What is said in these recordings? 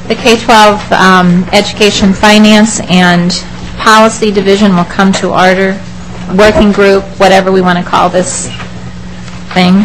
The K-12 Education Finance and Policy Division will come to order. Working group, whatever we want to call this thing.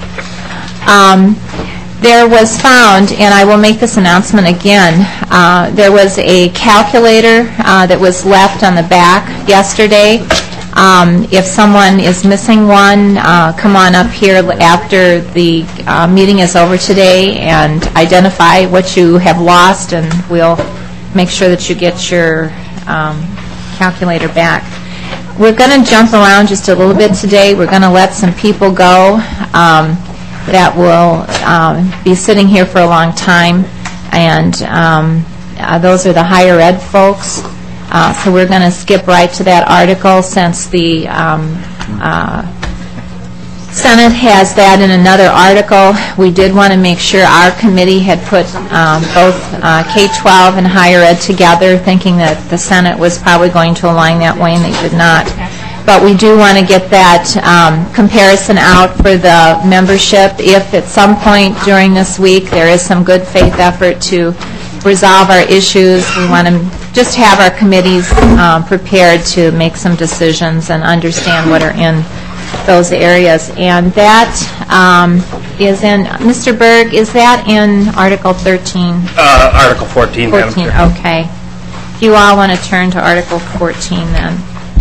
There was found, and I will make this announcement again, there was a calculator that was left on the back yesterday. If someone is missing one, come on up here after the meeting is over today and identify what you have lost, and we'll make sure that you get your calculator back. We're going to jump around just a little bit today. We're going to let some people go that will be sitting here for a long time, and those are the higher ed folks. So we're going to skip right to that article since the Senate has that in another article. We did want to make sure our committee had put both K-12 and higher ed together, thinking that the Senate was probably going to align that way, and they did not. But we do want to get that comparison out for the membership. If at some point during this week there is some good faith effort to resolve our issues, we want to just have our committees prepared to make some decisions and understand what are in those areas. And that is in, Mr. Berg, is that in Article 13? Article 14. 14, okay. If you all want to turn to Article 14 then.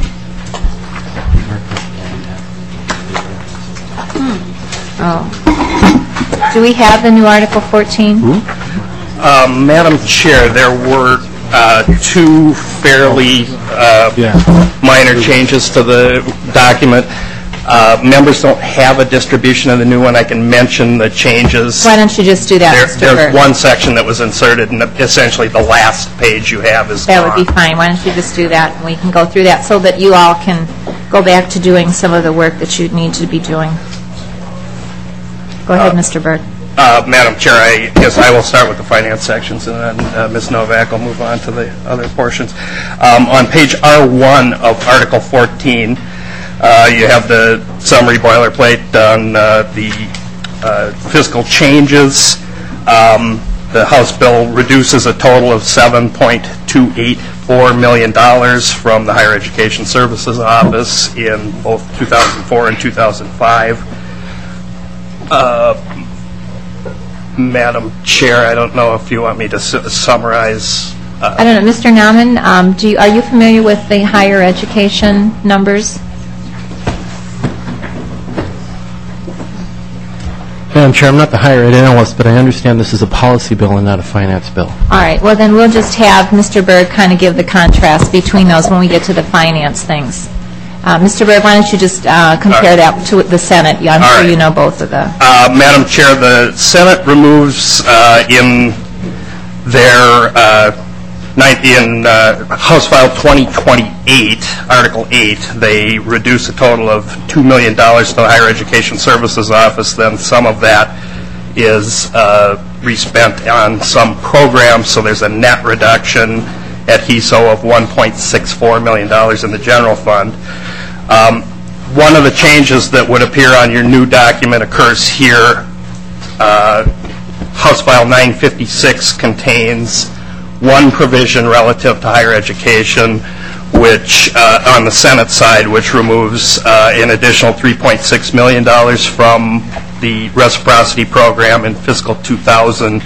Oh. Do we have the new Article 14? Madam Chair, there were two fairly minor changes to the document. Members don't have a distribution of the new one. I can mention the changes. Why don't you just do that, Mr. Berg? There's one section that was inserted, and essentially the last page you have is That gone. would be fine. Why don't you just do that, and we can go through that so that you all can go back to doing some of the work that you need to be doing. Go ahead, Mr. Berg. Madam Chair, I guess I will start with the finance sections, and then Ms. Novak will move on to the other portions. On page R1 of Article 14, you have the summary boilerplate on the fiscal changes. The House bill reduces a total of $7.284 million from the Higher Education Services Office in both 2004 and 2005. Madam Chair, I don't know if you want me to summarize. I don't know. Mr. Nauman, are you familiar with the higher education numbers? Madam Chair, I'm not the higher ed analyst, but I understand this is a policy bill and not a finance bill. All right. Well, then we'll just have Mr. Berg kind of give the contrast between those when we get to the finance things. Mr. Berg, why don't you just compare that to the Senate? I'm sure you know both of them. Madam Chair, the Senate removes in their in House File 2028, Article 8, they reduce a total of $2 million to the Higher Education Services Office. Then some of that is respent on some programs, so there's a net reduction at HESO of $1.64 million in the general fund. One of the changes that would appear on your new document occurs here. House File 956 contains one provision relative to higher education, which on the Senate side, which removes an additional $3.6 million from the reciprocity program in fiscal 2004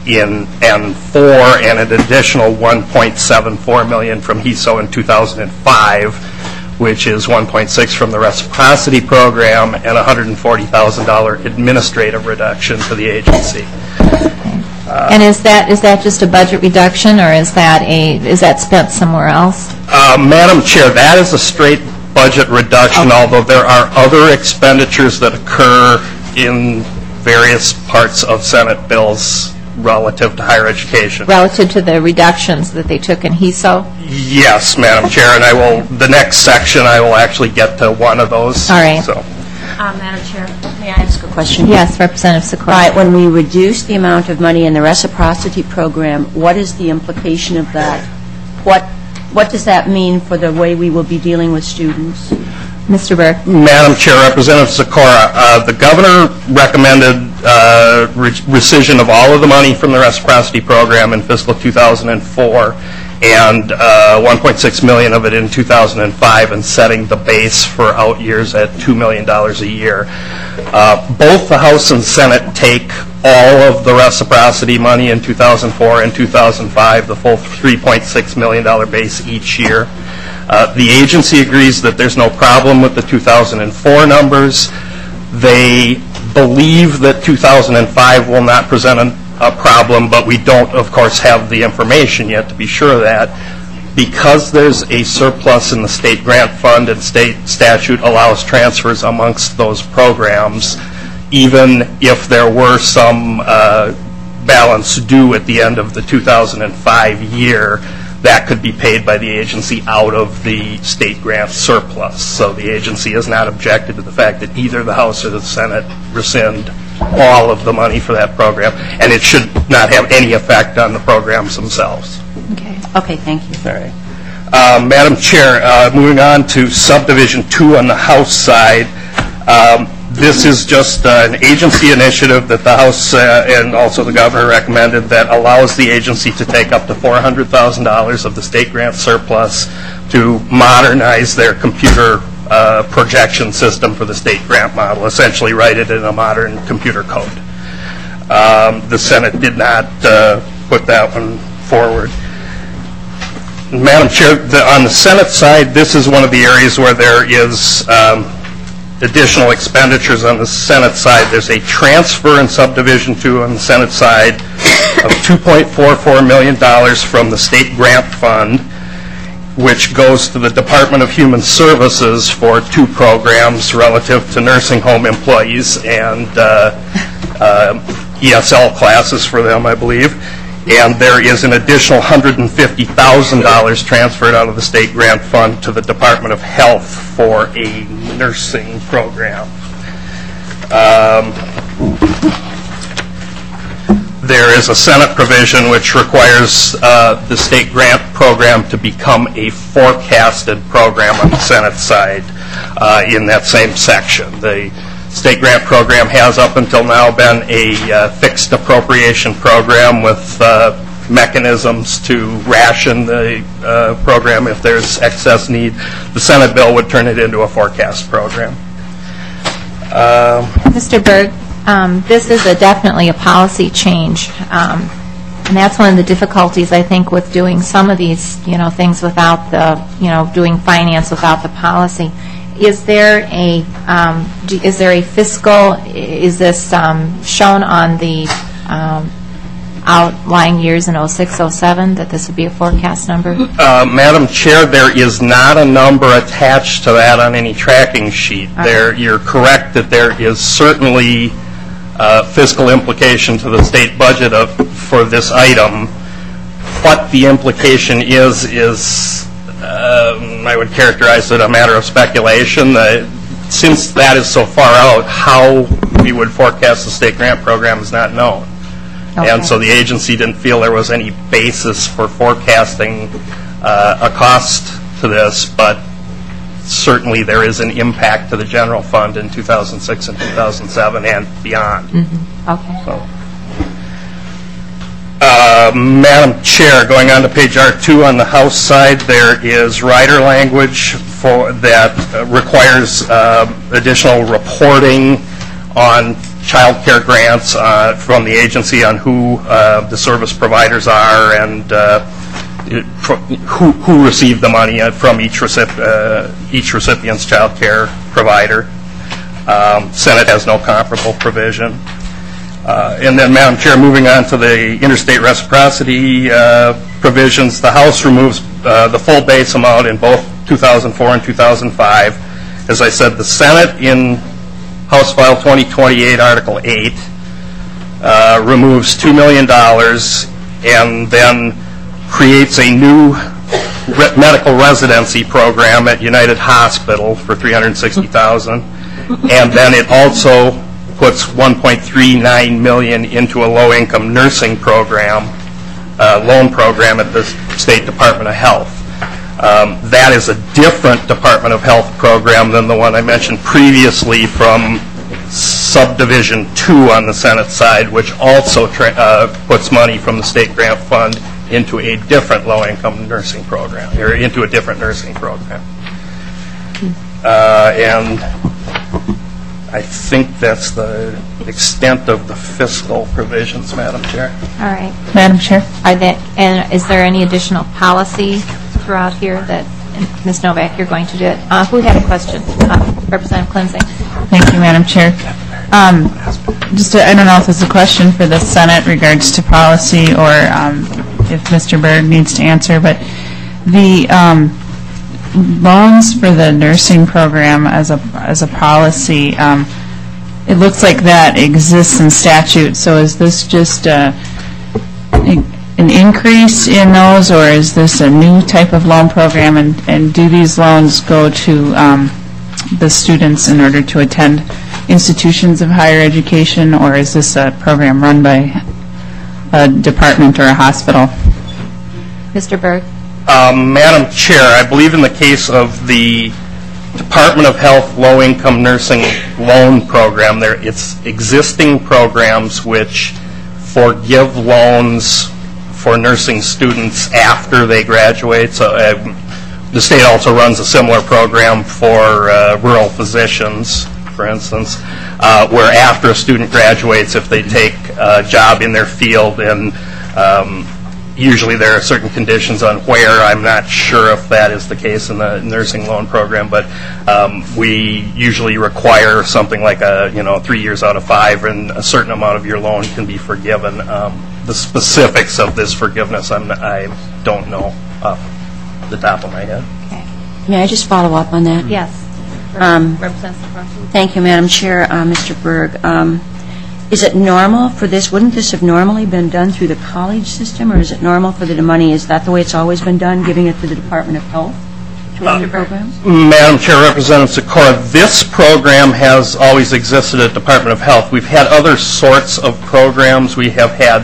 and an additional $1.74 million from HESO in 2005, which is $1.6 from the reciprocity program and $140,000 administrative reduction to the agency. And is that just a budget reduction, or is that spent somewhere else? Madam Chair, that is a straight budget reduction, although there are other expenditures that occur in various parts of Senate bills relative to higher education. Relative to the reductions that they took in HESO? Yes, Madam Chair, and the next section I will actually get to one of those. All right. So. Madam Chair, may I ask a question? Yes, Representative Sikora. Right, when we reduce the amount of money in the reciprocity program, what is the implication of that? What does that mean for the way we will be dealing with students? Mr. Berg. Madam Chair, Representative Sikora, the governor recommended rescission of all of the money from the reciprocity program in fiscal 2004 and $1.6 million of it in 2005, and setting the base for out years at $2 million a year. Both the House and Senate take all of the reciprocity money in 2004 and 2005, the full $3.6 million base each year. The agency agrees that there's no problem with the 2004 numbers. They believe that 2005 will not present a problem, but we don't, of course, have the information yet to be sure of that. Because there's a surplus in the state grant fund and state statute allows transfers amongst those programs, even if there were some balance due at the end of the 2005 year, that could be paid by the agency out of the state grant surplus. So the agency has not objected to the fact that either the House or the Senate rescind all of the money for that program, and it should not have any effect on the programs themselves. Okay, thank you. All right. Madam Chair, moving on to subdivision 2 on the House side. This is just an agency initiative that the House and also the Governor recommended that allows the agency to take up to $400,000 of the state grant surplus to modernize their computer projection system for the state grant model, essentially write it in a modern computer code. The Senate did not put that one forward. Madam Chair, on the Senate side, this is one of the areas where there is additional expenditures on the Senate side. There's a transfer in subdivision 2 on the Senate side of $2.44 million from the state grant fund, which goes to the Department of Human Services for 2 programs relative to nursing home employees and ESL classes for them, I believe. And there is an additional $150,000 transferred out of the state grant fund to the Department of Health for a nursing program. There is a Senate provision which requires the state grant program to become a forecasted program on the Senate side in that same section. The state grant program has up until now been a fixed appropriation program with mechanisms to ration the program if there's excess need. The Senate bill would turn it into a forecast program. Mr. Berg, this is definitely a policy change, and that's one of the difficulties, I think, with doing some of these, things without the, doing finance without the policy. Is there a fiscal? Is this shown on the outlying years in 06, 07 that this would be a forecast number? Madam Chair, there is not a number attached to that on any tracking sheet. You're correct that there is certainly fiscal implication to the state budget for this item. What the implication is I would characterize it a matter of speculation. Since that is so far out, how we would forecast the state grant program is not known. Okay. And so the agency didn't feel there was any basis for forecasting a cost to this, but certainly there is an impact to the general fund in 2006 and 2007 and beyond. Mm-hmm. Okay. So. Madam Chair, going on to page R2 on the House side, there is rider language that requires additional reporting on child care grants from the agency on who the service providers are and who received the money from each recipient's child care provider. Senate has no comparable provision. And then, Madam Chair, moving on to the interstate reciprocity provisions, the House removes the full base amount in both 2004 and 2005. As I said, the Senate in House File 2028, Article 8, removes $2 million and then creates a new medical residency program at United Hospital for $360,000, and then it also puts $1.39 million into a low-income nursing program, loan program at the State Department of Health. That is a different Department of Health program than the one I mentioned previously from Subdivision 2 on the Senate side, which also puts money from the state grant fund into a different low-income nursing program, or into a different nursing program. And I think that's the extent of the fiscal provisions, Madam Chair. All right. Madam Chair. And is there any additional policy throughout here that, Ms. Novak, you're going to do it? Who had a question? Representative Klimsey. Thank you, Madam Chair. I don't know if this is a question for the Senate regards to policy or if Mr. Berg needs to answer, but the loans for the nursing program as a policy, it looks like that exists in statute. So is this just an increase in those, or is this a new type of loan program? And do these loans go to the students in order to attend institutions of higher education, or is this a program run by a department or a hospital? Mr. Berg. Madam Chair, I believe in the case of the Department of Health Low-Income Nursing Loan Program, it's existing programs which forgive loans for nursing students after they graduate. So the state also runs a similar program for rural physicians, for instance, where after a student graduates, if they take a job in their field, and usually there are certain conditions on where. I'm not sure if that is the case in the nursing loan program, but we usually require something like 3 years out of 5, and a certain amount of your loan can be forgiven. The specifics of this forgiveness, I don't know off the top of my head. Okay. May I just follow up on that? Yes. Representative Farsi. Thank you, Madam Chair. Mr. Berg, is it normal for this? Wouldn't this have normally been done through the college system, or is it normal for the money? Is that the way it's always been done, giving it to the Department of Health to run the programs? Madam Chair, Representative Sikora, this program has always existed at Department of Health. We've had other sorts of programs. We have had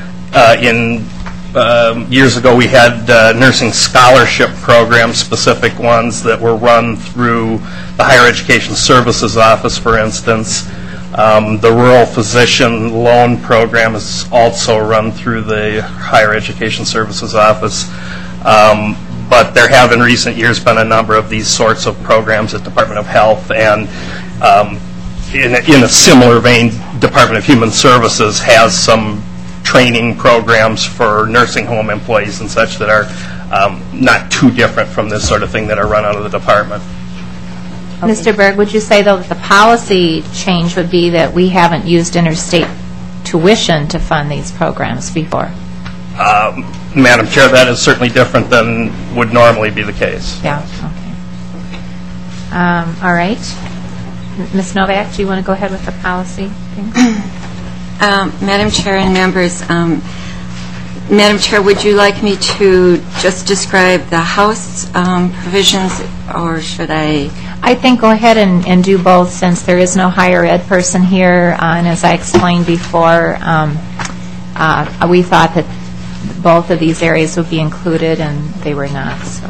years ago, we had nursing scholarship programs, specific ones that were run through the Higher Education Services Office, for instance. The Rural Physician Loan Program is also run through the Higher Education Services Office. But there have in recent years been a number of these sorts of programs at Department of Health, and in a similar vein, Department of Human Services has some training programs for nursing home employees and such that are not too different from this sort of thing that are run out of the department. Okay. Mr. Berg, would you say, though, that the policy change would be that we haven't used interstate tuition to fund these programs before? Madam Chair, that is certainly different than would normally be the case. Yeah, okay. All right. Ms. Novak, do you want to go ahead with the policy thing? Madam Chair and members, Madam Chair, would you like me to just describe the House provisions, or should I? I think go ahead and do both, since there is no higher ed person here, and as I explained before, we thought that both of these areas would be included, and they were not. So.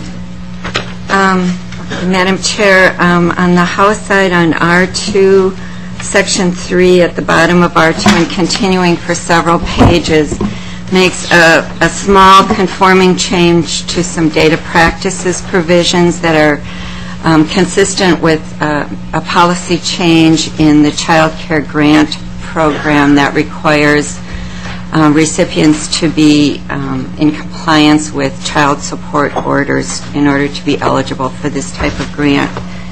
Madam Chair, on the House side, on R2, Section 3 at the bottom of R2 and continuing for several pages, makes a small conforming change to some data practices provisions that are consistent with a policy change in the child care grant program that requires recipients to be in compliance with child support orders in order to be eligible for this type of grant.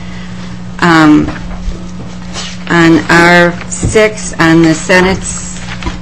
On R6, on the Senate's,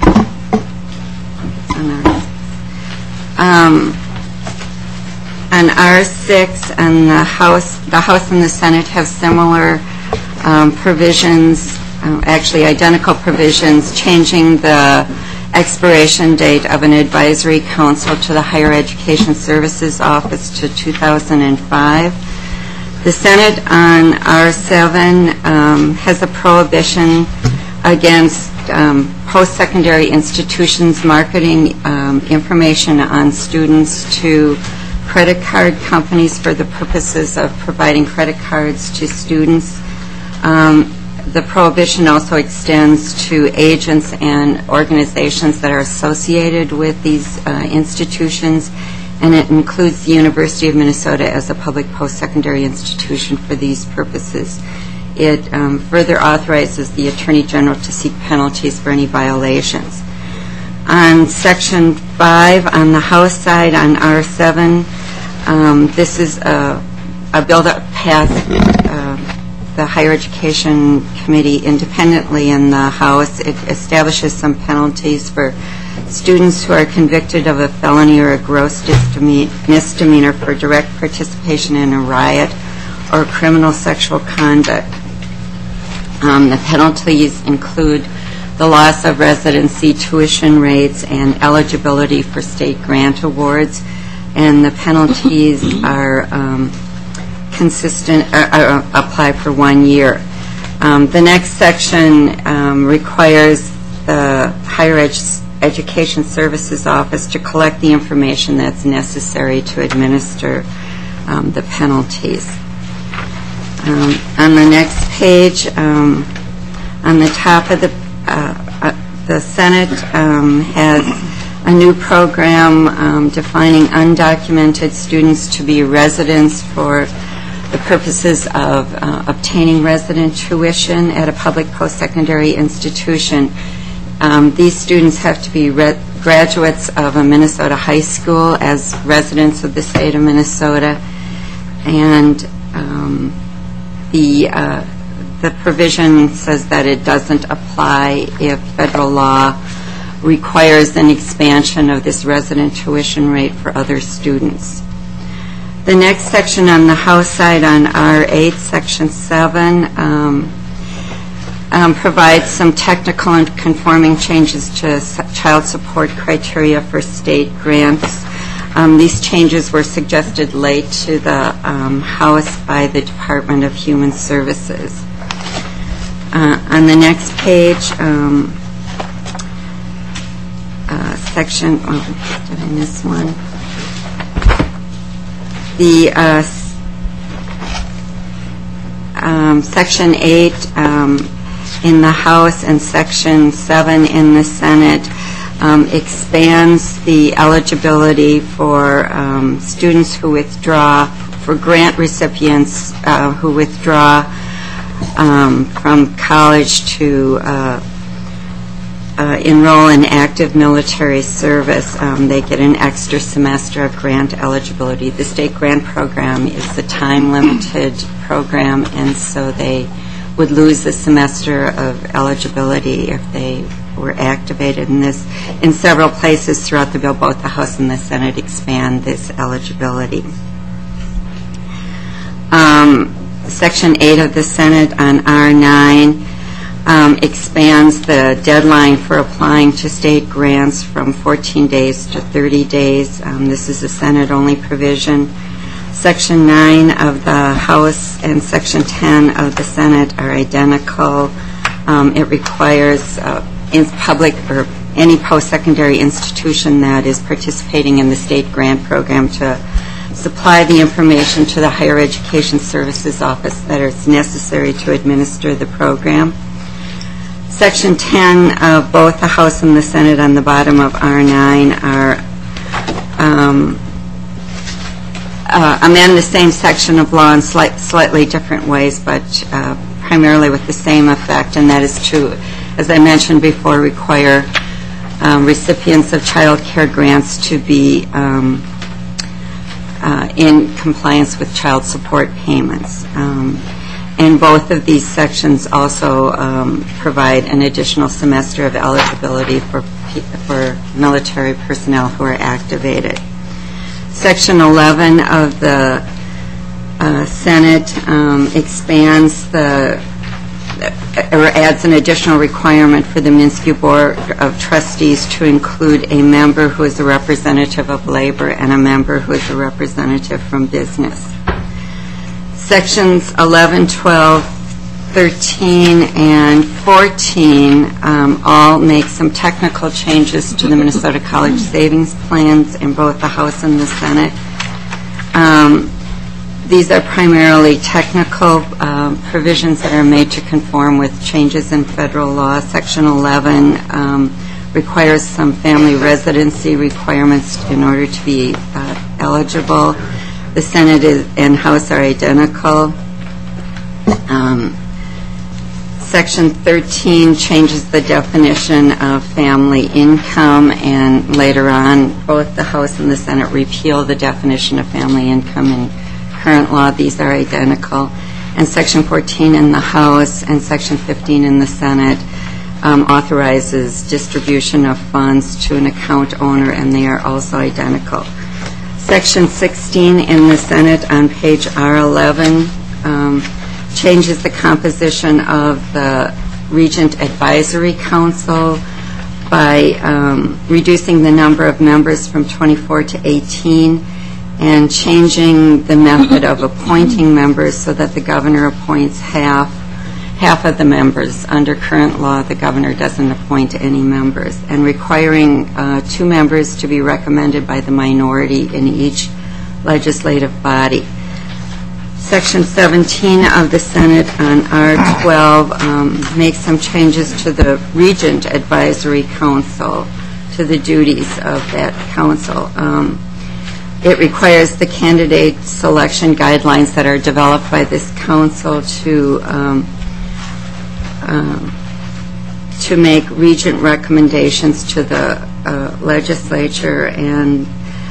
on R6, and the House and the Senate have similar provisions, actually identical provisions, changing the expiration date of an advisory council to the Higher Education Services Office to 2005. The Senate on R7 has a prohibition against post-secondary institutions marketing information on students to credit card companies for the purposes of providing credit cards to students. the prohibition also extends to agents and organizations that are associated with these institutions, and it includes the University of Minnesota as a public post-secondary institution for these purposes. It further authorizes the Attorney General to seek penalties for any violations. On Section 5, on the House side, on R7, this is a bill that passed the Higher Education Committee independently in the House. It establishes some penalties for students who are convicted of a felony or a gross misdemeanor for direct participation in a riot or criminal sexual conduct. The penalties include the loss of residency, tuition rates, and eligibility for state grant awards, and the penalties are apply for 1 year. The next section requires the Higher Education Services Office to collect the information that's necessary to administer the penalties. On the next page, on the top of the Senate has a new program defining undocumented students to be residents for the purposes of obtaining resident tuition at a public post-secondary institution. These students have to be graduates of a Minnesota high school as residents of the state of Minnesota, and the provision says that it doesn't apply if federal law requires an expansion of this resident tuition rate for other students. The next section on the House side, on R8, Section 7, provides some technical and conforming changes to child support criteria for state grants. These changes were suggested late to the House by the Department of Human Services. On the next page, section, did I miss one? The Section 8 in the House and Section 7 in the Senate expands the eligibility for students who withdraw, for grant recipients who withdraw from college to enroll in active military service. They get an extra semester of grant eligibility. The state grant program is a time-limited program, and so they would lose a semester of eligibility if they were activated in this. In several places throughout the bill, both the House and the Senate expand this eligibility. Section 8 of the Senate on R9 expands the deadline for applying to state grants from 14 days to 30 days. This is a Senate-only provision. Section 9 of the House and Section 10 of the Senate are identical. It requires in public or any post-secondary institution that is participating in the state grant program to supply the information to the Higher Education Services Office that is necessary to administer the program. Section 10 of both the House and the Senate on the bottom of R9 are amend the same section of law in slightly different ways, but primarily with the same effect, and that is to, as I mentioned before, require recipients of child care grants to be in compliance with child support payments. And both of these sections also provide an additional semester of eligibility for military personnel who are activated. Section 11 of the Senate expands or adds an additional requirement for the Minsky Board of Trustees to include a member who is a representative of labor and a member who is a representative from business. Sections 11, 12, 13, and 14 all make some technical changes to the Minnesota College Savings Plans in both the House and the Senate. These are primarily technical provisions that are made to conform with changes in federal law. Section 11 requires some family residency requirements in order to be eligible. The Senate and House are identical. Section 13 changes the definition of family income, and later on, both the House and the Senate repeal the definition of family income in current law. These are identical. And Section 14 in the House and Section 15 in the Senate authorizes distribution of funds to an account owner, and they are also identical. Section 16 in the Senate on page R11 changes the composition of the Regent Advisory Council by reducing the number of members from 24 to 18 and changing the method of appointing members so that the governor appoints half of the members. Under current law, the governor doesn't appoint any members, and requiring 2 members to be recommended by the minority in each legislative body. Section 17 of the Senate on R12 makes some changes to the Regent Advisory Council, to the duties of that council. It requires the candidate selection guidelines that are developed by this council to make regent recommendations to the legislature, and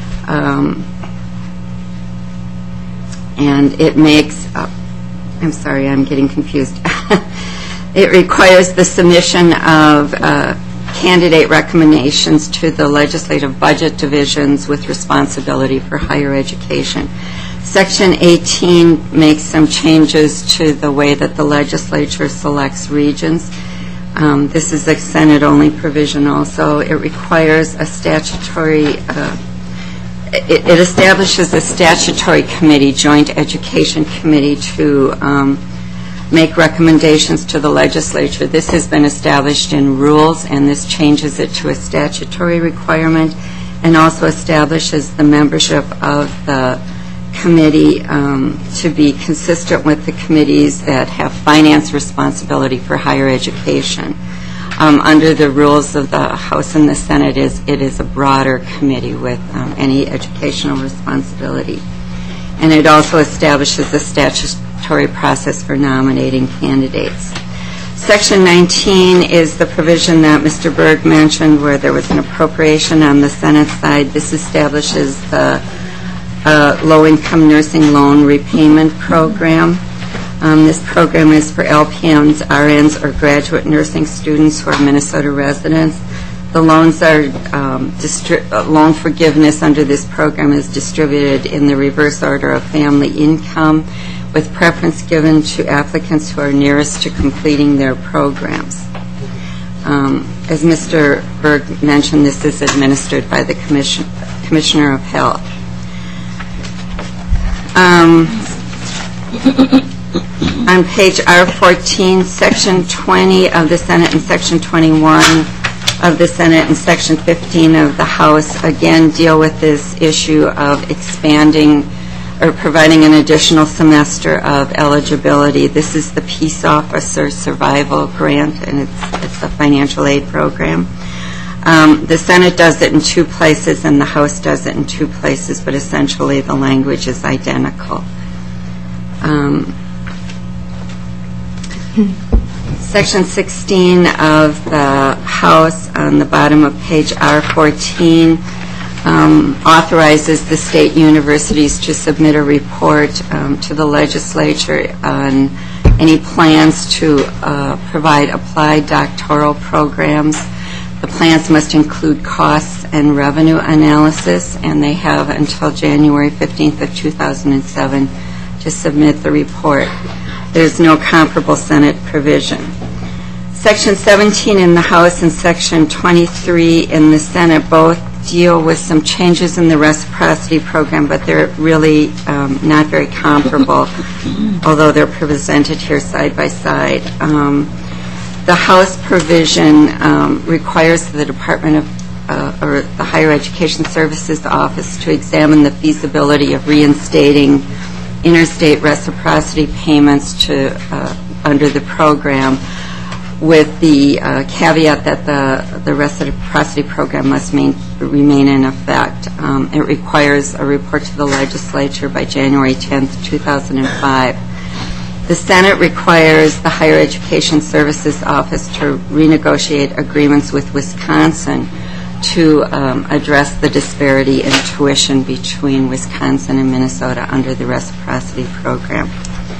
it makes, I'm sorry, I'm getting confused. It requires the submission of candidate recommendations to the legislative budget divisions with responsibility for higher education. Section 18 makes some changes to the way that the legislature selects regents. This is a Senate-only provision also. It requires a statutory, it establishes a statutory committee, Joint Education Committee, to make recommendations to the legislature. This has been established in rules, and this changes it to a statutory requirement, and also establishes the membership of the committee to be consistent with the committees that have finance responsibility for higher education. Under the rules of the House and the Senate, it is a broader committee with any educational responsibility. And it also establishes a statutory process for nominating candidates. Section 19 is the provision that Mr. Berg mentioned, where there was an appropriation on the Senate side. This establishes the low-income nursing loan repayment program. This program is for LPNs, RNs, or graduate nursing students who are Minnesota residents. The loans are, loan forgiveness under this program is distributed in the reverse order of family income, with preference given to applicants who are nearest to completing their programs. As Mr. Berg mentioned, this is administered by the Commissioner of Health. On page R14, Section 20 of the Senate and Section 21 of the Senate and Section 15 of the House again deal with this issue of expanding or providing an additional semester of eligibility. This is the Peace Officer Survival Grant, and it's a financial aid program. The Senate does it in 2 places and the House does it in 2 places, but essentially the language is identical. Section 16 of the House on the bottom of page R14 authorizes the state universities to submit a report to the legislature on any plans to provide applied doctoral programs. The plans must include costs and revenue analysis, and they have until January 15th of 2007 to submit the report. There's no comparable Senate provision. Section 17 in the House and Section 23 in the Senate both deal with some changes in the reciprocity program, but they're really not very comparable, although they're presented here side by side. The House provision requires the Department of or the Higher Education Services Office to examine the feasibility of reinstating interstate reciprocity payments to under the program, with the caveat that the reciprocity program must remain in effect. It requires a report to the legislature by January 10th, 2005. The Senate requires the Higher Education Services Office to renegotiate agreements with Wisconsin to address the disparity in tuition between Wisconsin and Minnesota under the reciprocity program.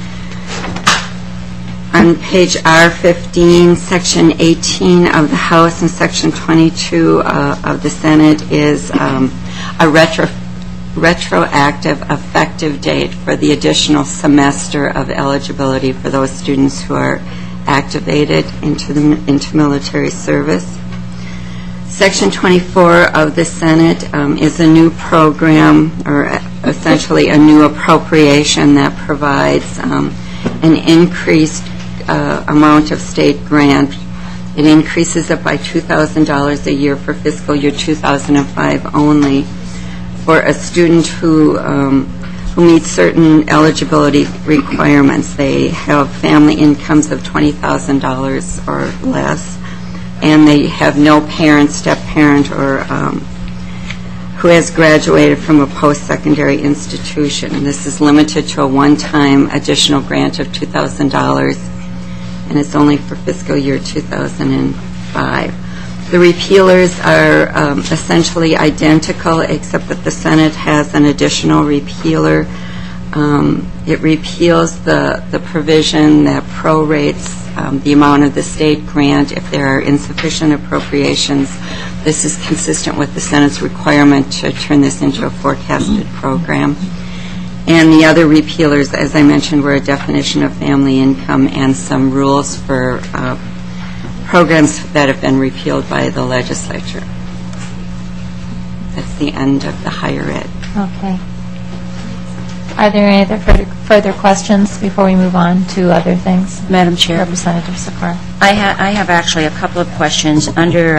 On page R15, Section 18 of the House and Section 22 of the Senate is a retroactive effective date for the additional semester of eligibility for those students who are activated into military service. Section 24 of the Senate is a new program, or essentially a new appropriation that provides an increased amount of state grant. It increases it by $2,000 a year for fiscal year 2005 only for a student who meets certain eligibility requirements. They have family incomes of $20,000 or less, and they have no parent, step-parent, or who has graduated from a post-secondary institution. And this is limited to a one-time additional grant of $2,000, and it's only for fiscal year 2005. The repealers are essentially identical, except that the Senate has an additional repealer. It repeals the provision that prorates the amount of the state grant if there are insufficient appropriations. This is consistent with the Senate's requirement to turn this into a forecasted program. And the other repealers, as I mentioned, were a definition of family income and some rules for programs that have been repealed by the legislature. That's the end of the higher ed. Okay. Are there any other further questions before we move on to other things? Madam Chair. Representative Sikora. I have actually a couple of questions. Under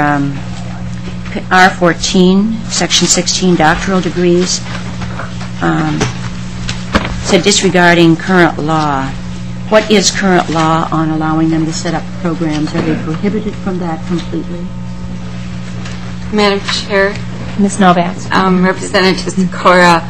R14, Section 16, doctoral degrees, so disregarding current law, what is current law on allowing them to set up programs? Are they prohibited from that completely? Madam Chair, Ms. Novak. Representative Sikora,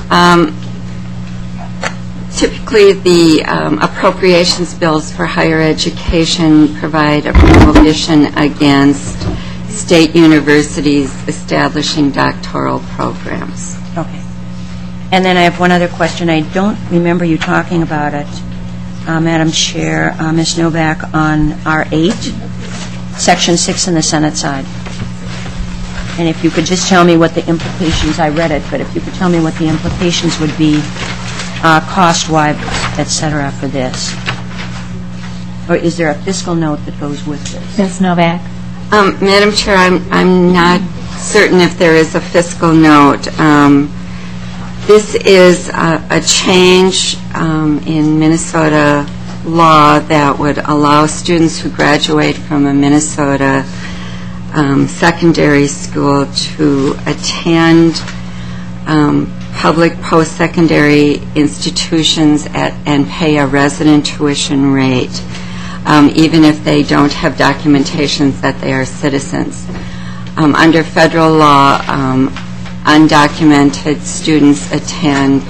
typically the appropriations bills for higher education provide a prohibition against state universities establishing doctoral programs. Okay. And then I have one other question. I don't remember you talking about it, Madam Chair, Ms. Novak, on R8, Section 6 in the Senate side. And if you could just tell me what the implications, I read it, but if you could tell me what the implications would be cost-wise, et cetera, for this. Or is there a fiscal note that goes with this? Ms. Novak. Madam Chair, I'm not certain if there is a fiscal note. This is a change in Minnesota law that would allow students who graduate from a Minnesota secondary school to attend public post-secondary institutions and pay a resident tuition rate, even if they don't have documentation that they are citizens. Under federal law, undocumented students attend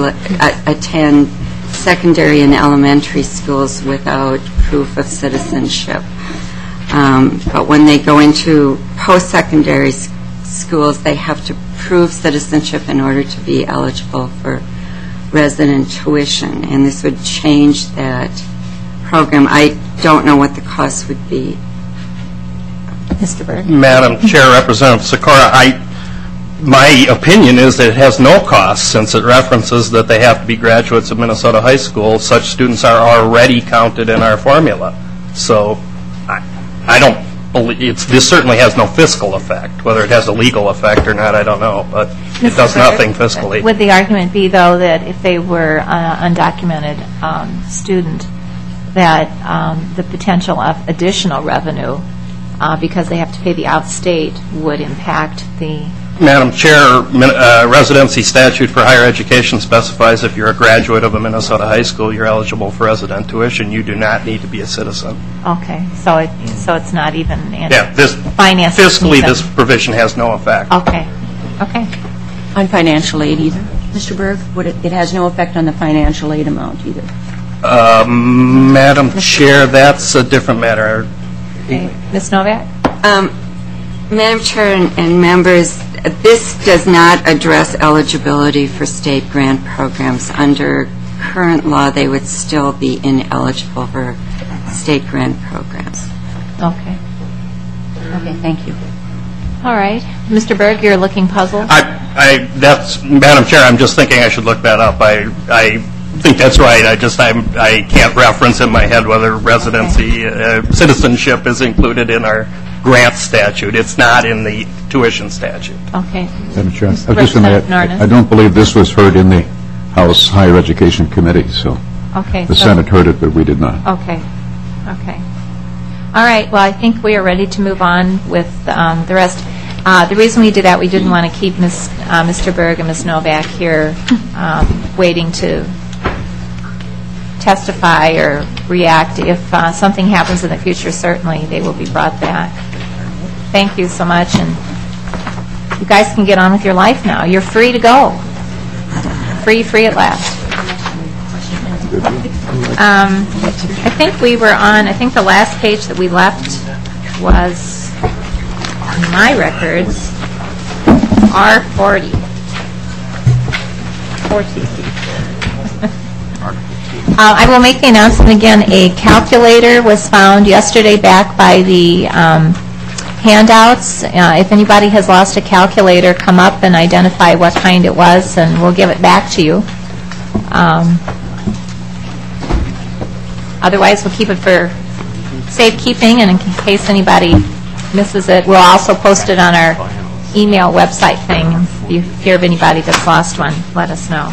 secondary and elementary schools without proof of citizenship. But when they go into post-secondary schools, they have to prove citizenship in order to be eligible for resident tuition, and this would change that program. I don't know what the cost would be. Mr. Berg. Madam Chair, Representative Sikora, my opinion is that it has no cost, since it references that they have to be graduates of Minnesota high school. Such students are already counted in our formula. So I don't believe this certainly has no fiscal effect. Whether it has a legal effect or not, I don't know, but it does nothing fiscally. Would the argument be, though, that if they were an undocumented student, that the potential of additional revenue, because they have to pay the outstate, would impact the Madam Chair, residency statute for higher education specifies if you're a graduate of a Minnesota high school, you're eligible for resident tuition. You do not need to be a citizen. Okay, so it's not even in Yeah, finance. fiscally, this provision has no effect. Okay, okay. On financial aid either? Mr. Berg, it has no effect on the financial aid amount either? Madam Chair, that's a different matter. Okay. Ms. Novak? Madam Chair and members, this does not address eligibility for state grant programs. Under current law, they would still be ineligible for state grant programs. Okay. Okay, thank you. All right. Mr. Berg, you're looking puzzled? That's, Madam Chair, I'm just thinking I should look that up. I think that's right. I can't reference in my head whether residency, citizenship is included in our grant statute. It's not in the tuition statute. Okay. Madam Chair, I was just going to add, I don't believe this was heard in the House Higher Education Committee, so Okay. the Senate heard it, but we did not. Okay. Okay. All right. Well, I think we are ready to move on with the rest. The reason we did that, we didn't want to keep Mr. Berg and Ms. Novak here waiting to testify or react. If something happens in the future, certainly they will be brought back. Thank you so much, and you guys can get on with your life now. You're free to go. Free at last. I think we were on, I think the last page that we left was, on my records, R40. 40. I will make the announcement again. A calculator was found yesterday back by the handouts. If anybody has lost a calculator, come up and identify what kind it was, and we'll give it back to you. Otherwise, we'll keep it for safekeeping, and in case anybody misses it, we'll also post it on our email website thing. If you hear of anybody that's lost one, let us know.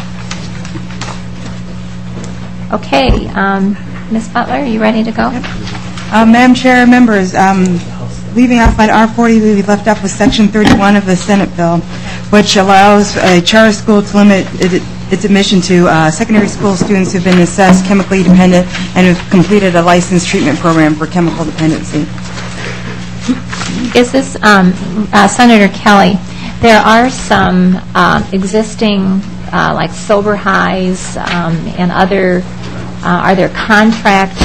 Okay, Ms. Butler, are you ready to go? Madam Chair, members, leaving off on R40, we left off with Section 31 of the Senate bill, which allows a charter school to limit its admission to secondary school students who have been assessed chemically dependent and have completed a licensed treatment program for chemical dependency. Is this, Senator Kelly, there are some existing, like Sober Highs and other, are there contract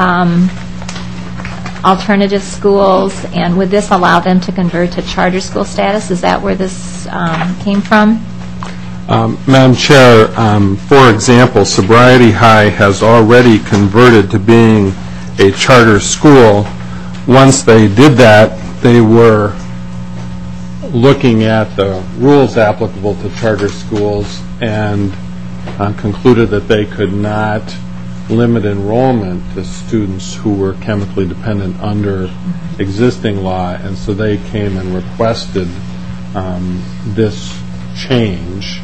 alternative schools, and would this allow them to convert to charter school status? Is that where this came from? Madam Chair, for example, Sobriety High has already converted to being a charter school. Once they did that, they were looking at the rules applicable to charter schools and concluded that they could not limit enrollment to students who were chemically dependent under existing law, and so they came and requested this change.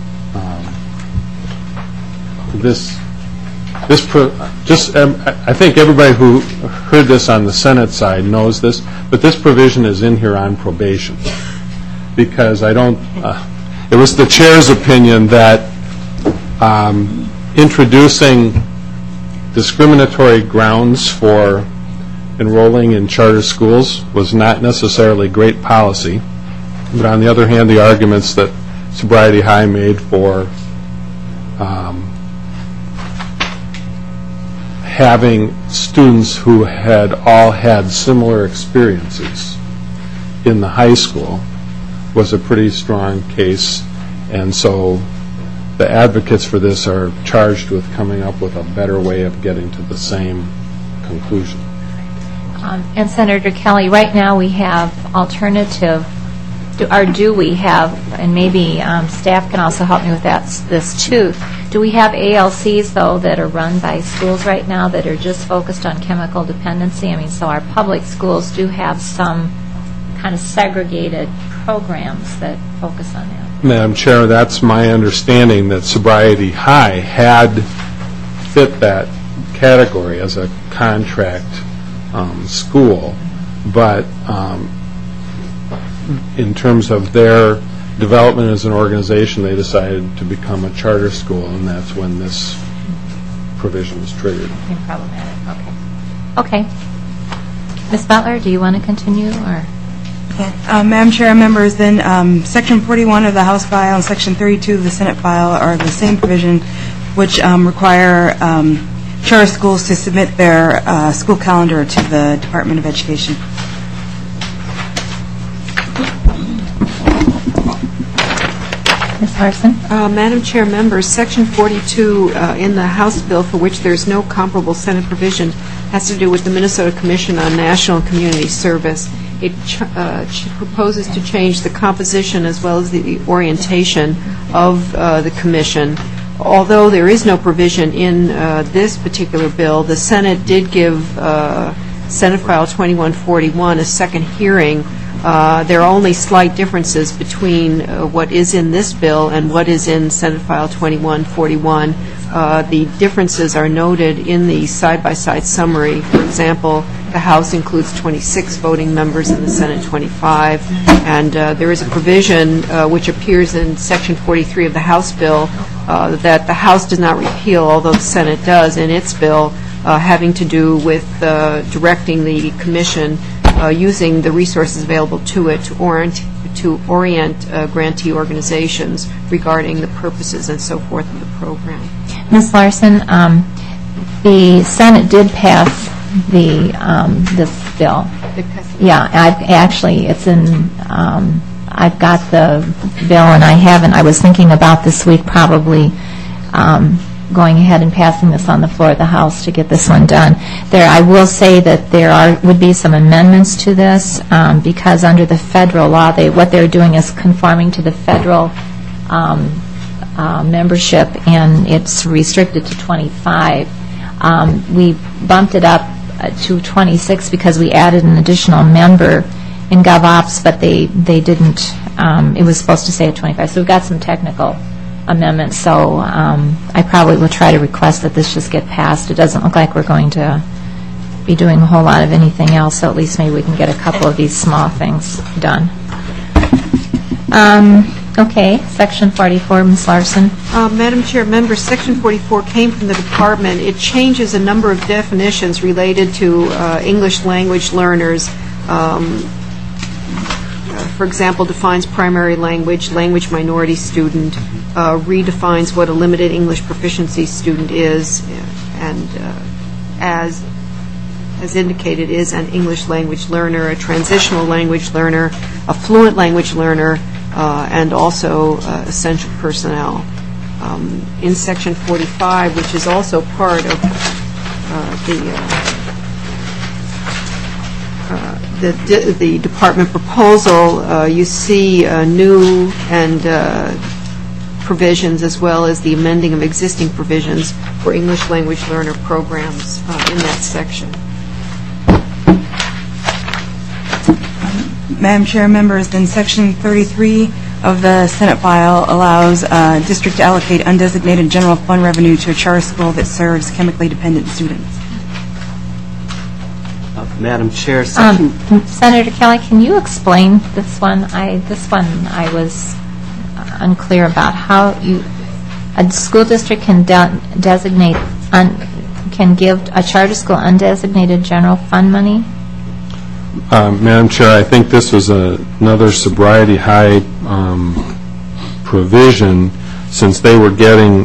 I think everybody who heard this on the Senate side knows this, but this provision is in here on probation because it was the chair's opinion that introducing discriminatory grounds for enrolling in charter schools was not necessarily great policy, but on the other hand, the arguments that Sobriety High made for having students who had all had similar experiences in the high school was a pretty strong case, and so the advocates for this are charged with coming up with a better way of getting to the same conclusion. And Senator Kelly, right now we have alternative, do we have, and maybe staff can also help me with this too, do we have ALCs, though, that are run by schools right now that are just focused on chemical dependency? I mean, so our public schools do have some kind of segregated programs that focus on that. Madam Chair, that's my understanding that Sobriety High had fit that category as a contract school, but in terms of their development as an organization, they decided to become a charter school, and that's when this provision was triggered. Problematic, okay. Okay. Ms. Butler, do you want to continue, or? Madam Chair, members, then Section 41 of the House file and Section 32 of the Senate file are the same provision, which require charter schools to submit their school calendar to the Department of Education. Ms. Larson? Madam Chair, members, Section 42 in the House bill, for which there's no comparable Senate provision, has to do with the Minnesota Commission on National and Community Service. It proposes to change the composition as well as the orientation of the commission. Although there is no provision in this particular bill, the Senate did give Senate File 2141 a second hearing. There are only slight differences between what is in this bill and what is in Senate File 2141. The differences are noted in the side-by-side summary. For example, the House includes 26 voting members and the Senate 25. And there is a provision which appears in Section 43 of the House bill that the House does not repeal, although the Senate does in its bill, having to do with directing the Commission using the resources available to it to orient grantee organizations regarding the purposes and so forth of the program. Ms. Larson, the Senate did pass this bill. Yeah, it's in, I've got the bill and I was thinking about this week probably going ahead and passing this on the floor of the House to get this one done. I will say that there would be some amendments to this because under the federal law, what they're doing is conforming to the federal membership, and it's restricted to 25. We bumped it up to 26 because we added an additional member in GovOps, but they didn't. It was supposed to say at 25. So we've got some technical amendments. So I probably will try to request that this just get passed. It doesn't look like we're going to be doing a whole lot of anything else, so at least maybe we can get a couple of these small things done. Okay, Section 44, Ms. Larson. Madam Chair, members, Section 44 came from the Department. It changes a number of definitions related to English language learners. For example, defines primary language, language minority student, redefines what a limited English proficiency student is, and as indicated, is an English language learner, a transitional language learner, a fluent language learner, and also essential personnel. In Section 45, which is also part of the Department proposal, you see new and provisions as well as the amending of existing provisions for English language learner programs in that section. Madam Chair, members, then Section 33 of the Senate file allows district to allocate undesignated general fund revenue to a charter school that serves chemically dependent students. Madam Chair, Senator Kelly, can you explain this one? I was unclear about how a school district can designate can give a charter school undesignated general fund money. Madam Chair, I think this was another sobriety high provision, since they were getting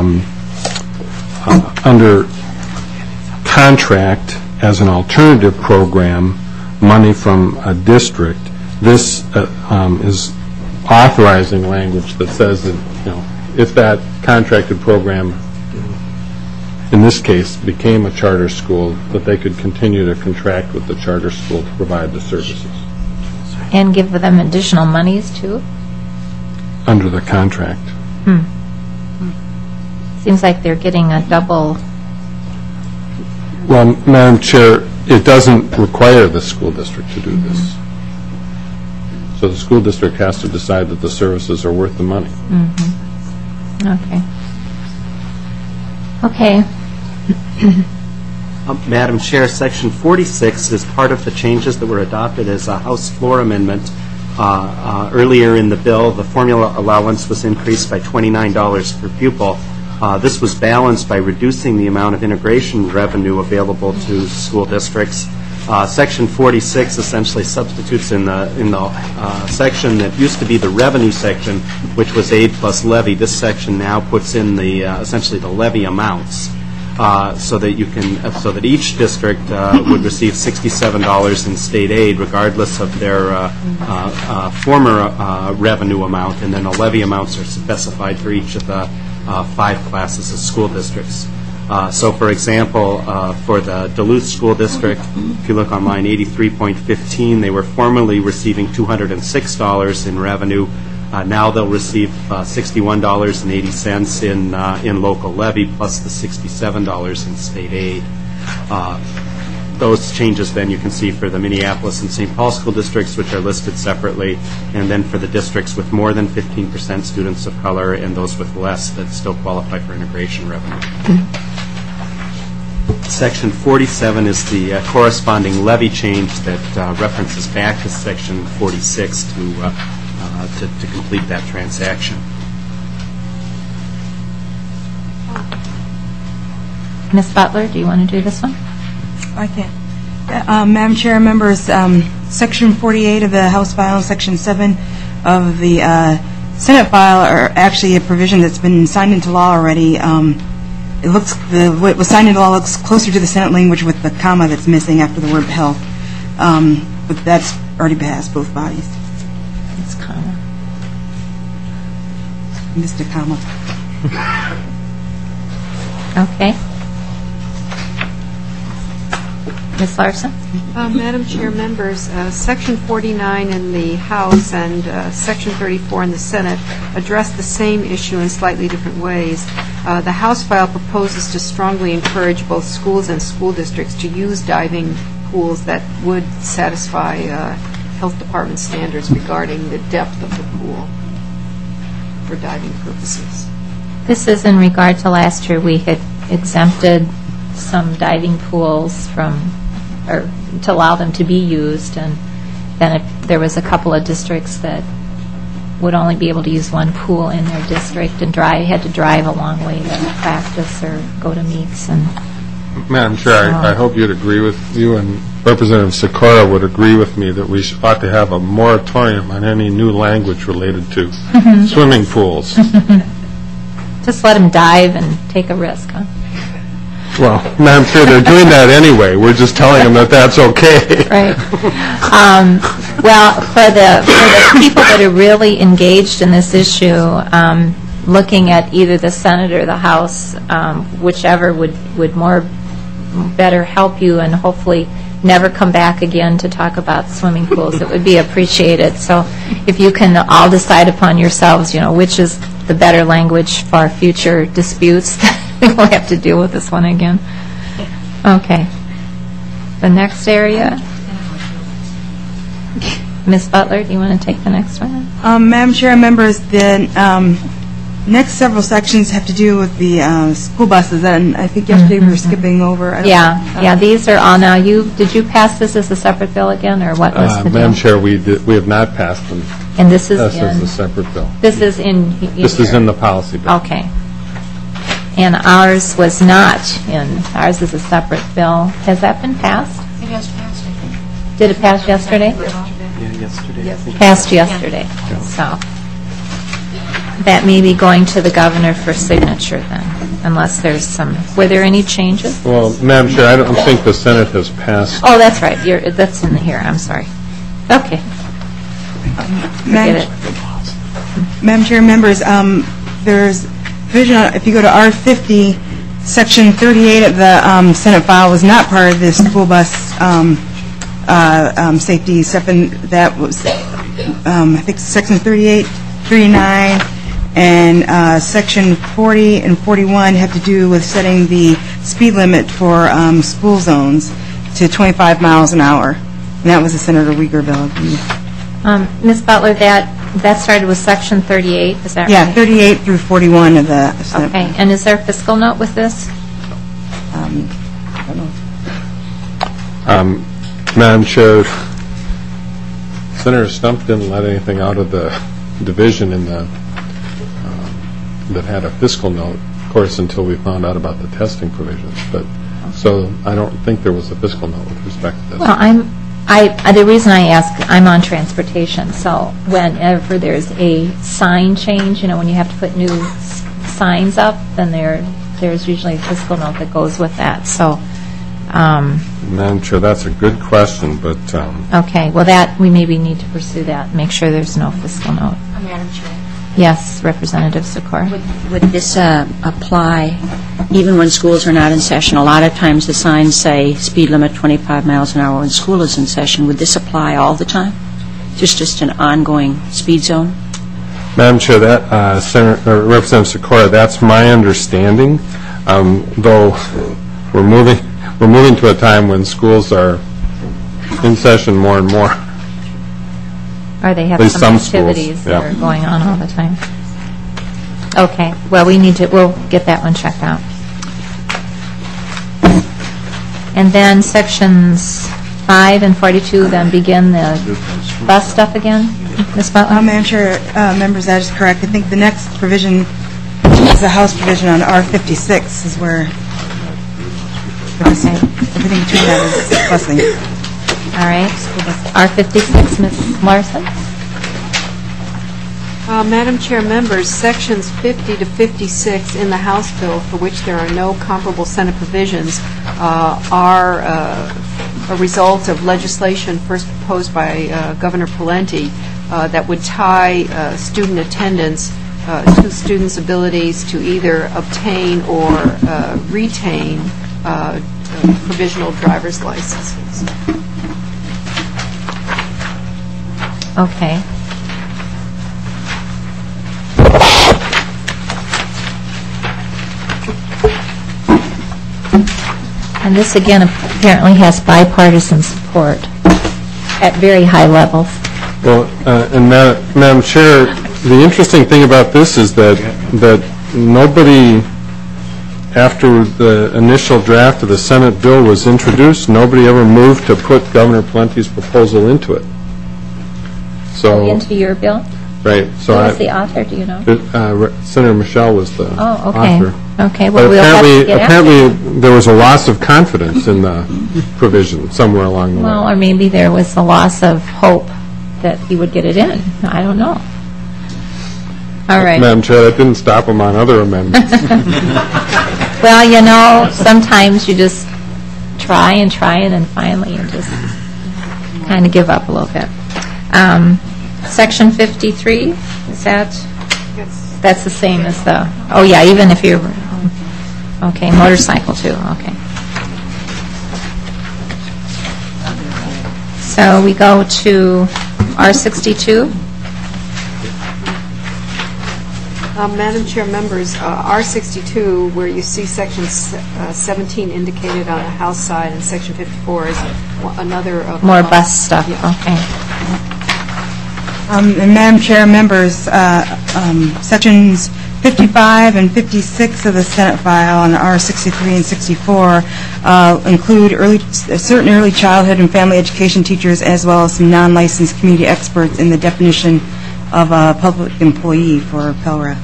under contract as an alternative program money from a district. This is authorizing language that says that, if that contracted program, in this case, became a charter school, that they could continue to contract with the charter school to provide the services. And give them additional monies, too? Under the contract. Seems like they're getting a double. Well, Madam Chair, it doesn't require the school district to do this. So the school district has to decide that the services are worth the money. Okay. Madam Chair, Section 46 is part of the changes that were adopted as a House floor amendment Earlier in the bill, the formula allowance was increased by $29 per pupil. This was balanced by reducing the amount of integration revenue available to school districts. Section 46 essentially substitutes in the section that used to be the revenue section, which was aid plus levy. This section now puts in the essentially the levy amounts, so that each district would receive $67 in state aid, regardless of their former revenue amount, and then the levy amounts are specified for each of the 5 classes of school districts. So, for example, for the Duluth School District, if you look on line 83.15, they were formerly receiving $206 in revenue. Now they'll receive $61.80 in local levy, plus the $67 in state aid. Those changes then you can see for the Minneapolis and St. Paul school districts, which are listed separately, and then for the districts with more than 15% students of color and those with less that still qualify for integration revenue. Section 47 is the corresponding levy change that references back to Section 46 to complete that transaction. Ms. Butler, do you want to do this one? I can. Madam Chair, members, Section 48 of the House file and Section 7 of the Senate file are actually a provision that's been signed into law already. What was signed into law looks closer to the Senate language with the comma that's missing after the word health. But that's already passed both bodies. It's comma. Missed a comma. Okay. Ms. Larson? Madam Chair, members, Section 49 in the House and Section 34 in the Senate address the same issue in slightly different ways. The House file proposes to strongly encourage both schools and school districts to use diving pools that would satisfy health department standards regarding the depth of the pool for diving purposes. This is in regard to last year we had exempted some diving pools or to allow them to be used, and then there was a couple of districts that would only be able to use one pool in their district and had to drive a long way to practice or go to meets. And Madam Chair, I hope you'd agree with you, and Representative Sikora would agree with me that we ought to have a moratorium on any new language related to swimming pools. Just let them dive and take a risk, huh? Well, Madam Chair, they're doing that anyway. We're just telling them that that's okay. Right. Well, for the people that are really engaged in this issue, looking at either the Senate or the House, whichever would better help you and hopefully never come back again to talk about swimming pools, it would be appreciated. So if you can all decide upon yourselves, which is the better language for future disputes, we'll have to deal with this one again. Okay. The next area. Ms. Butler, do you want to take the next one? Madam Chair, members, the next several sections have to do with the school buses, and I think yesterday we were skipping over. Yeah, these are all now. Did you pass this as a separate bill again, or what was the deal? Madam Chair, we have not passed them. And this is This is a separate bill. This is in This is in the policy bill. Okay. And ours was not in. Ours is a separate bill. Has that been passed? It has passed, I think. Did it pass yesterday? Yeah, yesterday. Passed yesterday. So that may be going to the governor for signature then, unless there's some. Were there any changes? Well, Madam Chair, I don't think the Senate has passed. Oh, that's right. That's in here. I'm sorry. Okay. Madam Chair, members, there's provision, if you go to R50, Section 38 of the Senate file was not part of this school bus safety stuff, and that was, I think, Section 38, 39, and Section 40 and 41 have to do with setting the speed limit for school zones to 25 miles an hour, and that was a Senator Uyghur bill. Ms. Butler, that started with Section 38, is that right? Yeah, 38 through 41 of the Senate. Okay, and is there a fiscal note with this? I don't know. Madam Chair, Senator Stump didn't let anything out of the division in the that had a fiscal note, of course, until we found out about the testing provisions. But so I don't think there was a fiscal note with respect to this. Well, the reason I ask, I'm on transportation, so whenever there's a sign change, when you have to put new signs up, then there's usually a fiscal note that goes with that. So, Madam Chair, that's a good question, but okay, well, we maybe need to pursue that, make sure there's no fiscal note. Madam Chair. Yes, Representative Sikora. Would this apply even when schools are not in session? A lot of times the signs say speed limit 25 miles an hour when school is in session. Would this apply all the time? Just an ongoing speed zone? Madam Chair, that Representative Sikora, that's my understanding. Though we're moving to a time when schools are in session more and more. Or they have some activities that are going on all the time. Okay. Well, we'll get that one checked out. And then sections 5 and 42 then begin the bus stuff again. Ms. Butler? Madam Chair, members, that is correct. I think the next provision is the House provision on R56 is where everything between that is busing. All right. R56, Ms. Larson? Madam Chair, members, sections 50 to 56 in the House bill, for which there are no comparable Senate provisions, are a result of legislation first proposed by Governor Pawlenty that would tie student attendance to students' abilities to either obtain or retain provisional driver's licenses. Okay. And this, again, apparently has bipartisan support at very high levels. Well, and Madam Chair, the interesting thing about this is that nobody, after the initial draft of the Senate bill was introduced, nobody ever moved to put Governor Pawlenty's proposal into it. So into your bill? Right. Who was the author, do you know? Senator Michelle was the author. Okay, well, but we'll have to get apparently there was a loss of confidence in the provision somewhere along the way. Well, or maybe there was a loss of hope that he would get it in. I don't know. All right. Madam Chair, that didn't stop him on other amendments. Well, sometimes you just try, and then finally you just kind of give up a little bit. Section 53, is that? Yes. That's the same as the, even if you're, okay, motorcycle too, okay. So we go to R62. Madam Chair, members, R62, where you see Section 17 indicated on the House side and Section 54 is another more bus stuff, okay. And Madam Chair, members, sections 55 and 56 of the Senate file on R63 and 64 include certain early childhood and family education teachers as well as some non-licensed community experts in the definition of a public employee for PELRA.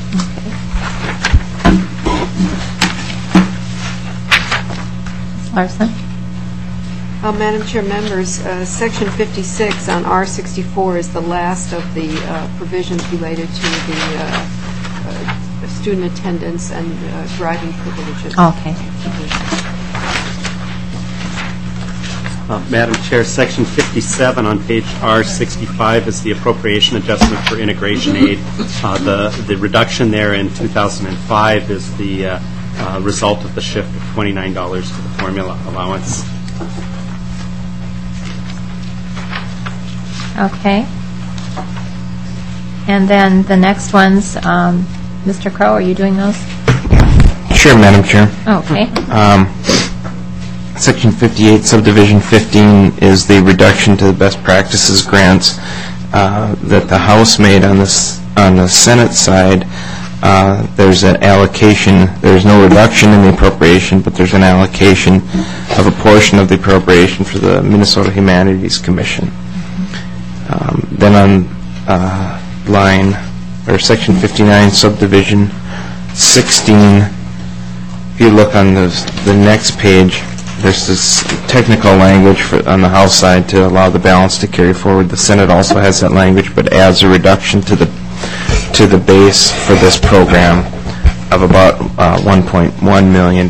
Okay. Larson? Madam Chair, members, Section 56 on R64 is the last of the provisions related to the student attendance and driving privileges. Okay. Madam Chair, Section 57 on page R65 is the appropriation adjustment for integration aid. The reduction there in 2005 is the result of the shift of $29 to the formula allowance. Okay. And then the next ones, Mr. Crow, are you doing those? Sure, Madam Chair. Okay. Section 58, Subdivision 15 is the reduction to the best practices grants that the House made on the Senate side. There's an allocation. There's no reduction in the appropriation, but there's an allocation of a portion of the appropriation for the Minnesota Humanities Commission. Then on Section 59, subdivision 16, if you look on the next page, there's this technical language on the House side to allow the balance to carry forward. The Senate also has that language, but adds a reduction to the base for this program of about $1.1 million.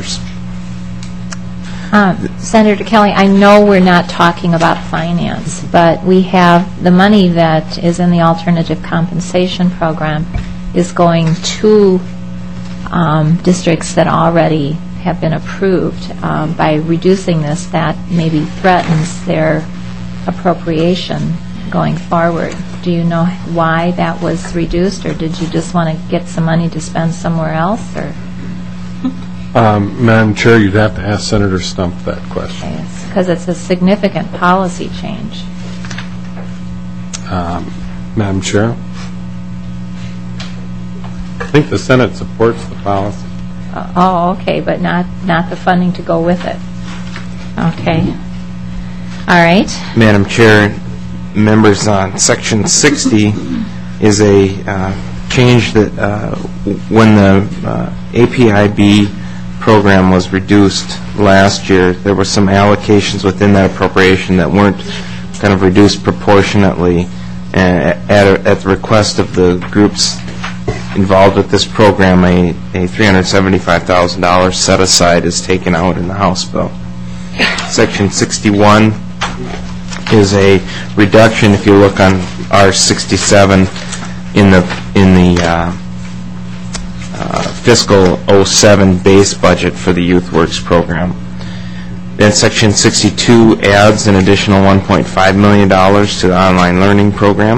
Senator Kelly, I know we're not talking about finance, but we have the money that is in the alternative compensation program is going to districts that already have been approved. By reducing this, that maybe threatens their appropriation going forward. Do you know why that was reduced, or did you just want to get some money to spend somewhere else? Or Madam Chair, you'd have to ask Senator Stump that question. Because it's a significant policy change. Madam Chair? I think the Senate supports the policy. Okay, but not the funding to go with it. Okay. All right. Madam Chair, members, on Section 60 is a change that when the APIB program was reduced last year, there were some allocations within that appropriation that weren't kind of reduced proportionately. At the request of the groups involved with this program, a $375,000 set aside is taken out in the House bill. Section 61 is a reduction. If you look on R67 in the fiscal 07 base budget for the Youth Works program. Then Section 62 adds an additional $1.5 million to the online learning program.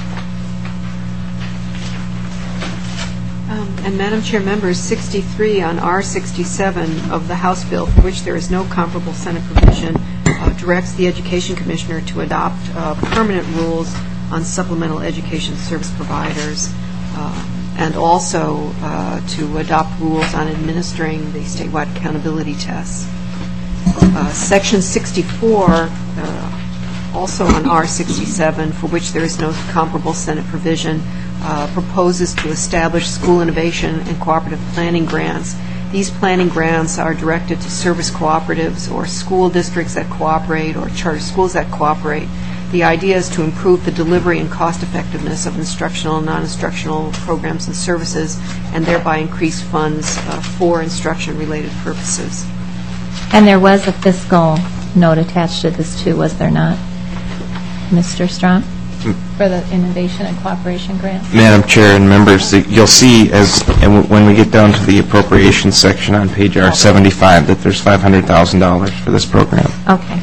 And Madam Chair, members, 63 on R67 of the House bill, for which there is no comparable Senate provision, directs the Education Commissioner to adopt permanent rules on supplemental education service providers, and also to adopt rules on administering the statewide accountability tests. Section 64, also on R67, for which there is no comparable Senate provision, proposes to establish school innovation and cooperative planning grants. These planning grants are directed to service cooperatives or school districts that cooperate or charter schools that cooperate. The idea is to improve the delivery and cost effectiveness of instructional and non-instructional programs and services, and thereby increase funds for instruction-related purposes. And there was a fiscal note attached to this, too, was there not, Mr. Strong, for the innovation and cooperation grant? Madam Chair and members, you'll see when we get down to the appropriations section on page R75 that there's $500,000 for this program. Okay.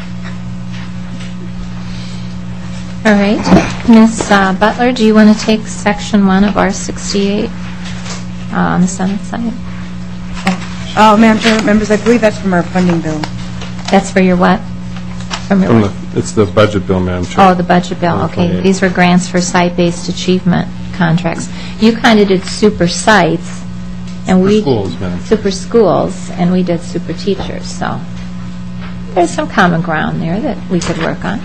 All right. Ms. Butler, do you want to take Section 1 of R68 on the Senate side? Oh, Madam Chair, members, I believe that's from our funding bill. That's for your what? It's the budget bill, Madam Chair. Oh, the budget bill, okay. These were grants for site-based achievement contracts. You kind of did super sites, and we super schools, and we did super teachers. So there's some common ground there that we could work on.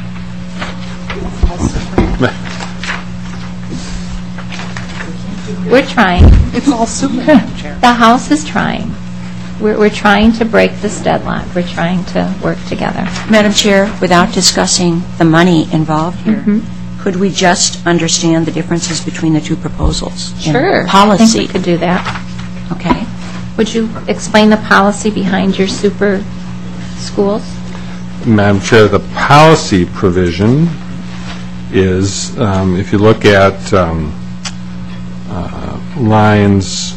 We're trying. It's all super, Chair. The House is trying. We're trying to break this deadlock. We're trying to work together. Madam Chair, without discussing the money involved here, could we just understand the differences between the two proposals? Sure. Policy. I think we could do that. Okay. Would you explain the policy behind your super schools? Madam Chair, the policy provision is, if you look at lines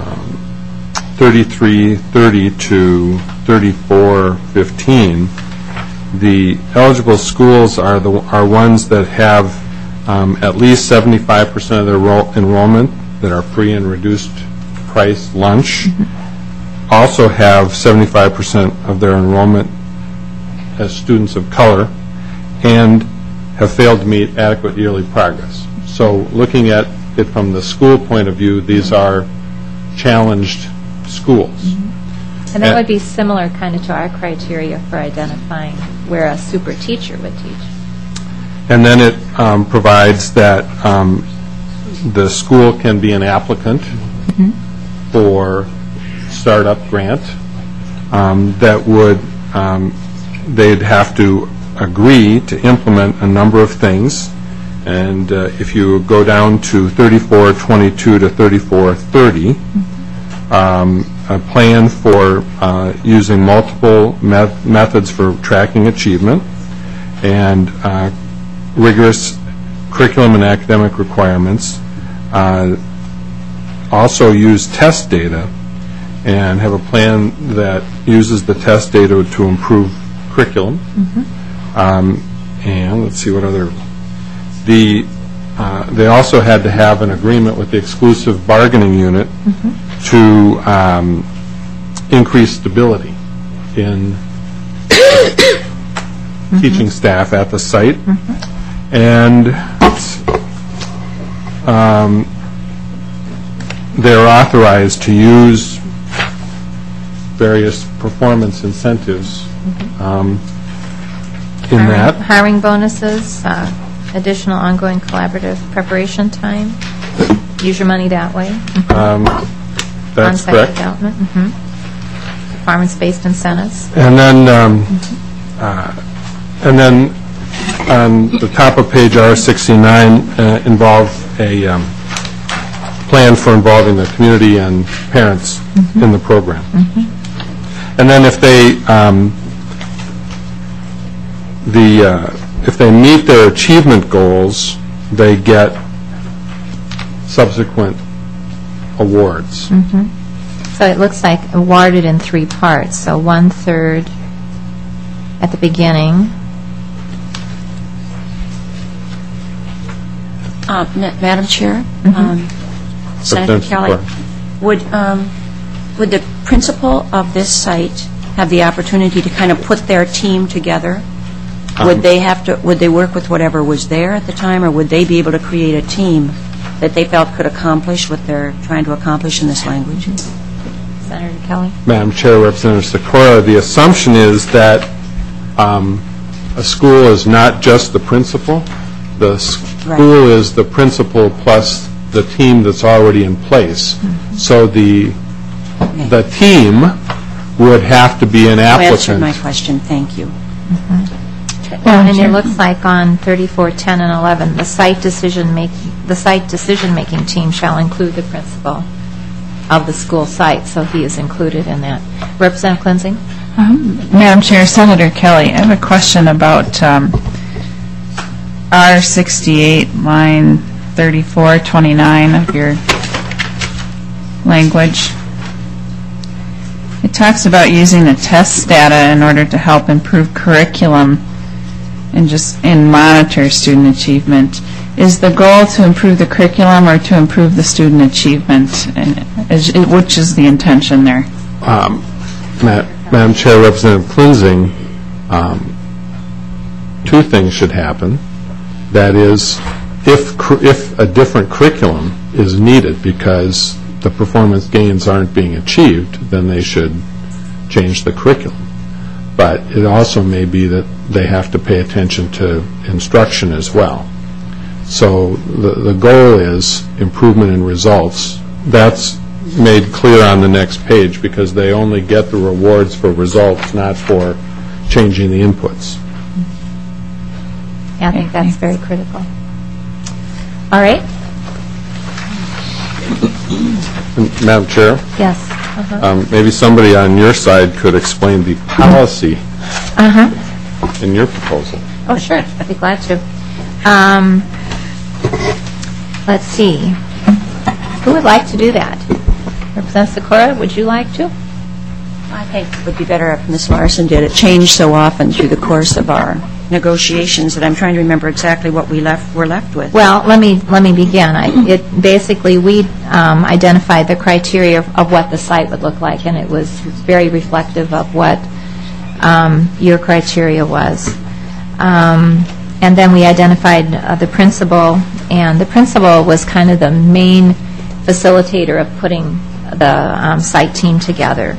33, 32, 34, 15, the eligible schools are ones that have at least 75% of their enrollment that are free and reduced price lunch, also have 75% of their enrollment as students of color, and have failed to meet adequate yearly progress. So looking at it from the school point of view, these are challenged schools. And that would be similar kind of to our criteria for identifying where a super teacher would teach. And then it provides that the school can be an applicant for startup grant that would, they'd have to agree to implement a number of things. And if you go down to 3422 to 3430, a plan for using multiple methods for tracking achievement and rigorous curriculum and academic requirements, also use test data and have a plan that uses the test data to improve curriculum. And let's see what other, they also had to have an agreement with the exclusive bargaining unit to increase stability in teaching staff at the site. And they're authorized to use various performance incentives in that. Hiring bonuses, additional ongoing collaborative preparation time. Use your money that way. That's On-site correct. development. Performance-based incentives. And then on the top of page R69 involve a plan for involving the community and parents in the program. And then if they meet their achievement goals, they get subsequent awards. So it looks like awarded in 3 parts. So 1/3 at the beginning. Madam Chair, Senator Kelly, would the principal of this site have the opportunity to kind of put their team together? Would they work with whatever was there at the time, or would they be able to create a team that they felt could accomplish what they're trying to accomplish in this language? Senator Kelly? Madam Chair, Representative Sikora, the assumption is that a school is not just the principal. The school is the principal plus the team that's already in place. So the team would have to be an applicant. You answered my question. Thank you. And it looks like on 34, 10, and 11, the site decision-making team shall include the principal of the school site, so he is included in that. Representative Klinzing? Madam Chair, Senator Kelly, I have a question about R68, line 3429 of your language. It talks about using the test data in order to help improve curriculum and monitor student achievement. Is the goal to improve the curriculum or to improve the student achievement? And which is the intention there? Madam Chair, Representative Klinzing, 2 things should happen. That is, if a different curriculum is needed because the performance gains aren't being achieved, then they should change the curriculum. But it also may be that they have to pay attention to instruction as well. So the goal is improvement in results. That's made clear on the next page because they only get the rewards for results, not for changing the inputs. Yeah, I think that's very critical. All right. Madam Chair? Yes. Maybe somebody on your side could explain the policy in your proposal. Oh, sure. I'd be glad to. Let's see. Who would like to do that? Representative Sikora, would you like to? I think it would be better if Ms. Larson did. It changed so often through the course of our negotiations that I'm trying to remember exactly what we're left with. Well, let me begin. Basically, we identified the criteria of what the site would look like, and it was very reflective of what your criteria was. And then we identified the principal, and the principal was kind of the main facilitator of putting the site team together.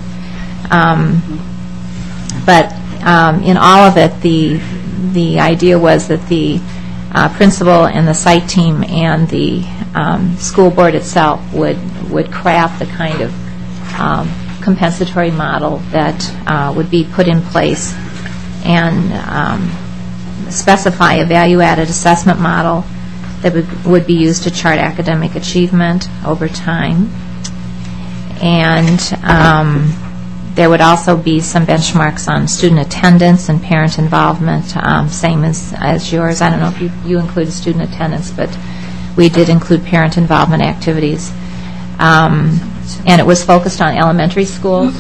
But in all of it, the idea was that the principal and the site team and the school board itself would craft the kind of compensatory model that would be put in place and specify a value-added assessment model that would be used to chart academic achievement over time. And there would also be some benchmarks on student attendance and parent involvement, same as yours. I don't know if you included student attendance, but we did include parent involvement activities. And it was focused on elementary schools.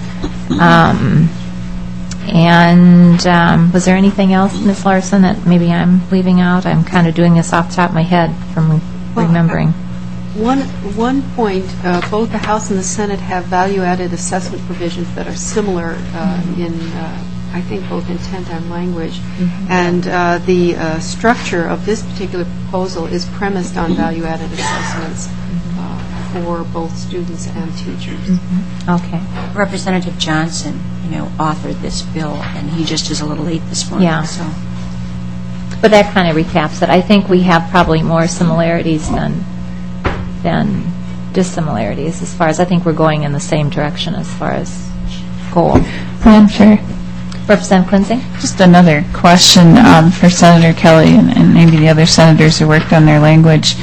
And was there anything else, Ms. Larson, that maybe I'm leaving out? I'm kind of doing this off the top of my head from remembering. One point, both the House and the Senate have value-added assessment provisions that are similar in, I think, both intent and language. And the structure of this particular proposal is premised on value-added assessments for both students and teachers. Okay. Representative Johnson, authored this bill, and he just is a little late this morning. Yeah. So. But that kind of recaps it. I think we have probably more similarities than dissimilarities as far as I think we're going in the same direction as far as goal. Madam Chair. Representative Klinzing? Just another question for Senator Kelly and maybe the other senators who worked on their language.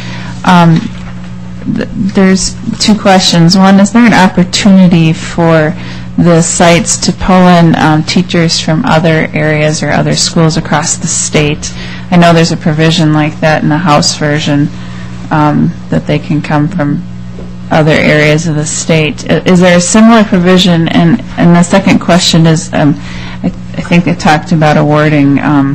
There's two questions. One, is there an opportunity for the sites to pull in teachers from other areas or other schools across the state? I know there's a provision like that in the House version that they can come from other areas of the state. Is there a similar provision? And the second question is, I think they talked about awarding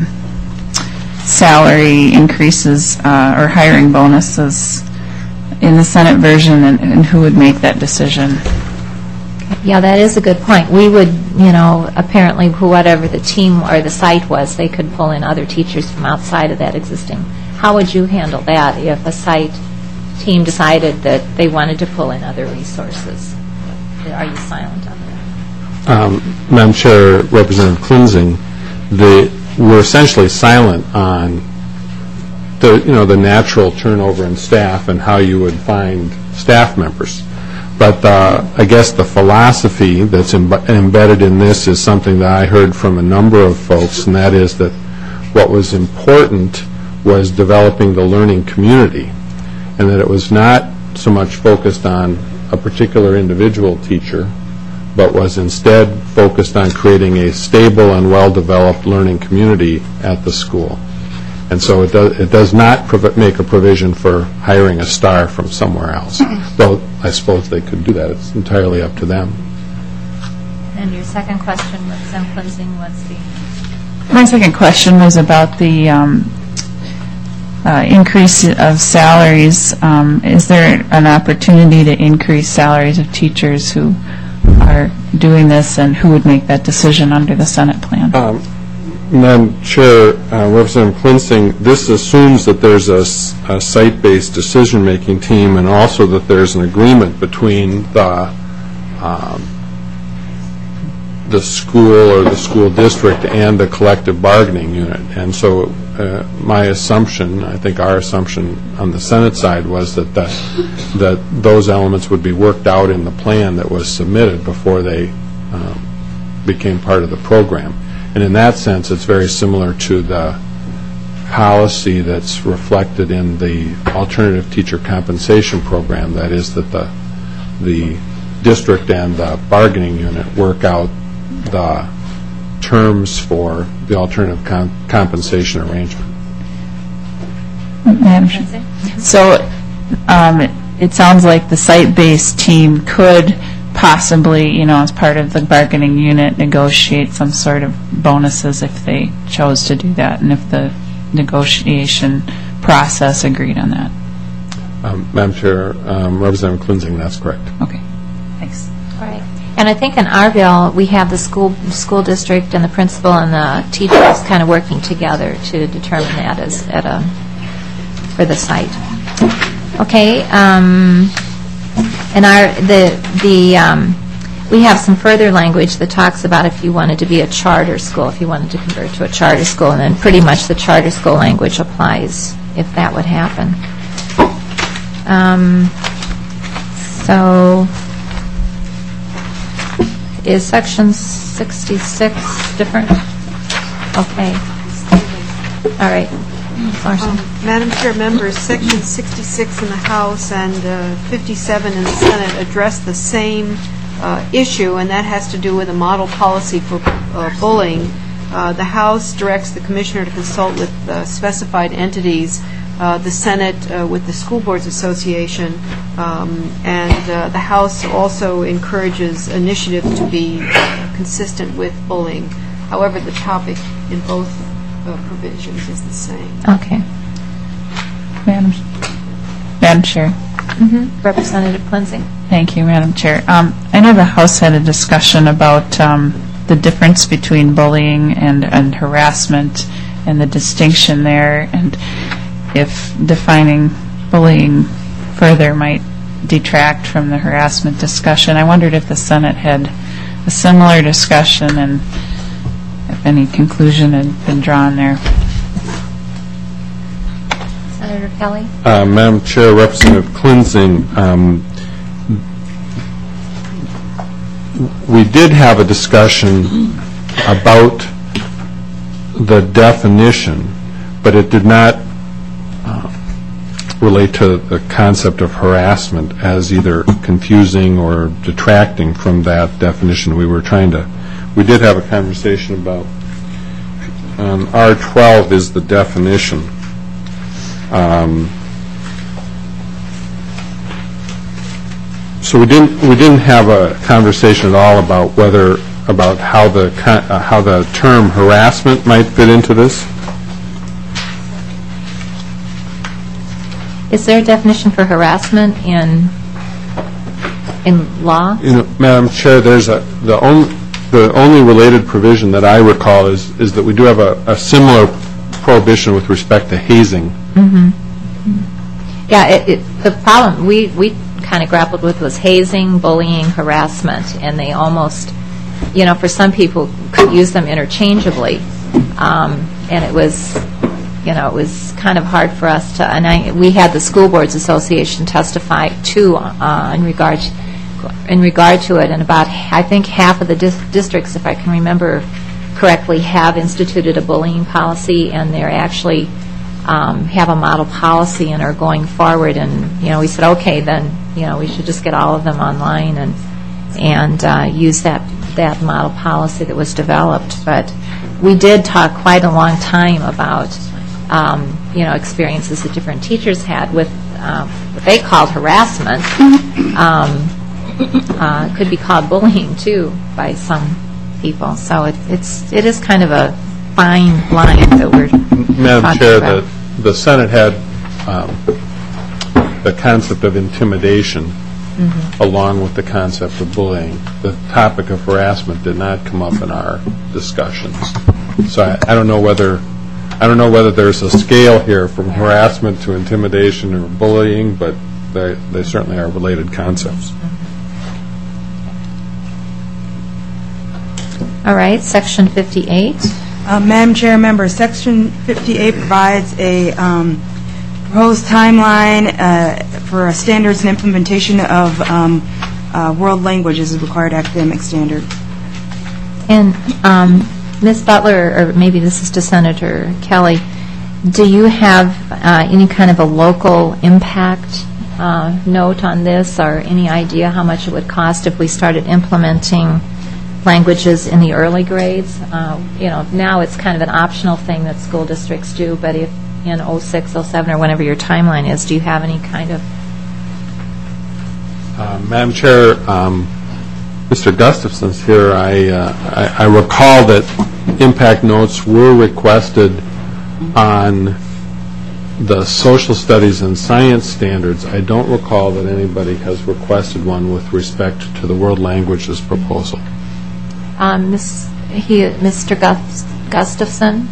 salary increases or hiring bonuses in the Senate version, and who would make that decision? Yeah, that is a good point. We would, apparently whatever the team or the site was, they could pull in other teachers from outside of that existing. How would you handle that if a site team decided that they wanted to pull in other resources? Are you silent on that? Madam Chair, Representative Klinzing, we're essentially silent on the natural turnover in staff and how you would find staff members. But I guess the philosophy that's embedded in this is something that I heard from a number of folks, and that is that what was important was developing the learning community, and that it was not so much focused on a particular individual teacher, but was instead focused on creating a stable and well-developed learning community at the school. And so it does not make a provision for hiring a star from somewhere else, though I suppose they could do that. It's entirely up to them. And your second question, Representative Klinzing, was the... My second question was about the increase of salaries. Is there an opportunity to increase salaries of teachers who are doing this, and who would make that decision under the Senate plan? Madam Chair, Representative Klinzing, this assumes that there's a site-based decision-making team, and also that there's an agreement between the school or the school district and the collective bargaining unit. And so my assumption, I think our assumption on the Senate side, was that those elements would be worked out in the plan that was submitted before they became part of the program. And in that sense, it's very similar to the policy that's reflected in the alternative teacher compensation program. That is that the district and the bargaining unit work out the terms for the alternative compensation arrangement. Madam Chair. So it sounds like the site-based team could possibly, as part of the bargaining unit, negotiate some sort of bonuses if they chose to do that, and if the negotiation process agreed on that. Madam Chair, Representative Klinzing, that's correct. Okay, thanks. All right. And I think in our bill, we have the school district and the principal and the teachers kind of working together to determine that for the site. Okay. And we have some further language that talks about if you wanted to be a charter school, if you wanted to convert to a charter school, and then pretty much the charter school language applies if that would happen. So is Section 66 different? Okay. All right. Larson. Madam Chair, members, Section 66 in the House and 57 in the Senate address the same issue, and that has to do with a model policy for bullying. The House directs the Commissioner to consult with specified entities, the Senate with the School Boards Association, and the House also encourages initiatives to be consistent with bullying. However, the topic in both provisions is the same. Okay. Madam Chair. Representative Klinzing. Thank you, Madam Chair. I know the House had a discussion about the difference between bullying and harassment and the distinction there, and if defining bullying further might detract from the harassment discussion. I wondered if the Senate had a similar discussion and if any conclusion had been drawn there. Senator Kelly? Madam Chair, Representative Klinzing, we did have a discussion about the definition, but it did not relate to the concept of harassment as either confusing or detracting from that definition. We did have a conversation about R12 is the definition. So we didn't have a conversation at all about how the term harassment might fit into this. Is there a definition for harassment in law? Madam Chair, the only related provision that I recall is that we do have a similar prohibition with respect to hazing. Yeah, the problem we kind of grappled with was hazing, bullying, harassment, and they almost, for some people could use them interchangeably, and it was kind of hard for us to, and we had the School Boards Association testify too in regard to it, and about, I think, half of the districts, if I can remember correctly, have instituted a bullying policy, and they're actually have a model policy and are going forward, and we said, okay, then we should just get all of them online and use that model policy that was developed. But we did talk quite a long time about experiences that different teachers had with what they called harassment. Could be called bullying too by some people. So it is kind of a fine line that we're Madam Chair, the Senate had the concept of intimidation along with the concept of bullying. The topic of harassment did not come up in our discussions. So I don't know whether there's a scale here from harassment to intimidation or bullying, but they certainly are related concepts. All right, Section 58. Madam Chair, members, Section 58 provides a proposed timeline for standards and implementation of world languages as a required academic standard. And Ms. Butler, or maybe this is to Senator Kelly, do you have any kind of a local impact note on this, or any idea how much it would cost if we started implementing languages in the early grades? Now it's kind of an optional thing that school districts do, but if in 06, 07, or whenever your timeline is, do you have any kind of... Madam Chair, Mr. Gustafson's here. I recall that impact notes were requested on the social studies and science standards. I don't recall that anybody has requested one with respect to the world languages proposal. Mr. Gustafson?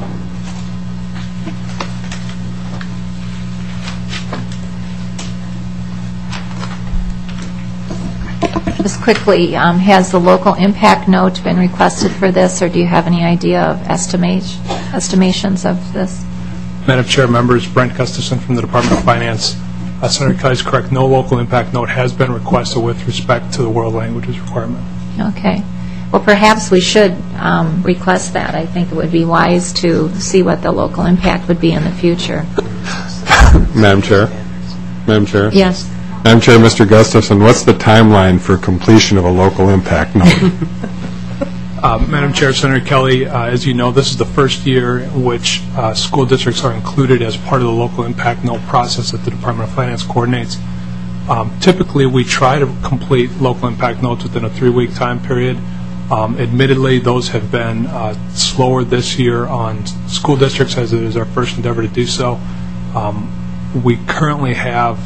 Just quickly, has the local impact note been requested for this, or do you have any idea of estimations of this? Madam Chair, members, Brent Gustafson from the Department of Finance. Senator Kelly is correct. No local impact note has been requested with respect to the world languages requirement. Okay. Well, perhaps we should request that. I think it would be wise to see what the local impact would be in the future. Madam Chair? Madam Chair? Yes. Madam Chair, Mr. Gustafson, what's the timeline for completion of a local impact note? Madam Chair, Senator Kelly, as you know, this is the first year in which school districts are included as part of the local impact note process that the Department of Finance coordinates. Typically, we try to complete local impact notes within a 3-week time period. Admittedly, those have been slower this year on school districts, as it is our first endeavor to do so. We currently have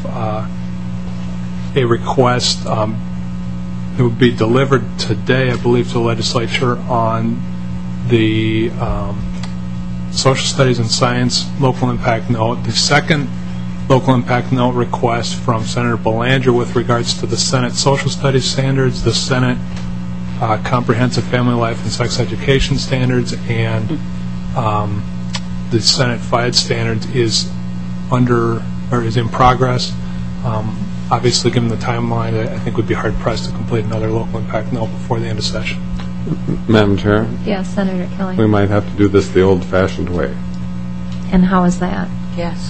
a request it would be delivered today, I believe, to the legislature on the social studies and science local impact note. The second local impact note request from Senator Belanger with regards to the Senate social studies standards, the Senate comprehensive family life and sex education standards, and the Senate FIAD standards is in progress. Obviously, given the timeline, I think it would be hard-pressed to complete another local impact note before the end of session. Madam Chair? Yes, Senator Kelly. We might have to do this the old-fashioned way. And how is that? Yes.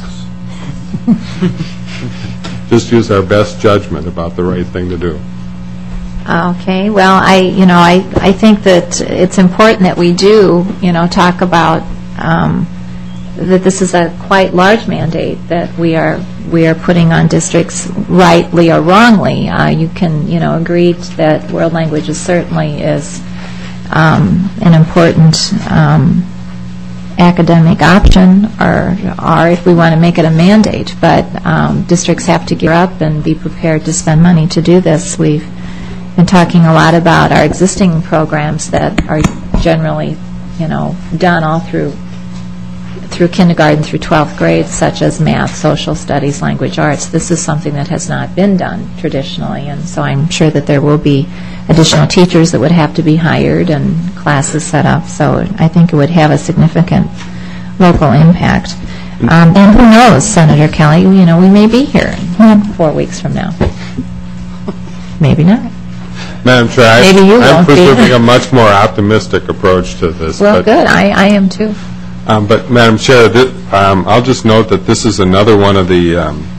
Just use our best judgment about the right thing to do. Okay. Well, I think that it's important that we do, talk about that this is a quite large mandate that we are putting on districts, rightly or wrongly. You can, agree that world languages certainly is an important academic option, or if we want to make it a mandate. But districts have to gear up and be prepared to spend money to do this. We've been talking a lot about our existing programs that are generally, done all through kindergarten through 12th grade, such as math, social studies, language arts. This is something that has not been done traditionally, and so I'm sure that there will be additional teachers that would have to be hired and classes set up. So I think it would have a significant local impact. And who knows, Senator Kelly, we may be here 4 weeks from now. Maybe not. Madam Chair, I'm pursuing a much more optimistic approach to this. Well, good. I am too. But, Madam Chair, I'll just note that this is another one of the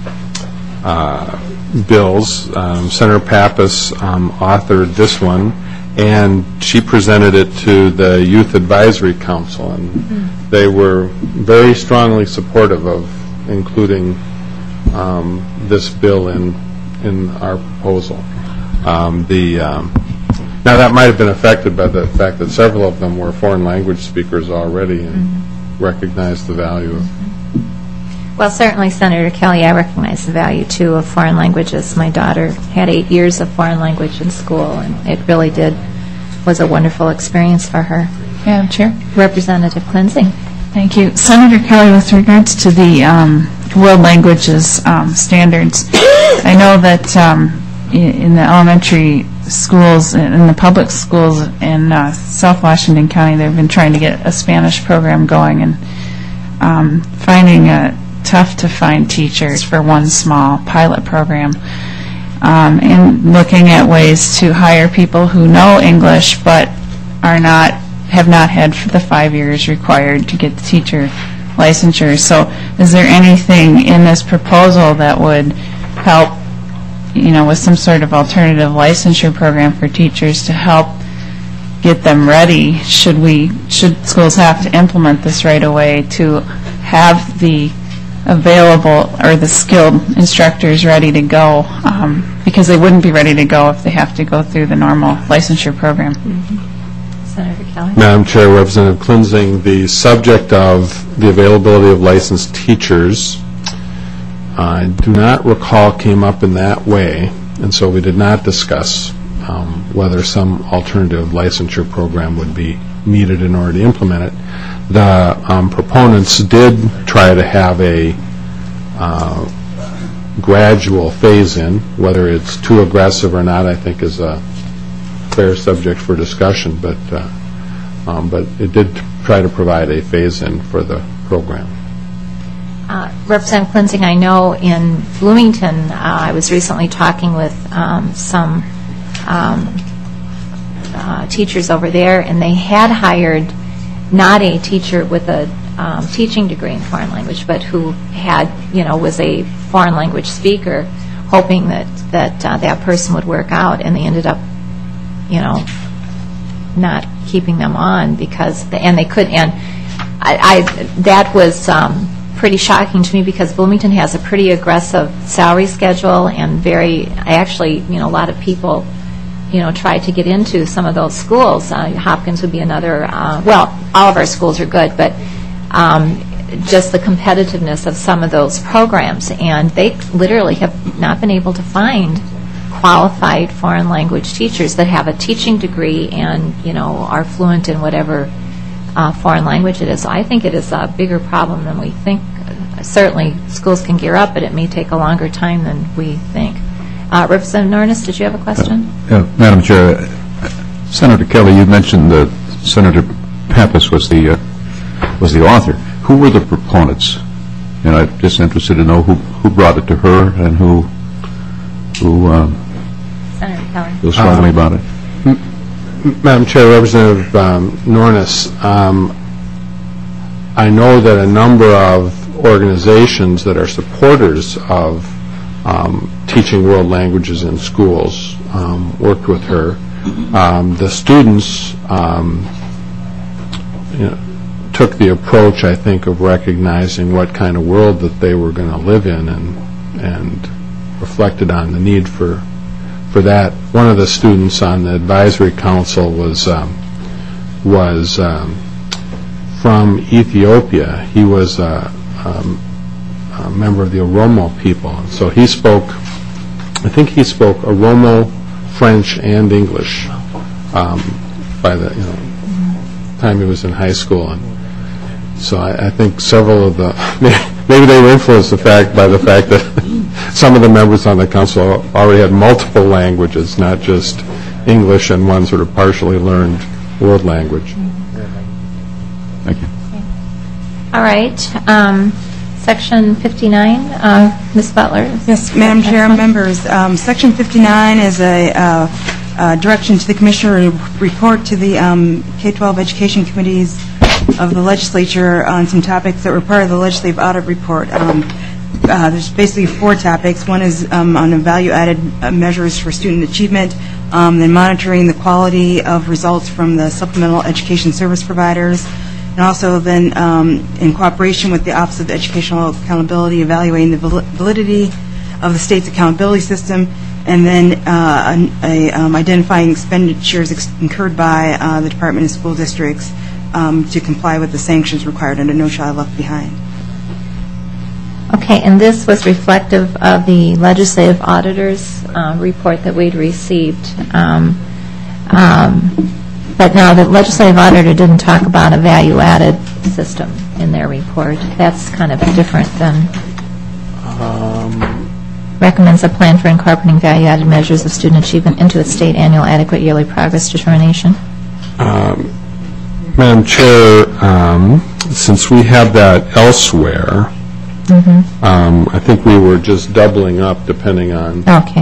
bills. Senator Pappas authored this one, and she presented it to the Youth Advisory Council, and they were very strongly supportive of including this bill in our proposal. Now, that might have been affected by the fact that several of them were foreign language speakers already and recognized the value of. Well, certainly, Senator Kelly, I recognize the value, too, of foreign languages. My daughter had 8 years of foreign language in school, and it really was a wonderful experience for her. Madam Chair? Representative Klinzing. Thank you. Senator Kelly, with regards to the world languages standards, I know that in the elementary schools, in the public schools in South Washington County, they've been trying to get a Spanish program going and finding it tough to find teachers for one small pilot program, and looking at ways to hire people who know English but have not had the 5 years required to get the teacher licensure. So is there anything in this proposal that would help, with some sort of alternative licensure program for teachers to help get them ready? Should schools have to implement this right away to have the available or the skilled instructors ready to go, because they wouldn't be ready to go if they have to go through the normal licensure program? Senator Kelly. Madam Chair, Representative Klinzing, the subject of the availability of licensed teachers, I do not recall came up in that way, and so we did not discuss whether some alternative licensure program would be needed in order to implement it. The proponents did try to have a gradual phase-in. Whether it's too aggressive or not, I think, is a fair subject for discussion, but it did try to provide a phase-in for the program. Representative Klinsing, I know in Bloomington, I was recently talking with some teachers over there, and they had hired not a teacher with a teaching degree in foreign language, but who had, was a foreign language speaker, hoping that that person would work out, and they ended up, not keeping them on because, that was pretty shocking to me because Bloomington has a pretty aggressive salary schedule and a lot of people, try to get into some of those schools. Hopkins would be another, all of our schools are good, but just the competitiveness of some of those programs, and they literally have not been able to find qualified foreign language teachers that have a teaching degree and, are fluent in whatever foreign language it is. So I think it is a bigger problem than we think. Certainly, schools can gear up, but it may take a longer time than we think. Representative Nornis, did you have a question? Madam Chair, Senator Kelly, you mentioned that Senator Pappas was the author. Who were the proponents? And I'm just interested to know who brought it to her and who Senator Kelly. feels strongly about it. Madam Chair, Representative Nornis, I know that a number of organizations that are supporters of teaching world languages in schools worked with her. The students took the approach, I think, of recognizing what kind of world that they were going to live in and reflected on the need for that. One of the students on the advisory council was from Ethiopia. He was a member of the Oromo people. So he spoke, I think he spoke Oromo, French, and English by the time he was in high school. And so I think several of the, maybe they were influenced by the fact that some of the members on the council already had multiple languages, not just English and one sort of partially learned world language. Thank you. All right. Section 59, Ms. Butler. Yes, Madam Chair, members. Section 59 is a direction to the Commissioner to report to the K-12 Education Committees of the Legislature on some topics that were part of the Legislative Audit Report. There's basically 4 topics. One is on the value-added measures for student achievement, then monitoring the quality of results from the supplemental education service providers, and also then in cooperation with the Office of Educational Accountability, evaluating the validity of the state's accountability system, and then identifying expenditures incurred by the Department of School Districts to comply with the sanctions required under No Child Left Behind. Okay, and this was reflective of the legislative auditor's report that we'd received. But now the legislative auditor didn't talk about a value-added system in their report. That's kind of different than recommends a plan for incorporating value-added measures of student achievement into a state annual adequate yearly progress determination. Madam Chair, since we have that elsewhere, I think we were just doubling up depending on... Okay.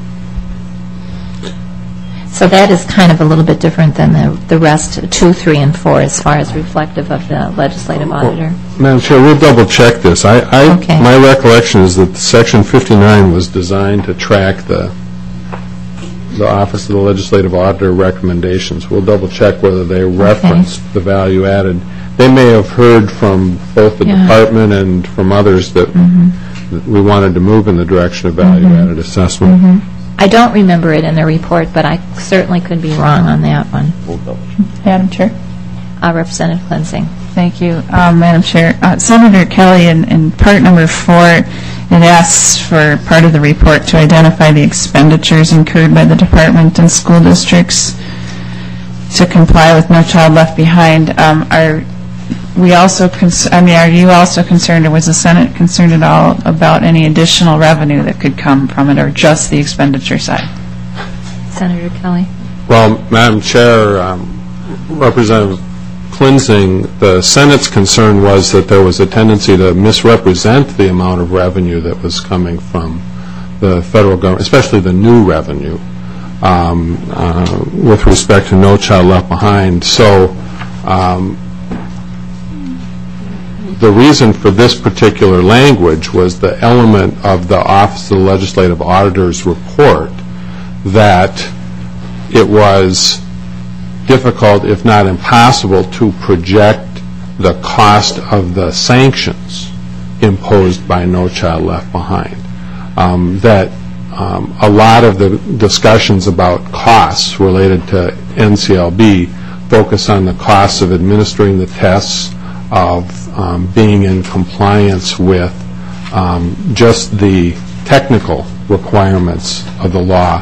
So that is kind of a little bit different than the rest, 2, 3, and 4, as far as reflective of the legislative auditor. Madam Chair, we'll double-check this. Okay. My recollection is that Section 59 was designed to track the Office of the Legislative Auditor recommendations. We'll double-check whether they referenced the value-added. They may have heard from both the department and from others that we wanted to move in the direction of value-added assessment. I don't remember it in the report, but I certainly could be wrong on that one. Madam Chair. Representative Klinsing. Thank you, Madam Chair. Senator Kelly, in part number 4, it asks for part of the report to identify the expenditures incurred by the department and school districts to comply with No Child Left Behind. we also, are you also concerned, or was the Senate concerned at all about any additional revenue that could come from it, or just the expenditure side? Senator Kelly? Well, Madam Chair, Representative Klinzing, the Senate's concern was that there was a tendency to misrepresent the amount of revenue that was coming from the federal government, especially the new revenue, with respect to No Child Left Behind. So the reason for this particular language was the element of the Office of the Legislative Auditor's report that it was difficult, if not impossible, to project the cost of the sanctions imposed by No Child Left Behind. That a lot of the discussions about costs related to NCLB focus on the costs of administering the tests, of being in compliance with just the technical requirements of the law.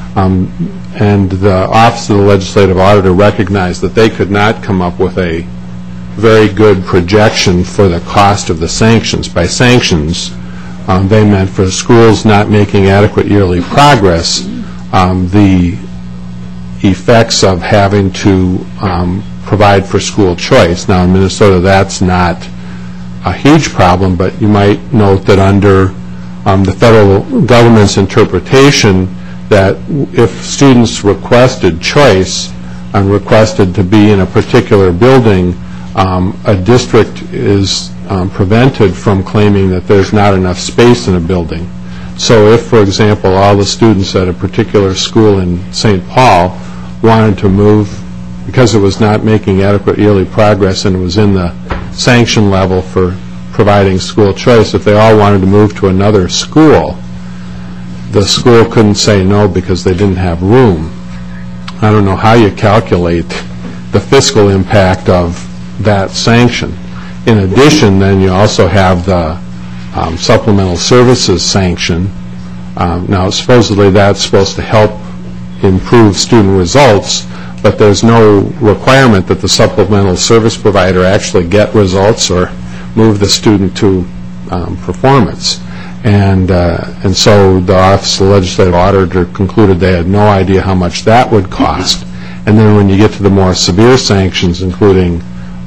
And the Office of the Legislative Auditor recognized that they could not come up with a very good projection for the cost of the sanctions. By sanctions, they meant for schools not making adequate yearly progress, the effects of having to provide for school choice. Now, in Minnesota, that's not a huge problem, but you might note that under the federal government's interpretation, that if students requested choice and requested to be in a particular building, a district is prevented from claiming that there's not enough space in a building. So if, for example, all the students at a particular school in St. Paul wanted to move because it was not making adequate yearly progress and it was in the sanction level for providing school choice, if they all wanted to move to another school, the school couldn't say no because they didn't have room. I don't know how you calculate the fiscal impact of that sanction. In addition, then you also have the supplemental services sanction. Now, supposedly that's supposed to help improve student results, but there's no requirement that the supplemental service provider actually get results or move the student to performance. And so the Office of the Legislative Auditor concluded they had no idea how much that would cost. And then when you get to the more severe sanctions, including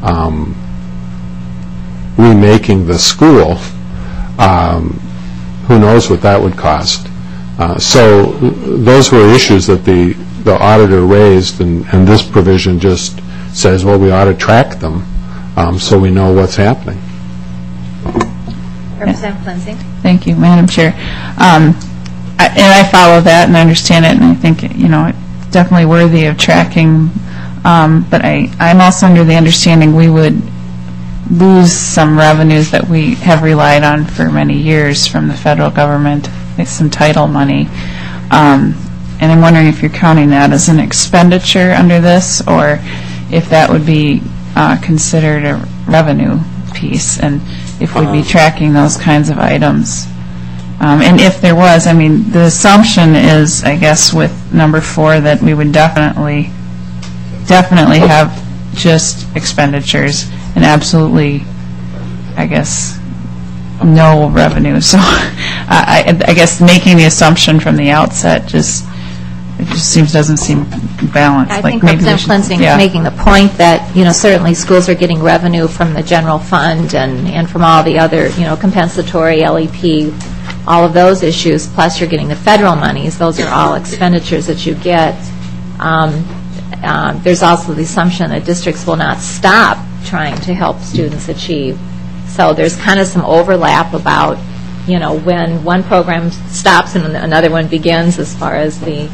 remaking the school, who knows what that would cost. So those were issues that the auditor raised, and this provision just says, well, we ought to track them so we know what's happening. Representative Klinzing. Thank you, Madam Chair. And I follow that and understand it, and I think, it's definitely worthy of tracking. But I'm also under the understanding we would lose some revenues that we have relied on for many years from the federal government, some title money. And I'm wondering if you're counting that as an expenditure under this, or if that would be considered a revenue piece, and if we'd be tracking those kinds of items. And if there was, the assumption is, I guess, with number 4, that we would definitely have just expenditures and absolutely, I guess, no revenue. So I guess making the assumption from the outset doesn't seem balanced. I think Representative Klinzing is making the point that, certainly schools are getting revenue from the general fund and from all the other, compensatory, LEP, all of those issues, plus you're getting the federal monies. Those are all expenditures that you get. There's also the assumption that districts will not stop trying to help students achieve. So there's kind of some overlap about, when one program stops and another one begins, as far as the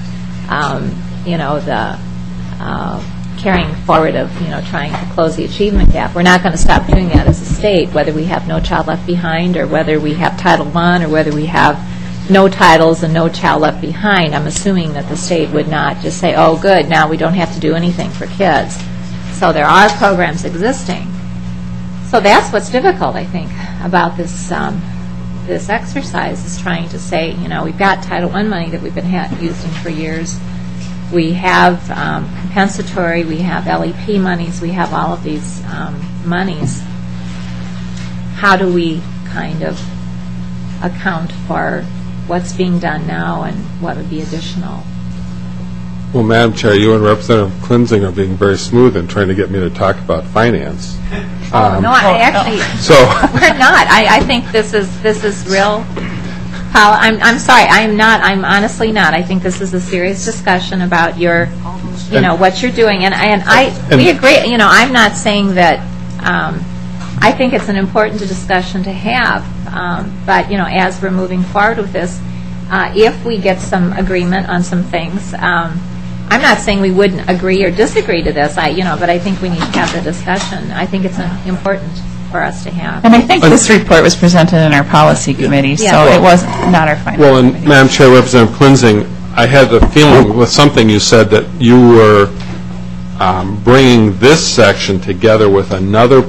carrying forward of, trying to close the achievement gap. We're not going to stop doing that as a state, whether we have No Child Left Behind or whether we have Title I or whether we have no titles and No Child Left Behind. I'm assuming that the state would not just say, oh, good, now we don't have to do anything for kids. So there are programs existing. So that's what's difficult, I think, about this this exercise, is trying to say, we've got Title I money that we've been using for years. We have compensatory, we have LEP monies, we have all of these monies. How do we kind of account for what's being done now and what would be additional? Well, Madam Chair, you and Representative Klinzing are being very smooth in trying to get me to talk about finance. No, I actually, we're not. I think this is real. Paul, I'm sorry, I'm honestly not. I think this is a serious discussion about your, what you're doing. We agree, I'm not saying that, I think it's an important discussion to have. But, as we're moving forward with this, if we get some agreement on some things, I'm not saying we wouldn't agree or disagree to this, but I think we need to have the discussion. I think it's important for us to have. And I think this report was presented in our policy committee, so it was not our final. Well, and Madam Chair, Representative Klinzing, I had a feeling with something you said that you were bringing this section together with another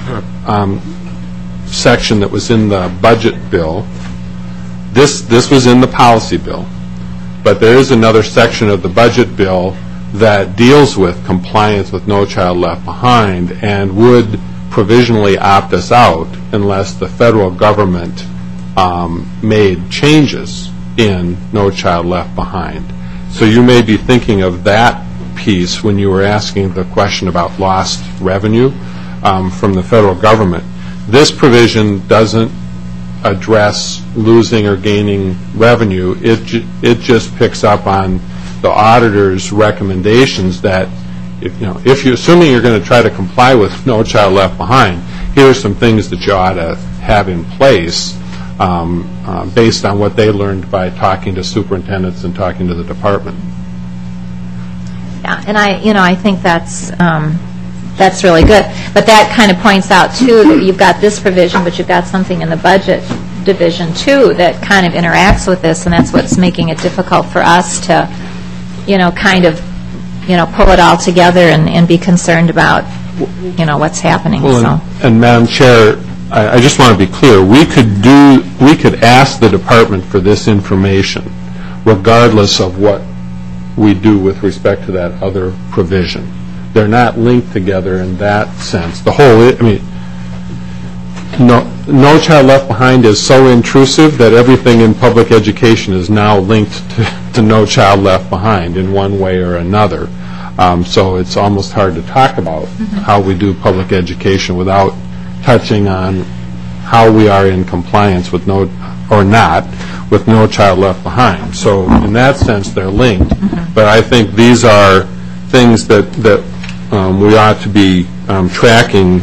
section that was in the budget bill. This was in the policy bill, but there is another section of the budget bill that deals with compliance with No Child Left Behind and would provisionally opt us out unless the federal government made changes in No Child Left Behind. So you may be thinking of that piece when you were asking the question about lost revenue from the federal government. This provision doesn't address losing or gaining revenue. It just picks up on the auditor's recommendations that if you're assuming you're going to try to comply with No Child Left Behind, here are some things that you ought to have in place based on what they learned by talking to superintendents and talking to the department. Yeah, and I think that's really good. But that kind of points out too that you've got this provision, but you've got something in the budget division too that kind of interacts with this, and that's what's making it difficult for us to, kind of, pull it all together and be concerned about, what's happening. Well, and Madam Chair, I just want to be clear. We could ask the department for this information, regardless of what we do with respect to that other provision. They're not linked together in that sense. The whole, No Child Left Behind is so intrusive that everything in public education is now linked to No Child Left Behind in one way or another. So it's almost hard to talk about how we do public education without touching on how we are in compliance with No Child Left Behind. So in that sense, they're linked. But I think these are things that we ought to be tracking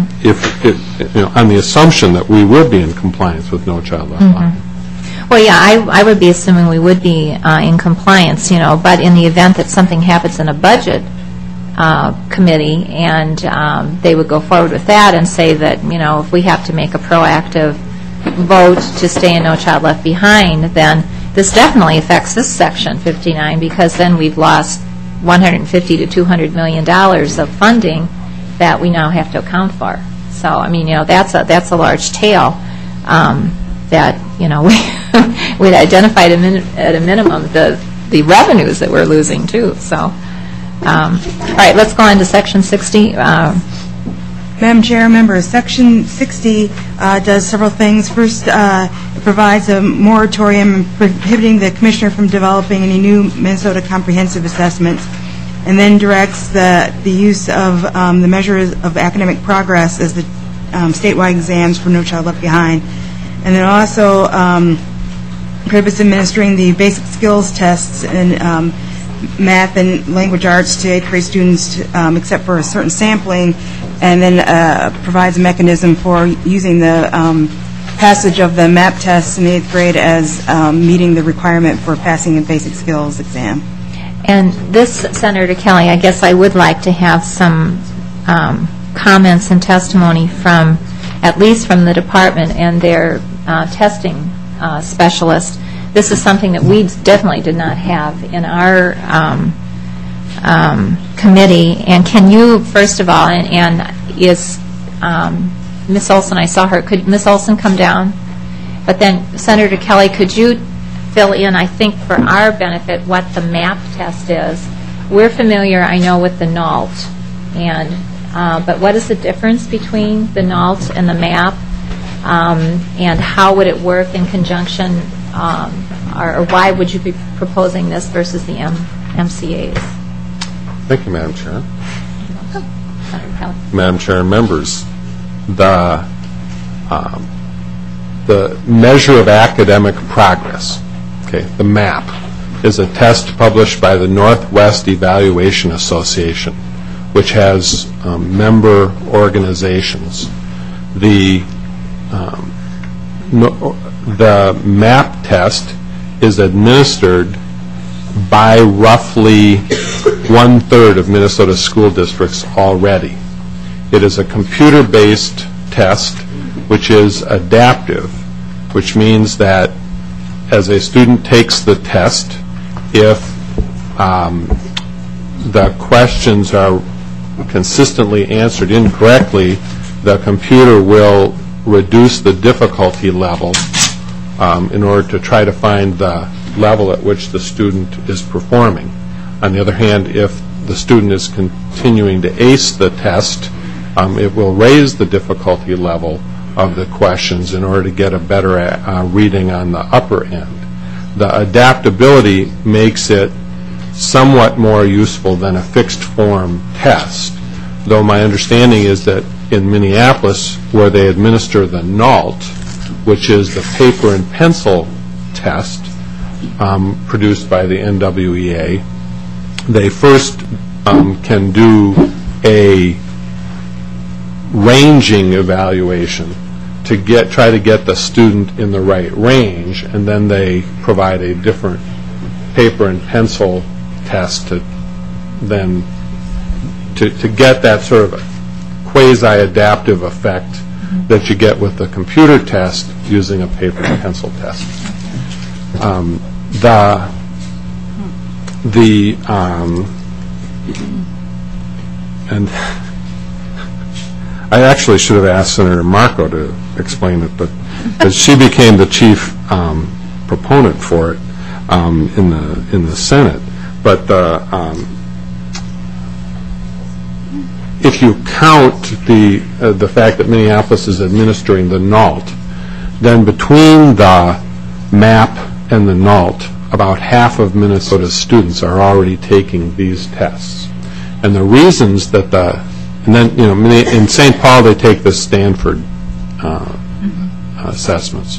on the assumption that we will be in compliance with No Child Left Behind. Well, yeah, I would be assuming we would be in compliance, but in the event that something happens in a budget committee and they would go forward with that and say that, if we have to make a proactive vote to stay in No Child Left Behind, then this definitely affects this section 59, because then we've lost $150 to $200 million of funding that we now have to account for. So, that's a large tail that, we'd identified at a minimum the revenues that we're losing, too. So, all right, let's go on to Section 60. Madam Chair, members, Section 60 does several things. First, it provides a moratorium prohibiting the commissioner from developing any new Minnesota comprehensive assessments, and then directs the use of the measures of academic progress as the statewide exams for No Child Left Behind. And then also prohibits administering the basic skills tests in math and language arts to 8th grade students except for a certain sampling, and then provides a mechanism for using the passage of the MAP tests in 8th grade as meeting the requirement for passing a basic skills exam. And this, Senator Kelly, I guess I would like to have some comments and testimony from, at least from the department and their testing specialist. This is something that we definitely did not have in our committee. And can you, first of all, and is Ms. Olson, I saw her, could Ms. Olson come down? But then, Senator Kelly, could you fill in, I think for our benefit, what the MAP test is, we're familiar, I know, with the NALT, but what is the difference between the NALT and the MAP, and how would it work in conjunction, or why would you be proposing this versus the MCAs? Thank you, Madam Chair. Senator Kelly. Madam Chair and members, the measure of academic progress, the MAP, is a test published by the Northwest Evaluation Association, which has member organizations. The MAP test is administered by roughly 1/3 of Minnesota school districts already. It is a computer-based test which is adaptive, which means that as a student takes the test, if the questions are consistently answered incorrectly, the computer will reduce the difficulty level in order to try to find the level at which the student is performing. On the other hand, if the student is continuing to ace the test, it will raise the difficulty level of the questions in order to get a better reading on the upper end. The adaptability makes it somewhat more useful than a fixed form test, though my understanding is that in Minneapolis, where they administer the NALT, which is the paper and pencil test produced by the NWEA, they first can do a ranging evaluation to try to get the student in the right range, and then they provide a different paper and pencil test to get that sort of quasi-adaptive effect that you get with the computer test using a paper and pencil test. And I actually should have asked Senator Marco to explain it, but she became the chief proponent for it in the Senate. But if you count the fact that Minneapolis is administering the NALT, then between the MAP and the NALT, about half of Minnesota's students are already taking these tests. And the reasons that in St. Paul they take the Stanford assessments.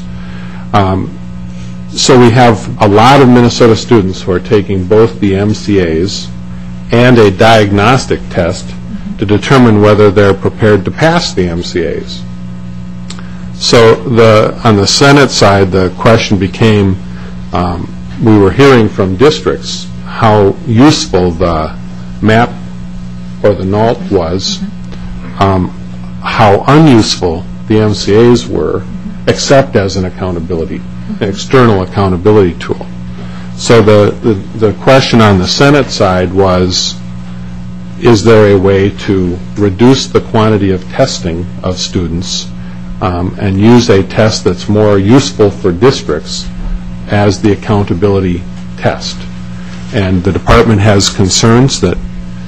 So we have a lot of Minnesota students who are taking both the MCAs and a diagnostic test to determine whether they're prepared to pass the MCAs. So on the Senate side, the question became, we were hearing from districts how useful the MAP or the NALT was, how unuseful the MCAs were, except as an external accountability tool. So the question on the Senate side was, is there a way to reduce the quantity of testing of students and use a test that's more useful for districts as the accountability test? And the department has concerns that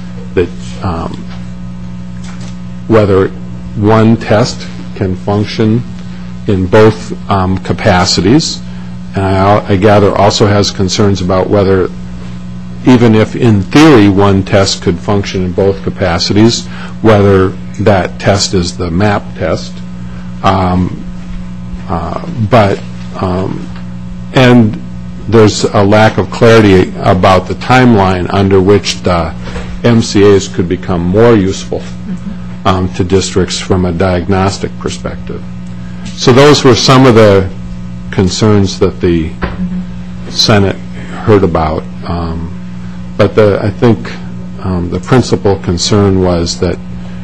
whether one test can function in both capacities, and I gather also has concerns about whether, even if in theory one test could function in both capacities, whether that test is the MAP test. And there's a lack of clarity about the timeline under which the MCAs could become more useful to districts from a diagnostic perspective. So those were some of the concerns that the Senate heard about. But I think the principal concern was that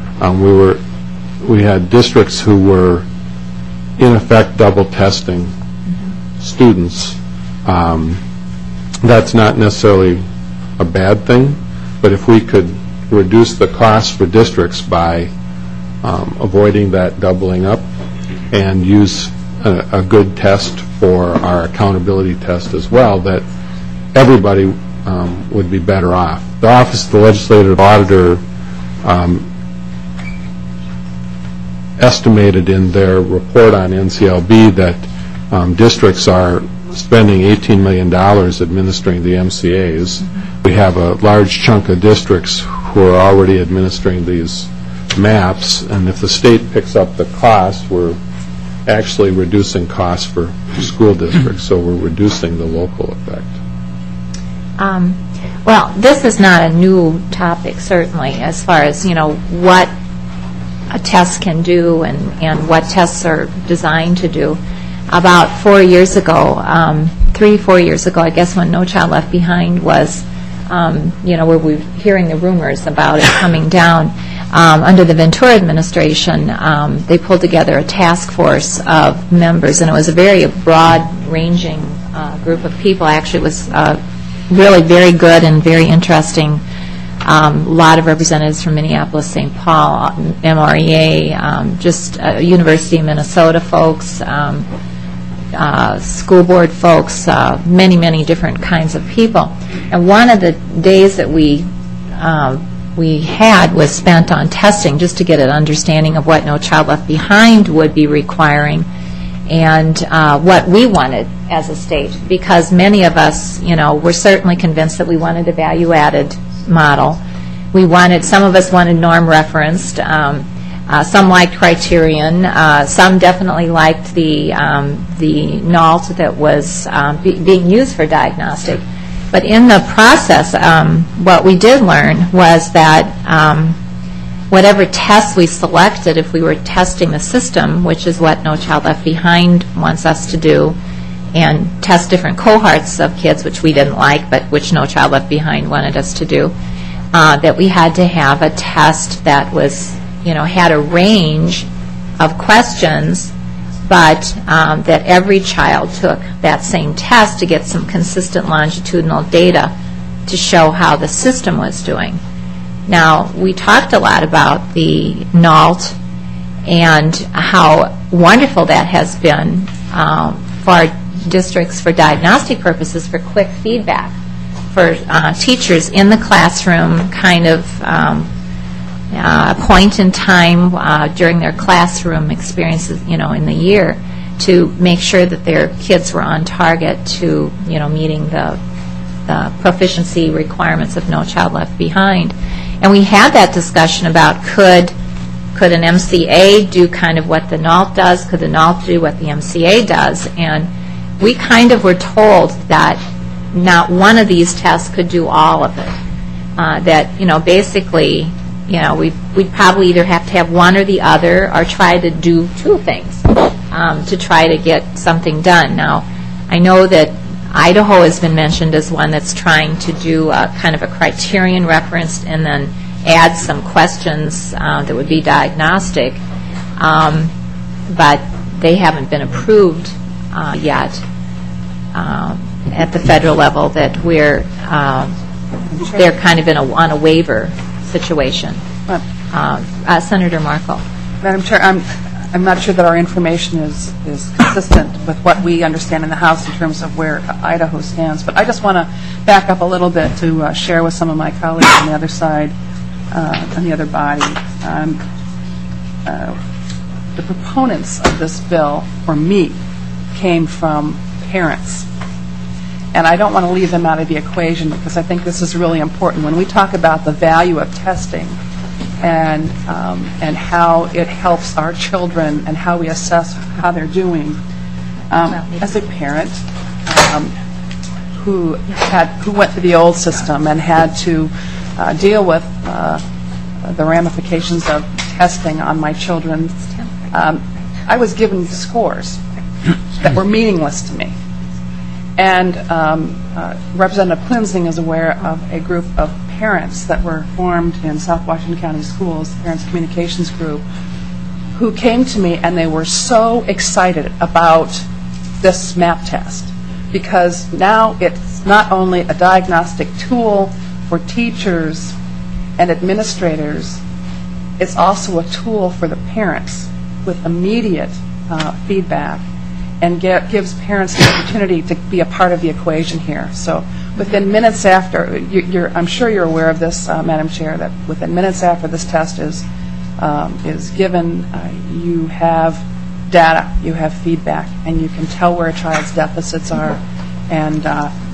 we had districts who were in effect double testing students. That's not necessarily a bad thing, but if we could reduce the cost for districts by avoiding that doubling up and use a good test for our accountability test as well, that everybody would be better off. The Office of the Legislative Auditor estimated in their report on NCLB that districts are spending $18 million administering the MCAs. We have a large chunk of districts who are already administering these maps, and if the state picks up the cost, we're actually reducing costs for school districts, so we're reducing the local effect. Well, this is not a new topic, certainly, as far as, what a test can do and what tests are designed to do. About 4 years ago, 3-4 years ago, I guess, when No Child Left Behind was, where we were hearing the rumors about it coming down, under the Ventura administration, they pulled together a task force of members, and it was a very broad-ranging group of people. Actually, it was really very good and very interesting. A lot of representatives from Minneapolis, St. Paul, MREA, just University of Minnesota folks, school board folks, many, many different kinds of people. And one of the days that we had was spent on testing, just to get an understanding of what No Child Left Behind would be requiring and what we wanted as a state, because many of us, were certainly convinced that we wanted a value-added model. Some of us wanted norm referenced, some liked criterion, some definitely liked the NALT that was being used for diagnostic. But in the process, what we did learn was that whatever tests we selected, if we were testing the system, which is what No Child Left Behind wants us to do, and test different cohorts of kids, which we didn't like, but which No Child Left Behind wanted us to do, that we had to have a test that was, had a range of questions, but that every child took that same test to get some consistent longitudinal data to show how the system was doing. Now, we talked a lot about the NALT and how wonderful that has been for our districts for diagnostic purposes, for quick feedback, for teachers in the classroom, kind of a point in time during their classroom experiences, in the year, to make sure that their kids were on target to, meeting the proficiency requirements of No Child Left Behind. And we had that discussion about could an MCA do kind of what the NALT does? Could the NALT do what the MCA does? And we kind of were told that not one of these tests could do all of it. That, basically, we'd probably either have to have one or the other, or try to do two things to try to get something done. Now, I know that Idaho has been mentioned as one that's trying to do kind of a criterion referenced and then add some questions that would be diagnostic, but they haven't been approved yet at the federal level. That they're kind of on a waiver situation. Senator Markle. Madam Chair, I'm not sure that our information is consistent with what we understand in the House in terms of where Idaho stands, but I just want to back up a little bit to share with some of my colleagues on the other side, on the other body. The proponents of this bill, for me, came from parents. And I don't want to leave them out of the equation, because I think this is really important. When we talk about the value of testing and how it helps our children and how we assess how they're doing, as a parent who went through the old system and had to deal with the ramifications of testing on my children, I was given scores that were meaningless to me. And Representative Klinzing is aware of a group of parents that were formed in South Washington County Schools, the Parents Communications Group, who came to me and they were so excited about this MAP test, because now it's not only a diagnostic tool for teachers and administrators, it's also a tool for the parents with immediate feedback and gives parents the opportunity to be a part of the equation here. So within minutes after, I'm sure you're aware of this, Madam Chair, that within minutes after this test is given, you have data, you have feedback, and you can tell where a child's deficits are, and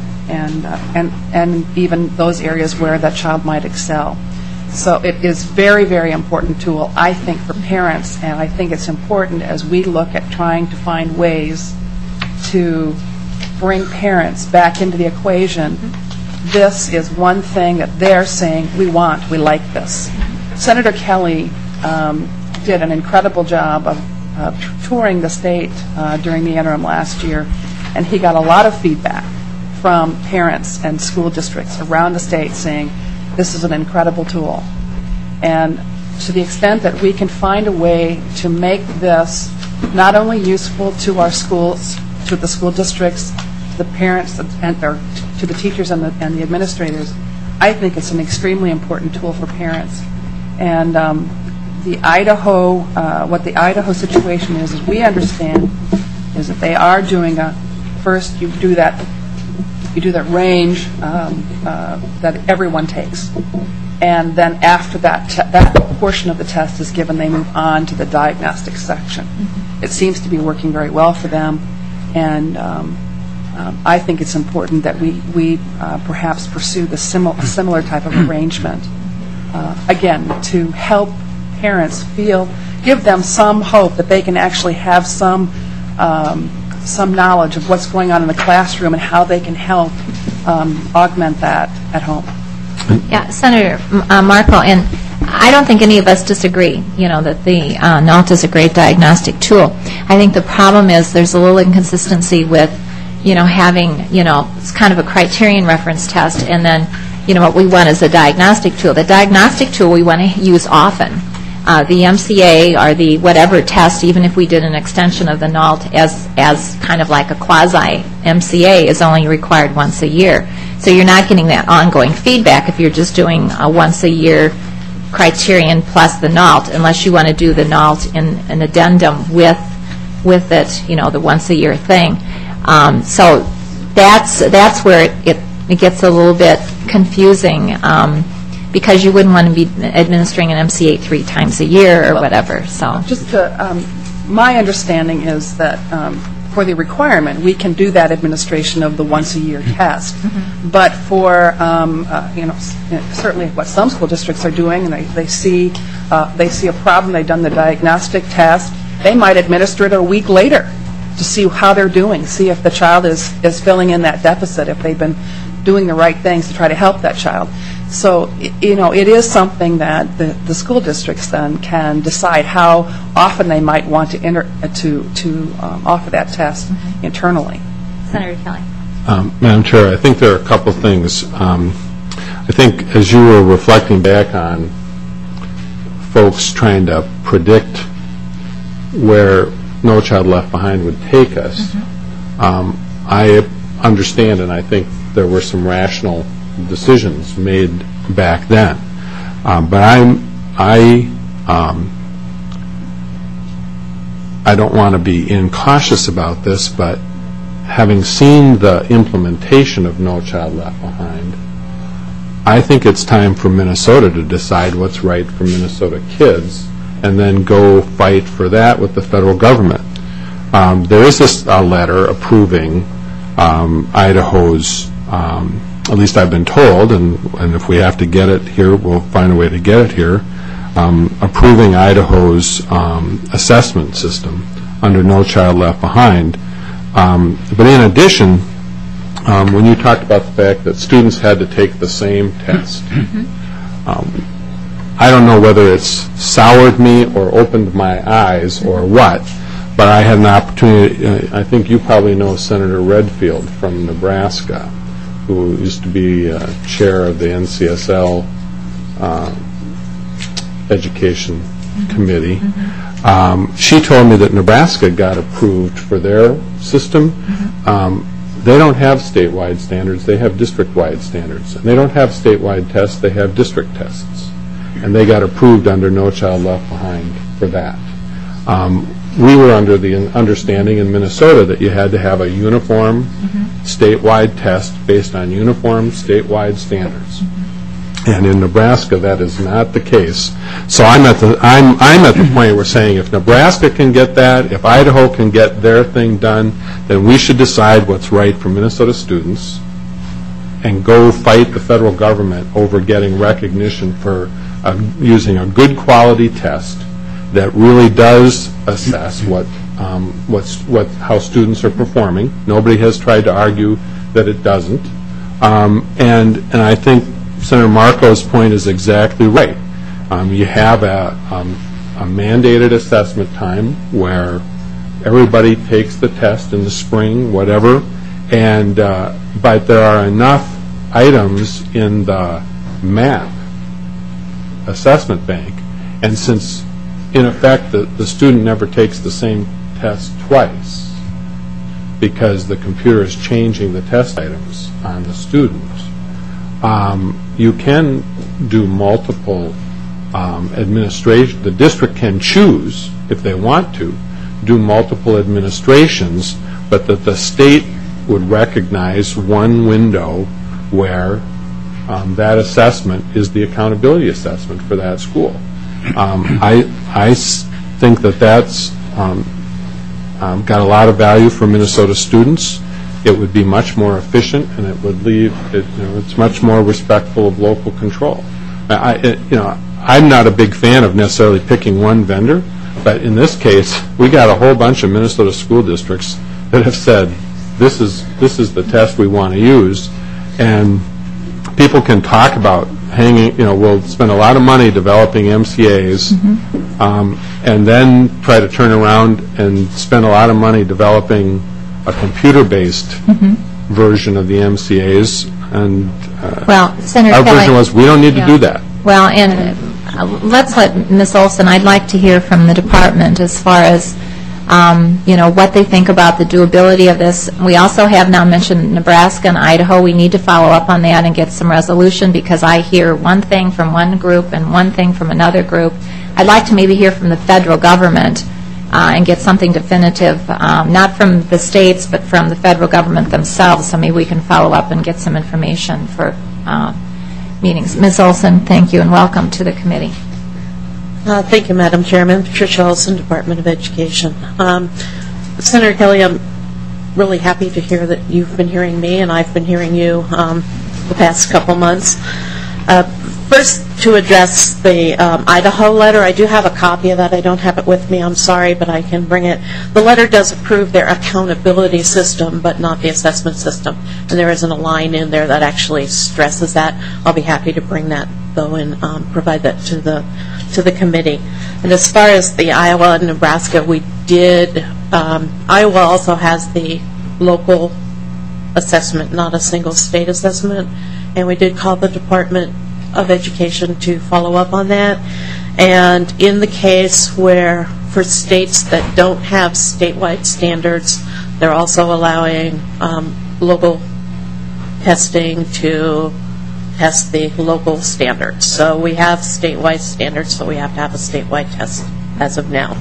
even those areas where that child might excel. So it is very, very important tool, I think, for parents, and I think it's important as we look at trying to find ways to bring parents back into the equation. This is one thing that they're saying, we like this. Senator Kelly did an incredible job of touring the state during the interim last year, and he got a lot of feedback from parents and school districts around the state saying, this is an incredible tool. And to the extent that we can find a way to make this not only useful to our schools, to the school districts, to the parents, or to the teachers and the administrators, I think it's an extremely important tool for parents. And the Idaho, what the Idaho situation is we understand is that they are doing first you do that range that everyone takes, and then after that portion of the test is given, they move on to the diagnostic section. It seems to be working very well for them, and I think it's important that we perhaps pursue the similar type of arrangement, again, to help parents give them some hope that they can actually have some knowledge of what's going on in the classroom and how they can help augment that at home. Yeah, Senator Markle, and I don't think any of us disagree, that the NALT is a great diagnostic tool. I think the problem is there's a little inconsistency with, having, it's kind of a criterion reference test, and then, what we want is a diagnostic tool. The diagnostic tool we want to use often. The MCA or the whatever test, even if we did an extension of the NALT as kind of like a quasi-MCA, is only required once a year. So you're not getting that ongoing feedback if you're just doing a once-a-year criterion plus the NALT, unless you want to do the NALT in an addendum with it, the once-a-year thing. So that's where it gets a little bit confusing. Because you wouldn't want to be administering an MCA 3 times a year or whatever. So, my understanding is that for the requirement, we can do that administration of the once-a-year test. But for certainly what some school districts are doing, and they see a problem, they've done the diagnostic test, they might administer it a week later to see how they're doing, see if the child is filling in that deficit, if they've been doing the right things to try to help that child. So, it is something that the school districts then can decide how often they might want to offer that test internally. Senator Kelly. Madam Chair, I think there are a couple things. I think as you were reflecting back on folks trying to predict where No Child Left Behind would take us, I understand, and I think there were some rational decisions made back then. But I don't want to be incautious about this, but having seen the implementation of No Child Left Behind, I think it's time for Minnesota to decide what's right for Minnesota kids and then go fight for that with the federal government. There is a letter approving Idaho's, at least I've been told, and if we have to get it here, we'll find a way to get it here, approving Idaho's assessment system under No Child Left Behind. But in addition, when you talked about the fact that students had to take the same test, I don't know whether it's soured me or opened my eyes or what, but I had an opportunity. I think you probably know Senator Redfield from Nebraska, who used to be chair of the NCSL Education Committee. She told me that Nebraska got approved for their system. They don't have statewide standards. They have district-wide standards. And they don't have statewide tests. They have district tests. And they got approved under No Child Left Behind for that. we were under the understanding in Minnesota that you had to have a uniform statewide test based on uniform statewide standards. And in Nebraska, that is not the case. So I'm at the point where we're saying if Nebraska can get that, if Idaho can get their thing done, then we should decide what's right for Minnesota students and go fight the federal government over getting recognition for using a good quality test that really does assess how students are performing. Nobody has tried to argue that it doesn't. And I think Senator Marco's point is exactly right. You have a mandated assessment time where everybody takes the test in the spring, whatever, and but there are enough items in the MAP assessment bank, and since in effect the student never takes the same test twice because the computer is changing the test items on the student, you can do multiple administration. The district can choose, if they want to, do multiple administrations, but that the state would recognize one window where that assessment is the accountability assessment for that school. I think that that's got a lot of value for Minnesota students. It would be much more efficient, and it would leave it, it's much more respectful of local control. I'm not a big fan of necessarily picking one vendor, but in this case, we got a whole bunch of Minnesota school districts that have said this is the test we want to use, and people can talk about we'll spend a lot of money developing MCAs, and then try to turn around and spend a lot of money developing a computer-based version of the MCAs, and Senator our Kelly, version was we don't need to do that. Well, and let's let Ms. Olson, I'd like to hear from the department as far as what they think about the doability of this. We also have now mentioned Nebraska and Idaho. We need to follow up on that and get some resolution, because I hear one thing from one group and one thing from another group. I'd like to maybe hear from the federal government and get something definitive, not from the states, but from the federal government themselves, so maybe we can follow up and get some information for meetings. Ms. Olson, thank you, and welcome to the committee. Thank you, Madam Chairman. Patricia Olson, Department of Education. Senator Kelly, I'm really happy to hear that you've been hearing me and I've been hearing you the past couple months. First, to address the Idaho letter, I do have a copy of that. I don't have it with me. I'm sorry, but I can bring it. The letter does approve their accountability system, but not the assessment system. And there isn't a line in there that actually stresses that. I'll be happy to bring that, though, and provide that to the committee. And as far as the Iowa and Nebraska, we did, Iowa also has the local assessment, not a single state assessment, and we did call the Department of Education to follow up on that. And in the case where, for states that don't have statewide standards, they're also allowing local testing to test the local standards. So we have statewide standards, so we have to have a statewide test as of now.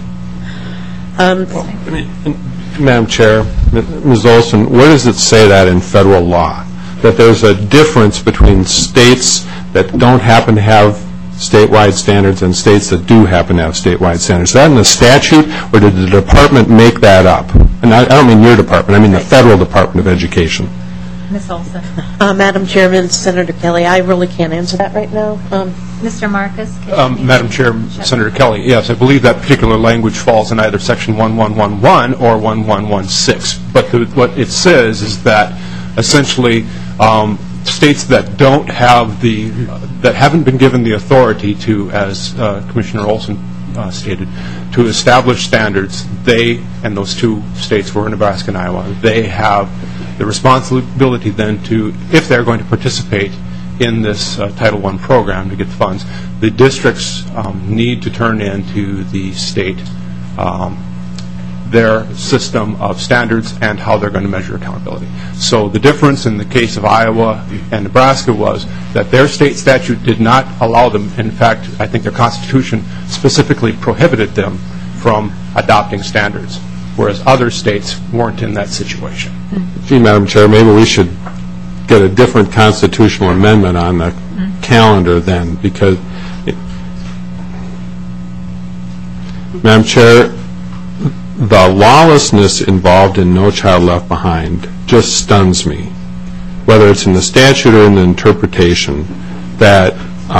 Madam Chair, Ms. Olson, where does it say that in federal law, that there's a difference between states that don't happen to have statewide standards and states that do happen to have statewide standards? Is that in the statute, or did the department make that up? And I don't mean your department, I mean the Federal Department of Education. Ms. Olson. Madam Chairman, Senator Kelly, I really can't answer that right now. Mr. Marcus? Madam Chair, Senator Kelly, yes, I believe that particular language falls in either Section 1111 or 1116. But what it says is that essentially states that don't have that haven't been given the authority to, as Commissioner Olson stated, to establish standards, they, and those two states were Nebraska and Iowa, they have the responsibility then to, if they're going to participate in this Title I program to get funds, the districts need to turn into the state their system of standards and how they're going to measure accountability. So the difference in the case of Iowa and Nebraska was that their state statute did not allow them, in fact, I think their Constitution specifically prohibited them from adopting standards, whereas other states weren't in that situation. Gee, Madam Chair, maybe we should get a different constitutional amendment on the calendar then, because, Madam Chair, the lawlessness involved in No Child Left Behind just stuns me, whether it's in the statute or in the interpretation, that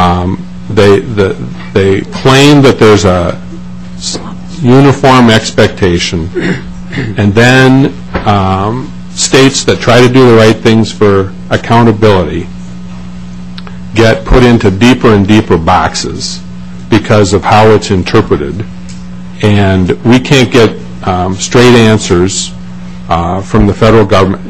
they claim that there's a uniform expectation, and then states that try to do the right things for accountability get put into deeper and deeper boxes because of how it's interpreted, and we can't get straight answers from the federal government.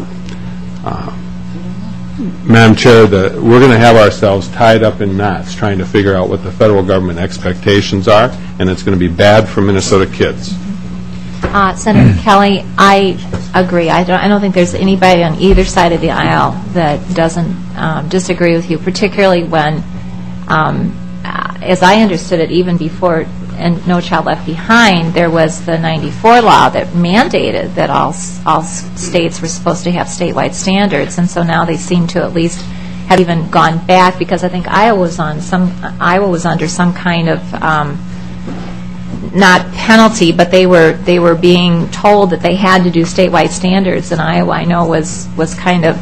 Madam Chair, we're going to have ourselves tied up in knots trying to figure out what the federal government expectations are, and it's going to be bad for Minnesota kids. Senator Kelly, I agree. I don't think there's anybody on either side of the aisle that doesn't disagree with you, particularly when, as I understood it, even before and No Child Left Behind, there was the 94 law that mandated that all states were supposed to have statewide standards, and so now they seem to at least have even gone back, because I think Iowa was under some kind of not penalty, but they were being told that they had to do statewide standards, and Iowa, I know, was kind of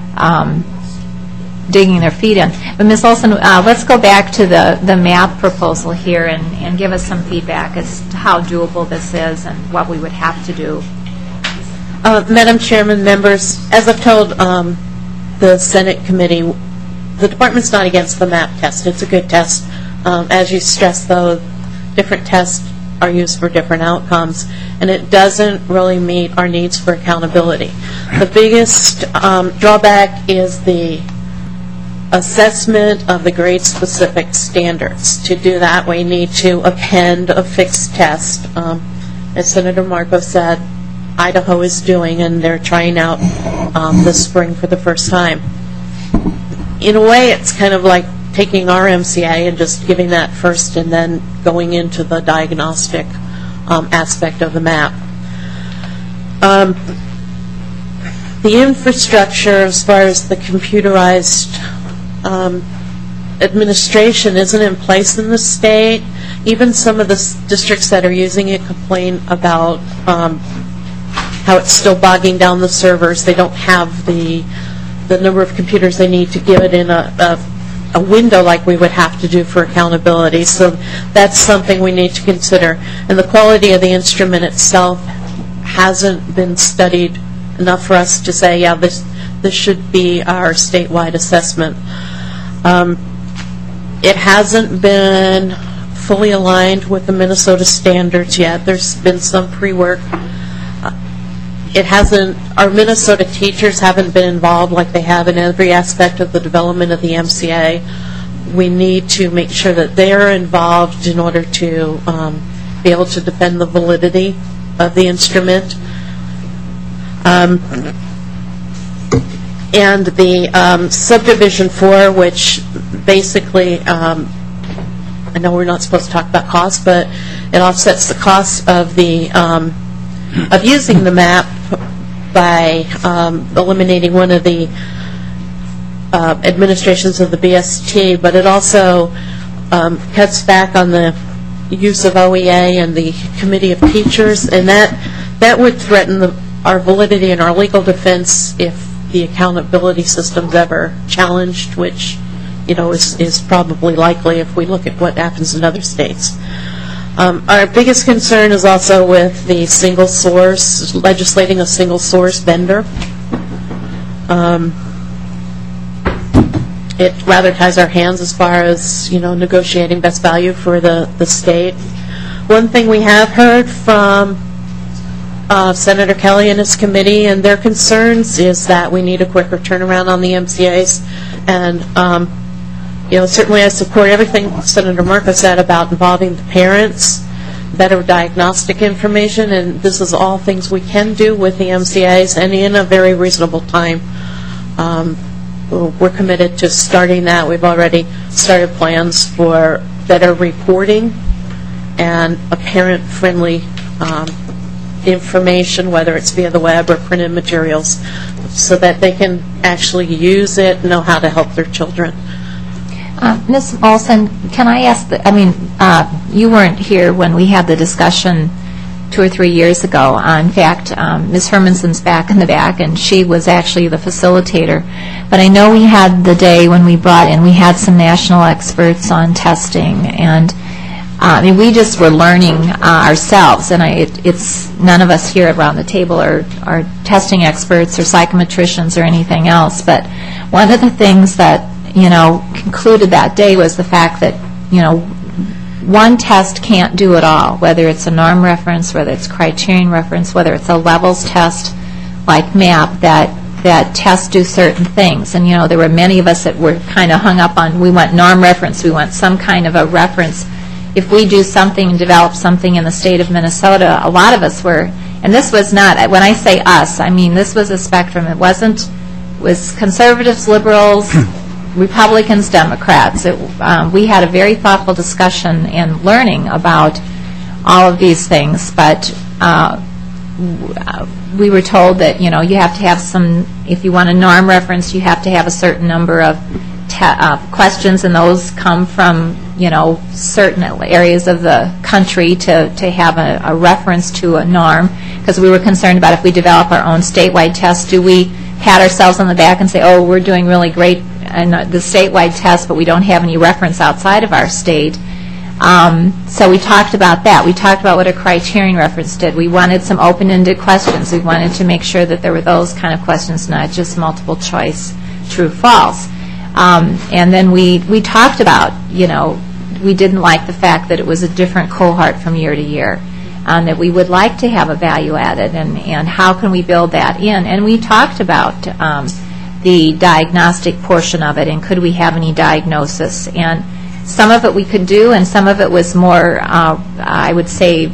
digging their feet in. But Ms. Olson, let's go back to the MAP proposal here and give us some feedback as to how doable this is and what we would have to do. Madam Chairman, members, as I've told the Senate committee, the department's not against the MAP test. It's a good test. As you stressed, though, different tests are used for different outcomes, and it doesn't really meet our needs for accountability. The biggest drawback is the assessment of the grade-specific standards. To do that, we need to append a fixed test. As Senator Marco said, Idaho is doing, and they're trying out this spring for the first time. In a way, it's kind of like taking our MCA and just giving that first and then going into the diagnostic aspect of the MAP. The infrastructure, as far as the computerized administration, isn't in place in the state. Even some of the districts that are using it complain about how it's still bogging down the servers. They don't have the number of computers they need to give it in a window like we would have to do for accountability. So that's something we need to consider. And the quality of the instrument itself hasn't been studied enough for us to say, yeah, this should be our statewide assessment. It hasn't been fully aligned with the Minnesota standards yet. There's been some pre-work. Our Minnesota teachers haven't been involved like they have in every aspect of the development of the MCA. We need to make sure that they're involved in order to be able to defend the validity of the instrument. And the subdivision 4, which basically, I know we're not supposed to talk about cost, but it offsets the cost of of using the MAP by eliminating one of the administrations of the BST, but it also cuts back on the use of OEA and the Committee of Teachers, and that would threaten our validity and our legal defense if the accountability system's ever challenged, which is probably likely if we look at what happens in other states. Our biggest concern is also with the single source, legislating a single source vendor. It rather ties our hands as far as negotiating best value for the state. One thing we have heard from Senator Kelly and his committee and their concerns is that we need a quicker turnaround on the MCAs, and certainly I support everything Senator Marco said about involving the parents, better diagnostic information, and this is all things we can do with the MCAs and in a very reasonable time. We're committed to starting that. We've already started plans for better reporting and a parent-friendly information, whether it's via the web or printed materials, so that they can actually use it and know how to help their children. Ms. Olson, can I ask, you weren't here when we had the discussion 2 or 3 years ago. In fact, Ms. Hermanson's back in the back, and she was actually the facilitator. But I know we had the day when we had some national experts on testing, and we just were learning ourselves, and it's none of us here around the table are testing experts or psychometricians or anything else. But one of the things that concluded that day was the fact that one test can't do it all, whether it's a norm reference, whether it's criterion reference, whether it's a levels test like MAP, that tests do certain things. And there were many of us that were kind of hung up on, we want norm reference, we want some kind of a reference. If we do something and develop something in the state of Minnesota, a lot of us were, and this was not, when I say us, I mean this was a spectrum. It was conservatives, liberals, Republicans, Democrats. We had a very thoughtful discussion and learning about all of these things, but we were told that you have to have some, if you want a norm reference, you have to have a certain number of questions, and those come from certain areas of the country to have a reference to a norm, because we were concerned about if we develop our own statewide test, do we pat ourselves on the back and say, oh, we're doing really great in the statewide test, but we don't have any reference outside of our state. So we talked about that. We talked about what a criterion reference did. We wanted some open-ended questions. We wanted to make sure that there were those kind of questions, not just multiple choice, true, false. And then we talked about, we didn't like the fact that it was a different cohort from year to year, that we would like to have a value added, and how can we build that in. And we talked about the diagnostic portion of it, and could we have any diagnosis. And some of it we could do, and some of it was more, I would say,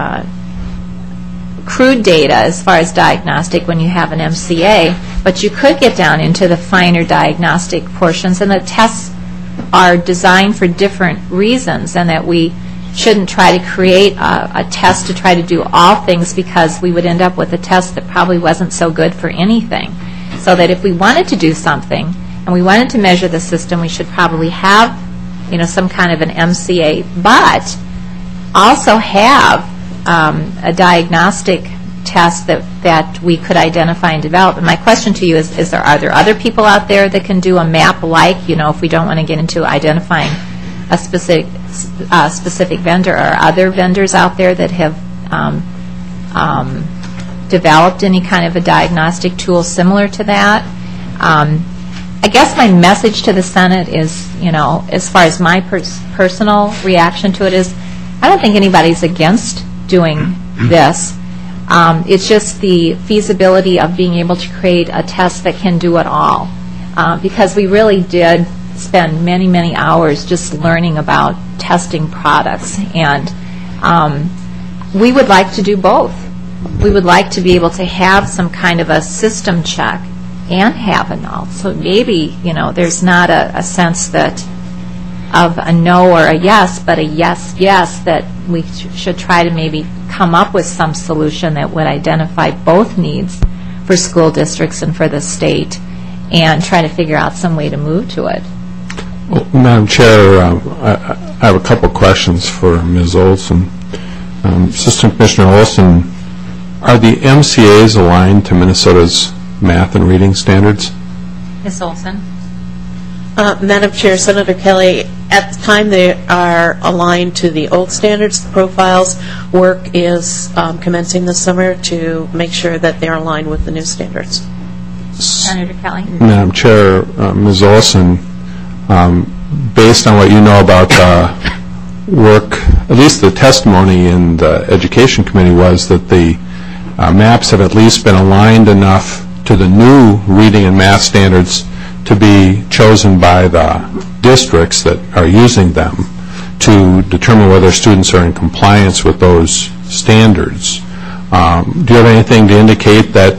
crude data as far as diagnostic when you have an MCA, but you could get down into the finer diagnostic portions, and the tests are designed for different reasons, and that we shouldn't try to create a test to try to do all things, because we would end up with a test that probably wasn't so good for anything. So that if we wanted to do something and we wanted to measure the system, we should probably have some kind of an MCA, but also have a diagnostic test that we could identify and develop. And my question to you is are there other people out there that can do a map like, if we don't want to get into identifying a specific vendor, or other vendors out there that have developed any kind of a diagnostic tool similar to that? I guess my message to the Senate is, as far as my personal reaction to it is, I don't think anybody's against doing this. It's just the feasibility of being able to create a test that can do it all. Because we really did spend many, many hours just learning about testing products. And we would like to do both. We would like to be able to have some kind of a system check and have a null. So maybe, there's not a sense that of a no or a yes, but a yes, that we should try to maybe come up with some solution that would identify both needs for school districts and for the state, and try to figure out some way to move to it. Well, Madam Chair, I have a couple questions for Ms. Olson. Assistant Commissioner Olson, are the MCAs aligned to Minnesota's math and reading standards? Ms. Olson? Madam Chair, Senator Kelly, at the time they are aligned to the old standards. The profiles work is commencing this summer to make sure that they're aligned with the new standards. Senator Kelly? Madam Chair, Ms. Olson, based on what you know about work, at least the testimony in the Education Committee was that the maps have at least been aligned enough to the new reading and math standards to be chosen by the districts that are using them to determine whether students are in compliance with those standards. Do you have anything to indicate that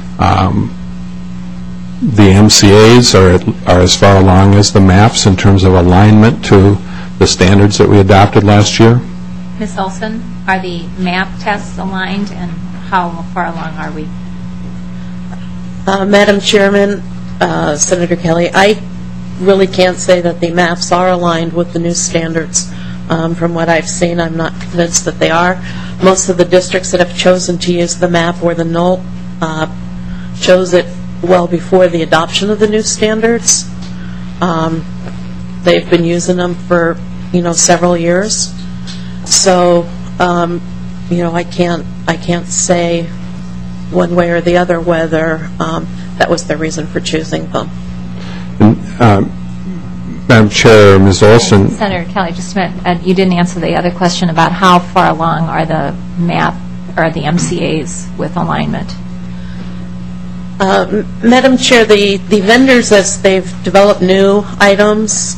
the MCAs are as far along as the maps in terms of alignment to the standards that we adopted last year? Ms. Olson, are the MAP tests aligned, and how far along are we? Madam Chairman, Senator Kelly, I really can't say that the MAPs are aligned with the new standards. From what I've seen, I'm not convinced that they are. Most of the districts that have chosen to use the MAP or the NOLT chose it well before the adoption of the new standards. They've been using them for, several years. So, I can't say one way or the other whether that was the reason for choosing them. Madam Chair, Ms. Olson. Senator Kelly, just a minute. You didn't answer the other question about how far along are the MAP or the MCAs with alignment. Madam Chair, the vendors, as they've developed new items,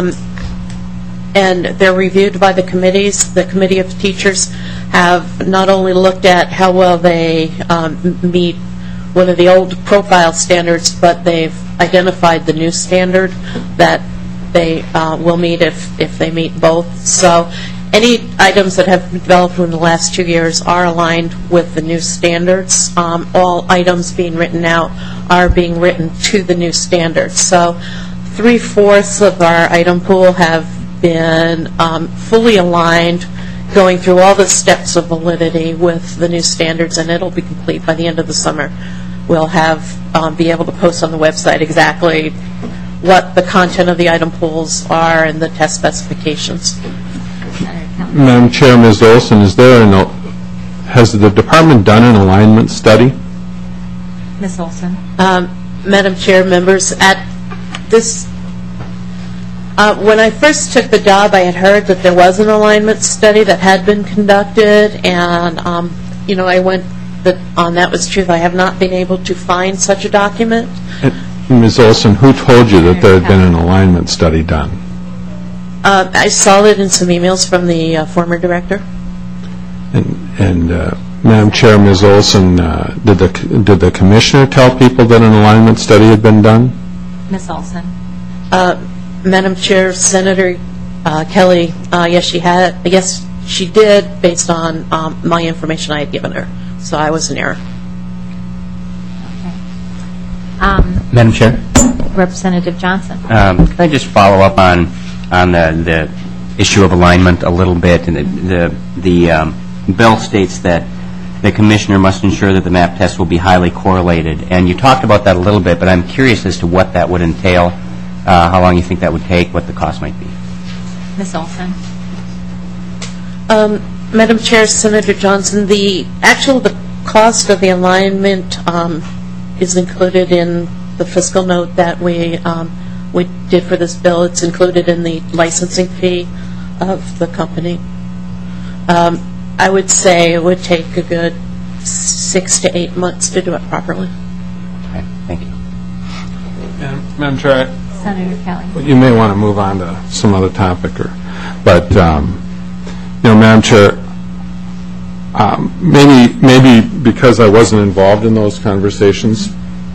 and they're reviewed by the committees, the Committee of Teachers have not only looked at how well they meet one of the old profile standards, but they've identified the new standard that they will meet if they meet both. So any items that have been developed in the last 2 years are aligned with the new standards. All items being written out are being written to the new standards. So 3/4 of our item pool have been fully aligned, going through all the steps of validity with the new standards, and it'll be complete by the end of the summer. We'll be able to post on the website exactly what the content of the item pools are and the test specifications. Madam Chair, Ms. Olson, has the department done an alignment study? Ms. Olson. Madam Chair, members, at this, when I first took the job, I had heard that there was an alignment study that had been conducted, and I went on that was true. I have not been able to find such a document. Ms. Olson, who told you that there had been an alignment study done? I saw it in some emails from the former director. And Madam Chair, Ms. Olson, did the commissioner tell people that an alignment study had been done? Ms. Olson. Madam Chair, Senator Kelly, yes, she had. Yes, she did, based on my information I had given her. So I was in error. Madam Chair? Representative Johnson. Can I just follow up on the issue of alignment a little bit? And the bill states that the commissioner must ensure that the MAP test will be highly correlated. And you talked about that a little bit, but I'm curious as to what that would entail, how long you think that would take, what the cost might be. Ms. Olson. Madam Chair, Senator Johnson, the cost of the alignment is included in the fiscal note that we did for this bill. It's included in the licensing fee of the company. I would say it would take a good 6 to 8 months to do it properly. Okay, thank you. Madam Chair, Senator Kelly. You may want to move on to some other topic, but Madam Chair, maybe because I wasn't involved in those conversations,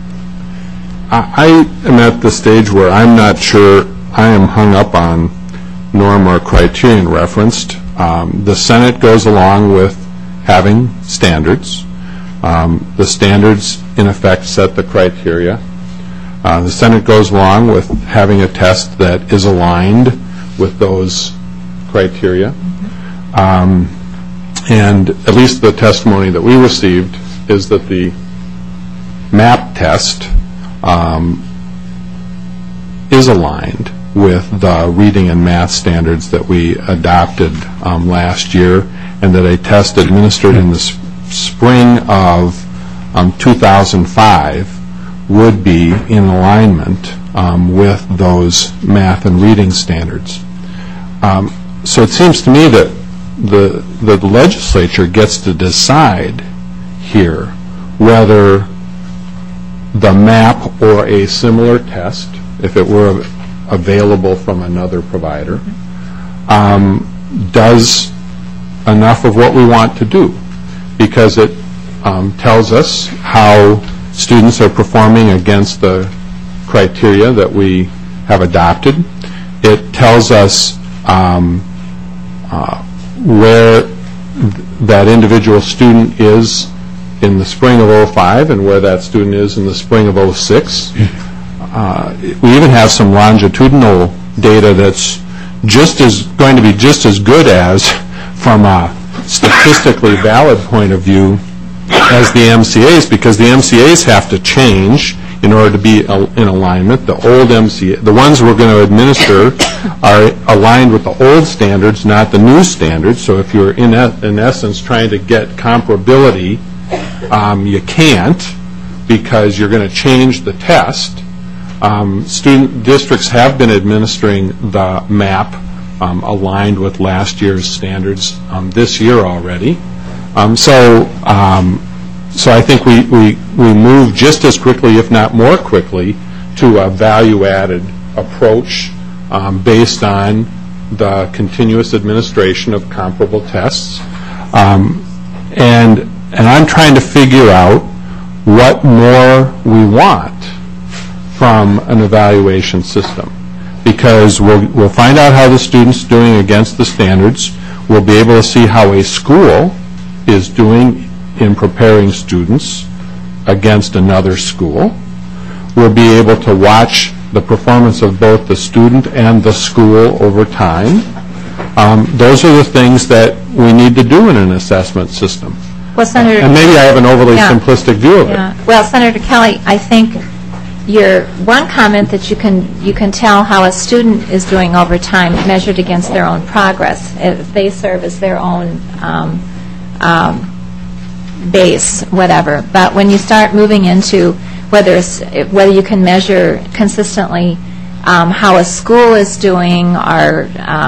I am at the stage where I'm not sure I am hung up on norm or criterion referenced. The Senate goes along with having standards. The standards, in effect, set the criteria. The Senate goes along with having a test that is aligned with those criteria. And at least the testimony that we received is that the MAP test is aligned with the reading and math standards that we adopted last year, and that a test administered in the spring of 2005 would be in alignment with those math and reading standards. So it seems to me that the legislature gets to decide here whether the MAP or a similar test, if it were available from another provider, does enough of what we want to do, because it tells us how students are performing against the criteria that we have adopted. It tells us where that individual student is in the spring of '05 and where that student is in the spring of '06. We even have some longitudinal data that's going to be just as good as, from a statistically valid point of view, as the MCAs, because the MCAs have to change in order to be in alignment. The old MCA, the ones we're going to administer, are aligned with the old standards, not the new standards. So if you're in essence trying to get comparability, you can't, because you're going to change the test. Student districts have been administering the MAP aligned with last year's standards this year already. So I think we move just as quickly, if not more quickly, to a value-added approach based on the continuous administration of comparable tests. And I'm trying to figure out what more we want from an evaluation system, because we'll find out how the student's doing against the standards. We'll be able to see how a school is doing in preparing students against another school. We'll be able to watch the performance of both the student and the school over time. Those are the things that we need to do in an assessment system. Well, Senator, and maybe I have an overly simplistic view of it. Well, Senator Kelly, I think your one comment that you can tell how a student is doing over time measured against their own progress. If they serve as their own base, whatever. But when you start moving into whether you can measure consistently how a school is doing, or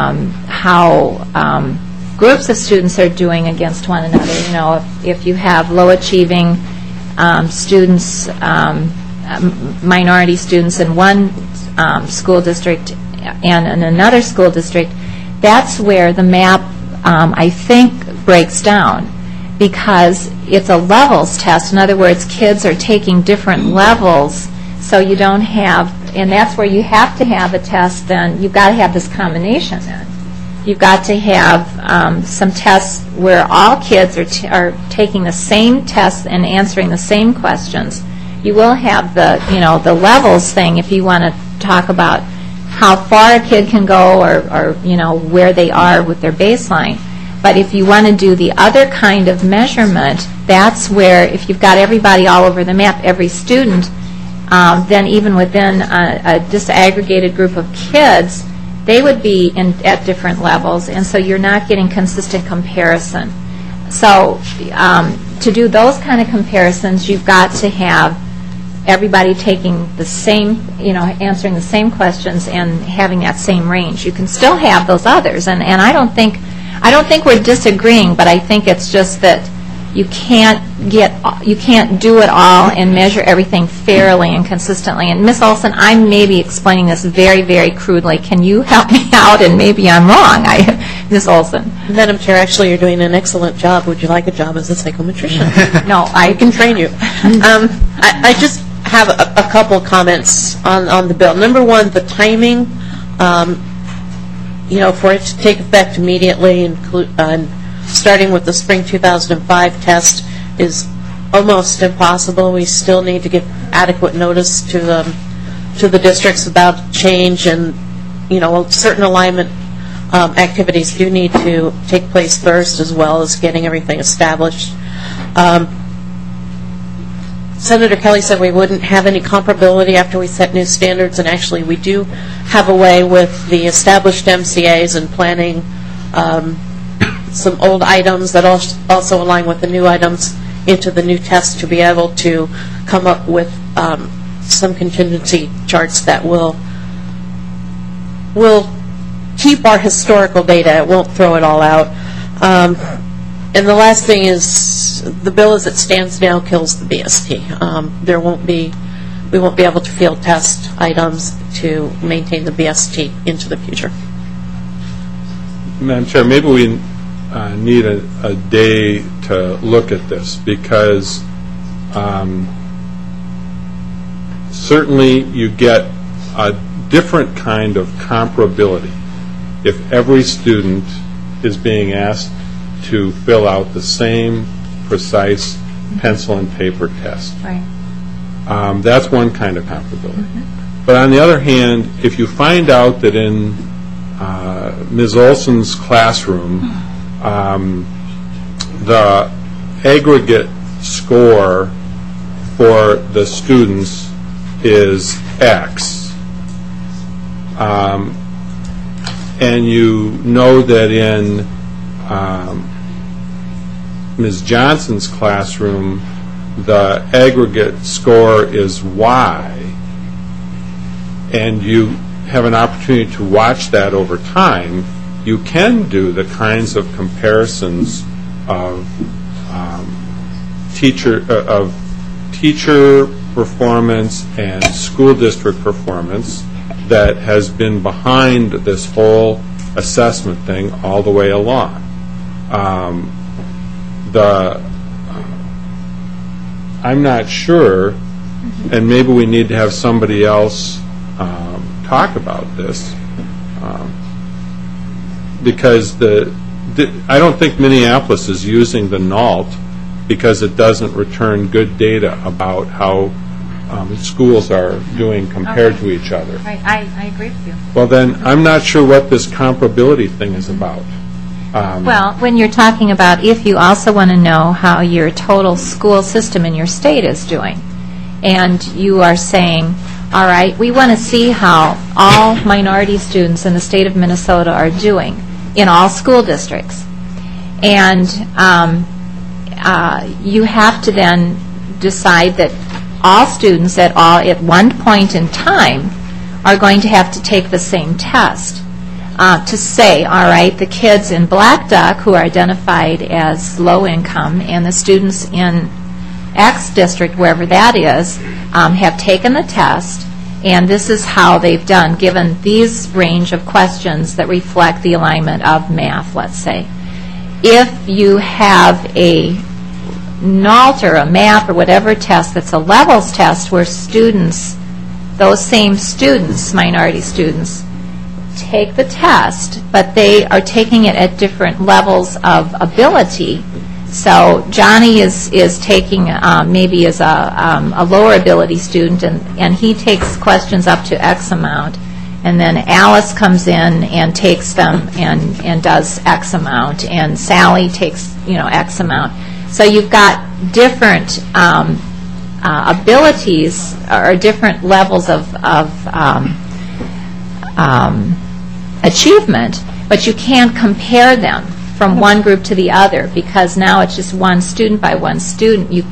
how groups of students are doing against one another. You know, if you have low achieving students, minority students in one school district and in another school district, that's where the MAP, I think, breaks down, because it's a levels test. In other words, kids are taking different levels, so you don't have, and that's where you have to have a test. Then you've got to have this combination then. You've got to have some tests where all kids are taking the same tests and answering the same questions. You will have the levels thing if you want to talk about how far a kid can go, or where they are with their baseline. But if you want to do the other kind of measurement, that's where, if you've got everybody all over the map, every student, then even within a disaggregated group of kids, they would be at different levels, and so you're not getting consistent comparison. So to do those kind of comparisons, you've got to have everybody taking the same, answering the same questions and having that same range. You can still have those others, and I don't think we're disagreeing, but I think it's just that you can't do it all and measure everything fairly and consistently. And Ms. Olson, I'm maybe explaining this very, very crudely. Can you help me out? And maybe I'm wrong, Ms. Olson. Madam Chair, actually, you're doing an excellent job. Would you like a job as a psychometrician? No, I can train you. I just have a couple comments on the bill. Number one, the timing. For it to take effect immediately, starting with the spring 2005 test, is almost impossible. We still need to give adequate notice to the districts about change, and certain alignment activities do need to take place first, as well as getting everything established. Senator Kelly said we wouldn't have any comparability after we set new standards, and actually we do have a way with the established MCAs and planning some old items that also align with the new items into the new test to be able to come up with some contingency charts that will keep our historical data. It won't throw it all out. And the last thing is, the bill as it stands now kills the BST. We won't be able to field test items to maintain the BST into the future. Madam Chair, maybe we need a day to look at this, because certainly you get a different kind of comparability if every student is being asked to fill out the same precise pencil and paper test. Right. That's one kind of comparability. But on the other hand, if you find out that in Ms. Olson's classroom, the aggregate score for the students is X, and you know that in Ms. Johnson's classroom, the aggregate score is Y, and you have an opportunity to watch that over time, you can do the kinds of comparisons of teacher performance and school district performance that has been behind this whole assessment thing all the way along. I'm not sure, and maybe we need to have somebody else talk about this, because I don't think Minneapolis is using the NALT because it doesn't return good data about how schools are doing compared to each other. Right. I agree with you. Well, then, I'm not sure what this comparability thing is about. Well, when you're talking about if you also want to know how your total school system in your state is doing, and you are saying, all right, we want to see how all minority students in the state of Minnesota are doing in all school districts. And you have to then decide that all students at one point in time are going to have to take the same test to say, all right, the kids in Black Duck who are identified as low income and the students in X district, wherever that is, have taken the test, and this is how they've done, given these range of questions that reflect the alignment of math, let's say. If you have a NALT or a MAP or whatever test that's a levels test where students, those same students, minority students, take the test, but they are taking it at different levels of ability. So Johnny is taking maybe as a lower ability student, and he takes questions up to X amount, and then Alice comes in and takes them and does X amount, and Sally takes X amount. So you've got different abilities or different levels of achievement, but you can't compare them from one group to the other because now it's just one student by one student. You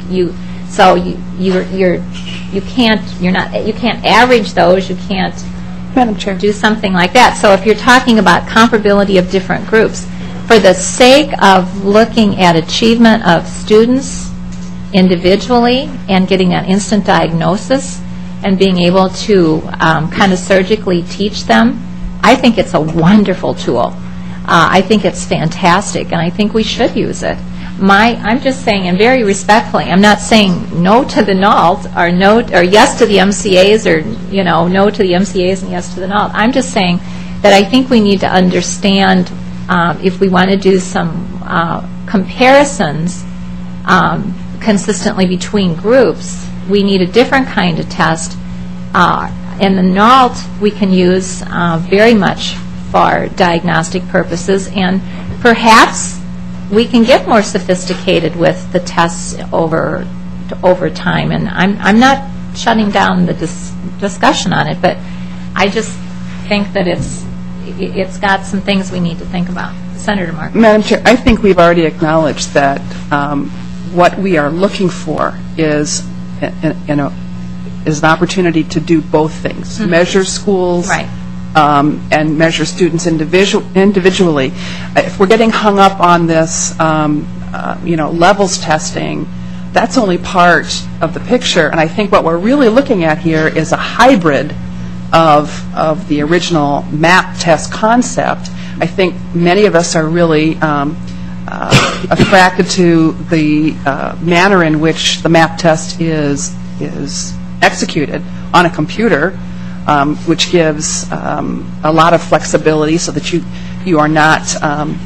can't average those. You can't Madam Chair. do something like that. So if you're talking about comparability of different groups, for the sake of looking at achievement of students individually and getting an instant diagnosis and being able to kind of surgically teach them, I think it's a wonderful tool. I think it's fantastic, and I think we should use it. I'm just saying, and very respectfully, I'm not saying no to the NALT or yes to the MCAs or no to the MCAs and yes to the NALT. I'm just saying that I think we need to understand if we want to do some comparisons consistently between groups, we need a different kind of test. And the NALT we can use very much for diagnostic purposes, and perhaps we can get more sophisticated with the tests over time. And I'm not shutting down the discussion on it, but I just think that it's got some things we need to think about. Senator Martin. Madam Chair, I think we've already acknowledged that what we are looking for is an opportunity to do both things, measure schools and measure students individually. If we're getting hung up on this, levels testing, that's only part of the picture. And I think what we're really looking at here is a hybrid of the original MAP test concept. I think many of us are really attracted to the manner in which the MAP test is executed on a computer, which gives a lot of flexibility so that you are not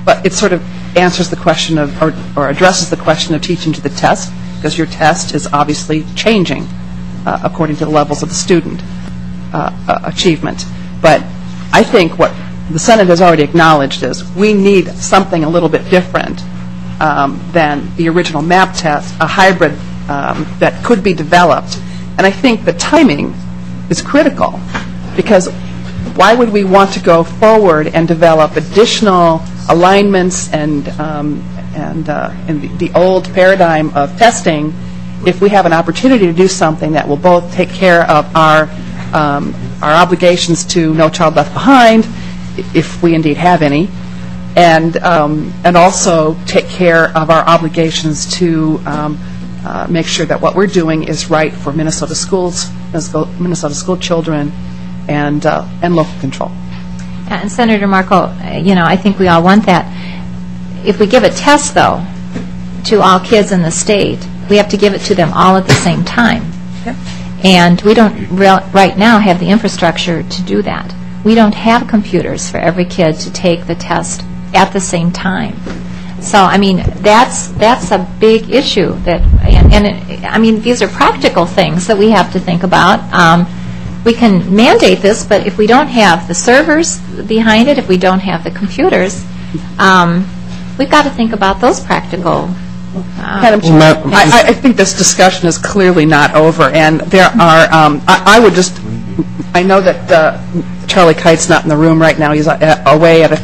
but it sort of answers the question of, or addresses the question of teaching to the test, because your test is obviously changing according to the levels of the student achievement. But I think what the Senate has already acknowledged is we need something a little bit different than the original MAP test, a hybrid that could be developed. And I think the timing is critical, because why would we want to go forward and develop additional alignments and the old paradigm of testing if we have an opportunity to do something that will both take care of our obligations to No Child Left Behind, if we indeed have any, and also take care of our obligations to make sure that what we're doing is right for Minnesota schools, Minnesota school children, and local control. And Senator Markle, I think we all want that. If we give a test, though, to all kids in the state, we have to give it to them all at the same time. Yep. And we don't right now have the infrastructure to do that. We don't have computers for every kid to take the test at the same time. So, I mean, that's a big issue. These are practical things that we have to think about. We can mandate this, but if we don't have the servers behind it, if we don't have the computers, we've got to think about those practical. Madam Chair, I think this discussion is clearly not over, and there are. I know that Charlie Kite's not in the room right now. He's away at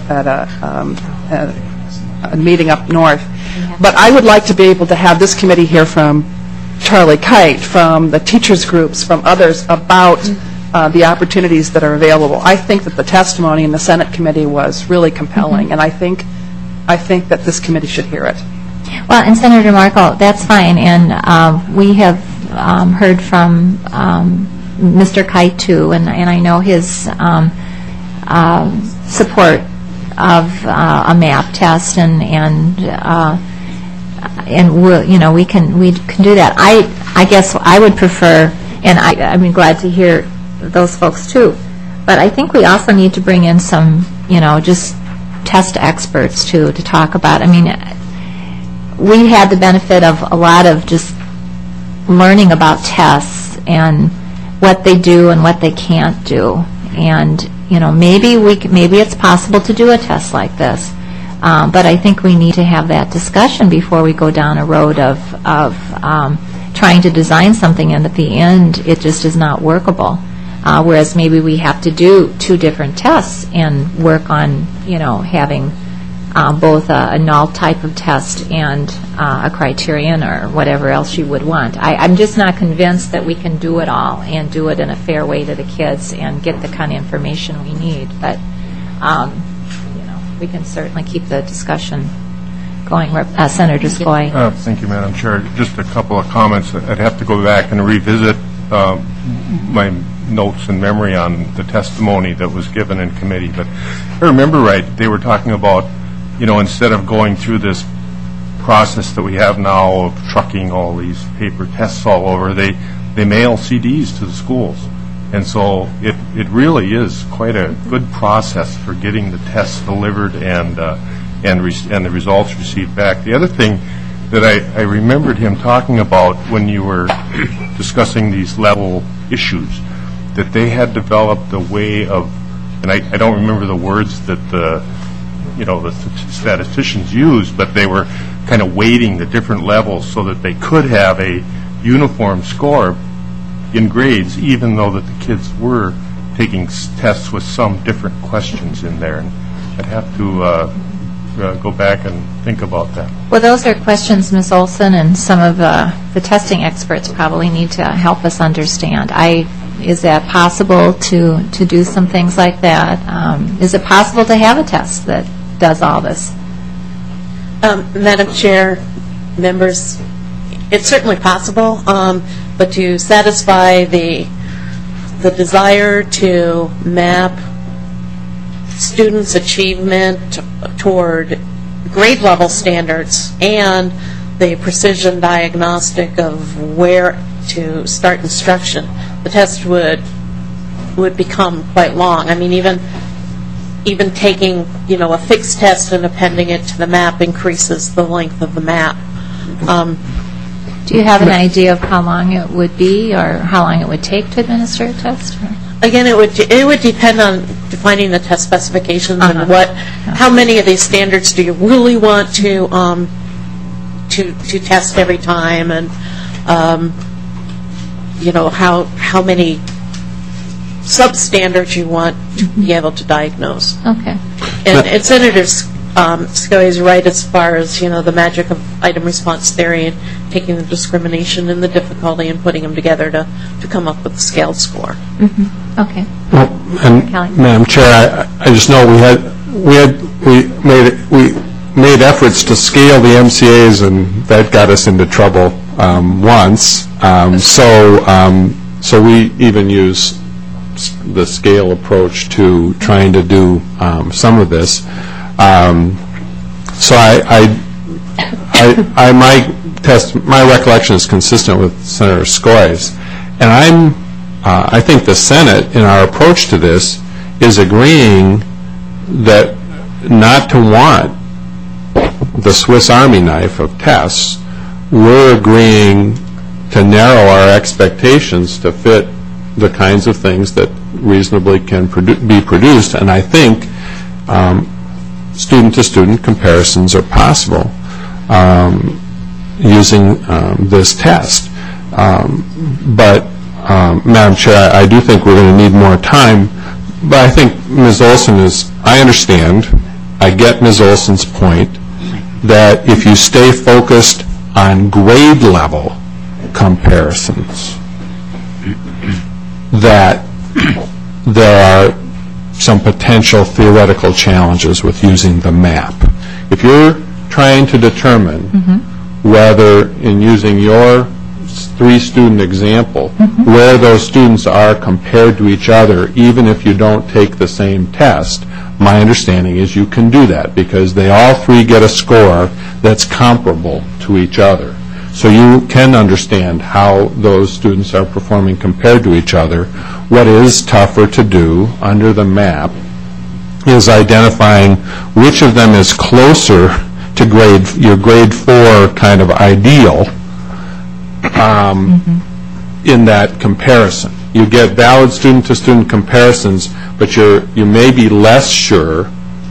a meeting up north. But I would like to be able to have this committee hear from Charlie Kite, from the teachers groups, from others about the opportunities that are available. I think that the testimony in the Senate committee was really compelling, and I think that this committee should hear it. Well, and Senator Markle, that's fine, and we have heard from Mr. Kite too, and I know his support of a MAP test, and we can do that. I guess I would prefer, and I'm glad to hear those folks too, but I think we also need to bring in some just test experts too to talk about. I mean, we had the benefit of a lot of just learning about tests and what they do and what they can't do, and maybe it's possible to do a test like this, but I think we need to have that discussion before we go down a road of trying to design something, and at the end it just is not workable. Whereas maybe we have to do two different tests and work on having both a null type of test and a criterion or whatever else you would want. I'm just not convinced that we can do it all and do it in a fair way to the kids and get the kind of information we need. But we can certainly keep the discussion going. Senator Skoye. Thank you, Madam Chair. Just a couple of comments. I'd have to go back and revisit my notes and memory on the testimony that was given in committee. But if I remember right, they were talking about, instead of going through this process that we have now of trucking all these paper tests all over, they mail CDs to the schools. And so it really is quite a good process for getting the tests delivered and the results received back. The other thing that I remembered him talking about when you were discussing these level issues, that they had developed a way of, and I don't remember the words that the statisticians used, but they were kind of weighting the different levels so that they could have a uniform score in grades, even though that the kids were taking tests with some different questions in there. And I'd have to go back and think about that. Well, those are questions Ms. Olson and some of the testing experts probably need to help us understand. Is that possible to do some things like that? Is it possible to have a test that does all this? Madam Chair, members, it's certainly possible, but to satisfy the desire to map students' achievement toward grade level standards and the precision diagnostic of where to start instruction, the test would become quite long. I mean, even even taking, a fixed test and appending it to the map increases the length of the map. Do you have an idea of how long it would be or how long it would take to administer a test? Again, it would depend on defining the test specifications and how many of these standards do you really want to test every time, and how many substandards you want to be able to diagnose. Okay. And Senator Scully is right as far as, the magic of item response theory and taking the discrimination and the difficulty and putting them together to come up with a scaled score. Mm-hmm. Okay. Well, and Madam Chair, I just know we made efforts to scale the MCAs, and that got us into trouble once. So we even use the scale approach to trying to do some of this. So my recollection is consistent with Senator Scoy's, and I think the Senate, in our approach to this, is agreeing that not to want the Swiss Army knife of tests. We're agreeing to narrow our expectations to fit the kinds of things that reasonably can be produced, and I think student-to-student comparisons are possible using this test. But, Madam Chair, I do think we're going to need more time, but I think Ms. Olson I get Ms. Olson's point that if you stay focused on grade level comparisons, that there are some potential theoretical challenges with using the map. If you're trying to determine whether, in using your 3-student example, where those students are compared to each other, even if you don't take the same test, my understanding is you can do that because they all 3 get a score that's comparable to each other. So you can understand how those students are performing compared to each other. What is tougher to do under the map is identifying which of them is closer to your grade 4 kind of ideal in that comparison. You get valid student-to-student comparisons, but you may be less sure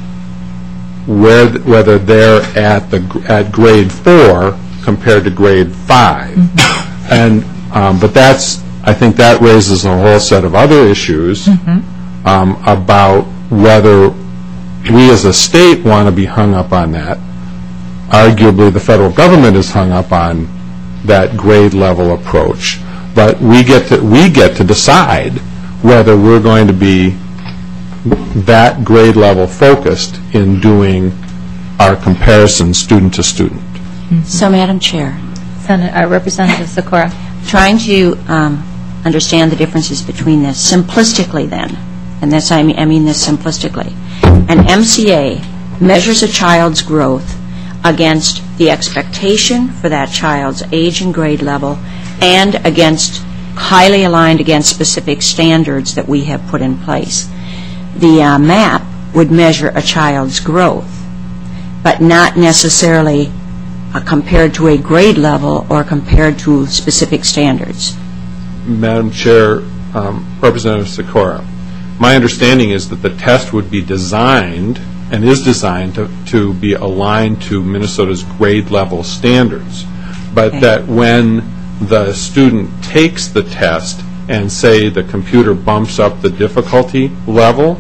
whether they're at grade 4 compared to grade 5. But I think that raises a whole set of other issues about whether we as a state want to be hung up on that. Arguably, the federal government is hung up on that grade level approach, but we get to decide whether we're going to be that grade level focused in doing our comparison student to student. So, Madam Chair, Representative Sikora, trying to understand the differences between this simplistically then, and this I mean this simplistically. An MCA measures a child's growth against the expectation for that child's age and grade level and highly aligned against specific standards that we have put in place. The map would measure a child's growth, but not necessarily compared to a grade level or compared to specific standards. Madam Chair, Representative Sikora, my understanding is that the test would be designed and is designed to be aligned to Minnesota's grade level standards, but that when the student takes the test and, say, the computer bumps up the difficulty level,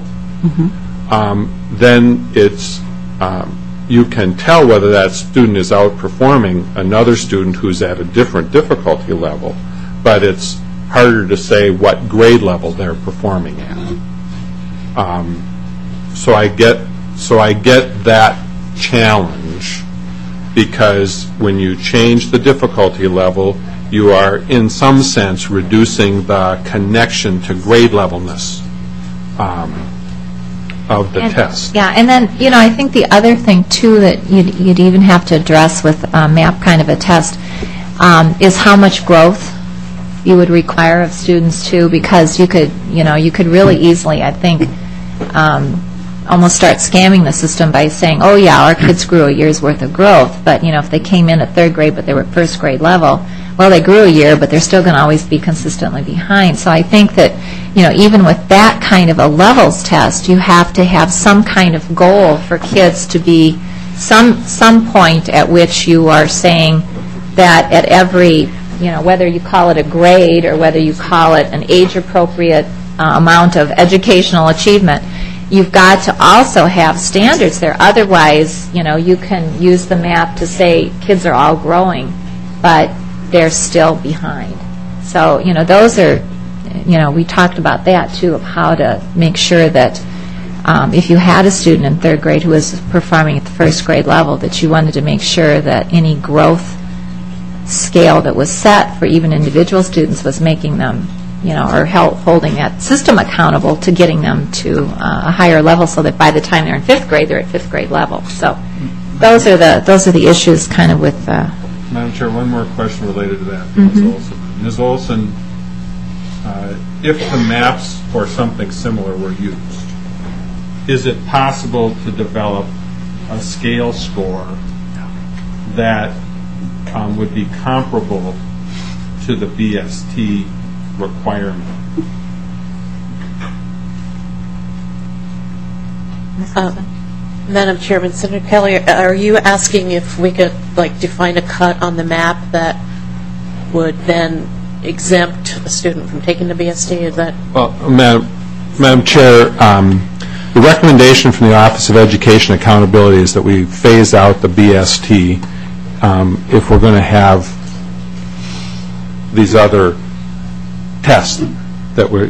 then it's you can tell whether that student is outperforming another student who's at a different difficulty level, but it's harder to say what grade level they're performing at. So I get that challenge, because when you change the difficulty level, you are in some sense reducing the connection to grade levelness of the test. Yeah, and then, I think the other thing, too, that you'd even have to address with a map kind of a test is how much growth you would require of students, too, because you could really easily, I think, almost start scamming the system by saying, oh yeah, our kids grew a year's worth of growth, but if they came in at third grade but they were at first grade level, well, they grew a year, but they're still going to always be consistently behind. So I think that, even with that kind of a levels test, you have to have some kind of goal for kids to be some point at which you are saying that at every, whether you call it a grade or whether you call it an age-appropriate amount of educational achievement, you've got to also have standards there. Otherwise, you can use the map to say kids are all growing, but they're still behind. So, those are, we talked about that, too, of how to make sure that if you had a student in third grade who was performing at the first grade level, that you wanted to make sure that any growth scale that was set for even individual students was making them, or holding that system accountable to getting them to a higher level so that by the time they're in fifth grade, they're at fifth grade level. So those are the issues kind of with... Madam Chair, one more question related to that. Mm-hmm. Ms. Olson, if the maps or something similar were used, is it possible to develop a scale score that would be comparable to the BST requirement? Madam Chairman, Senator Kelly, are you asking if we could define a cut on the map that would then exempt a student from taking the BST? Is that? Well, Madam Chair, the recommendation from the Office of Education Accountability is that we phase out the BST if we're going to have these other tests that we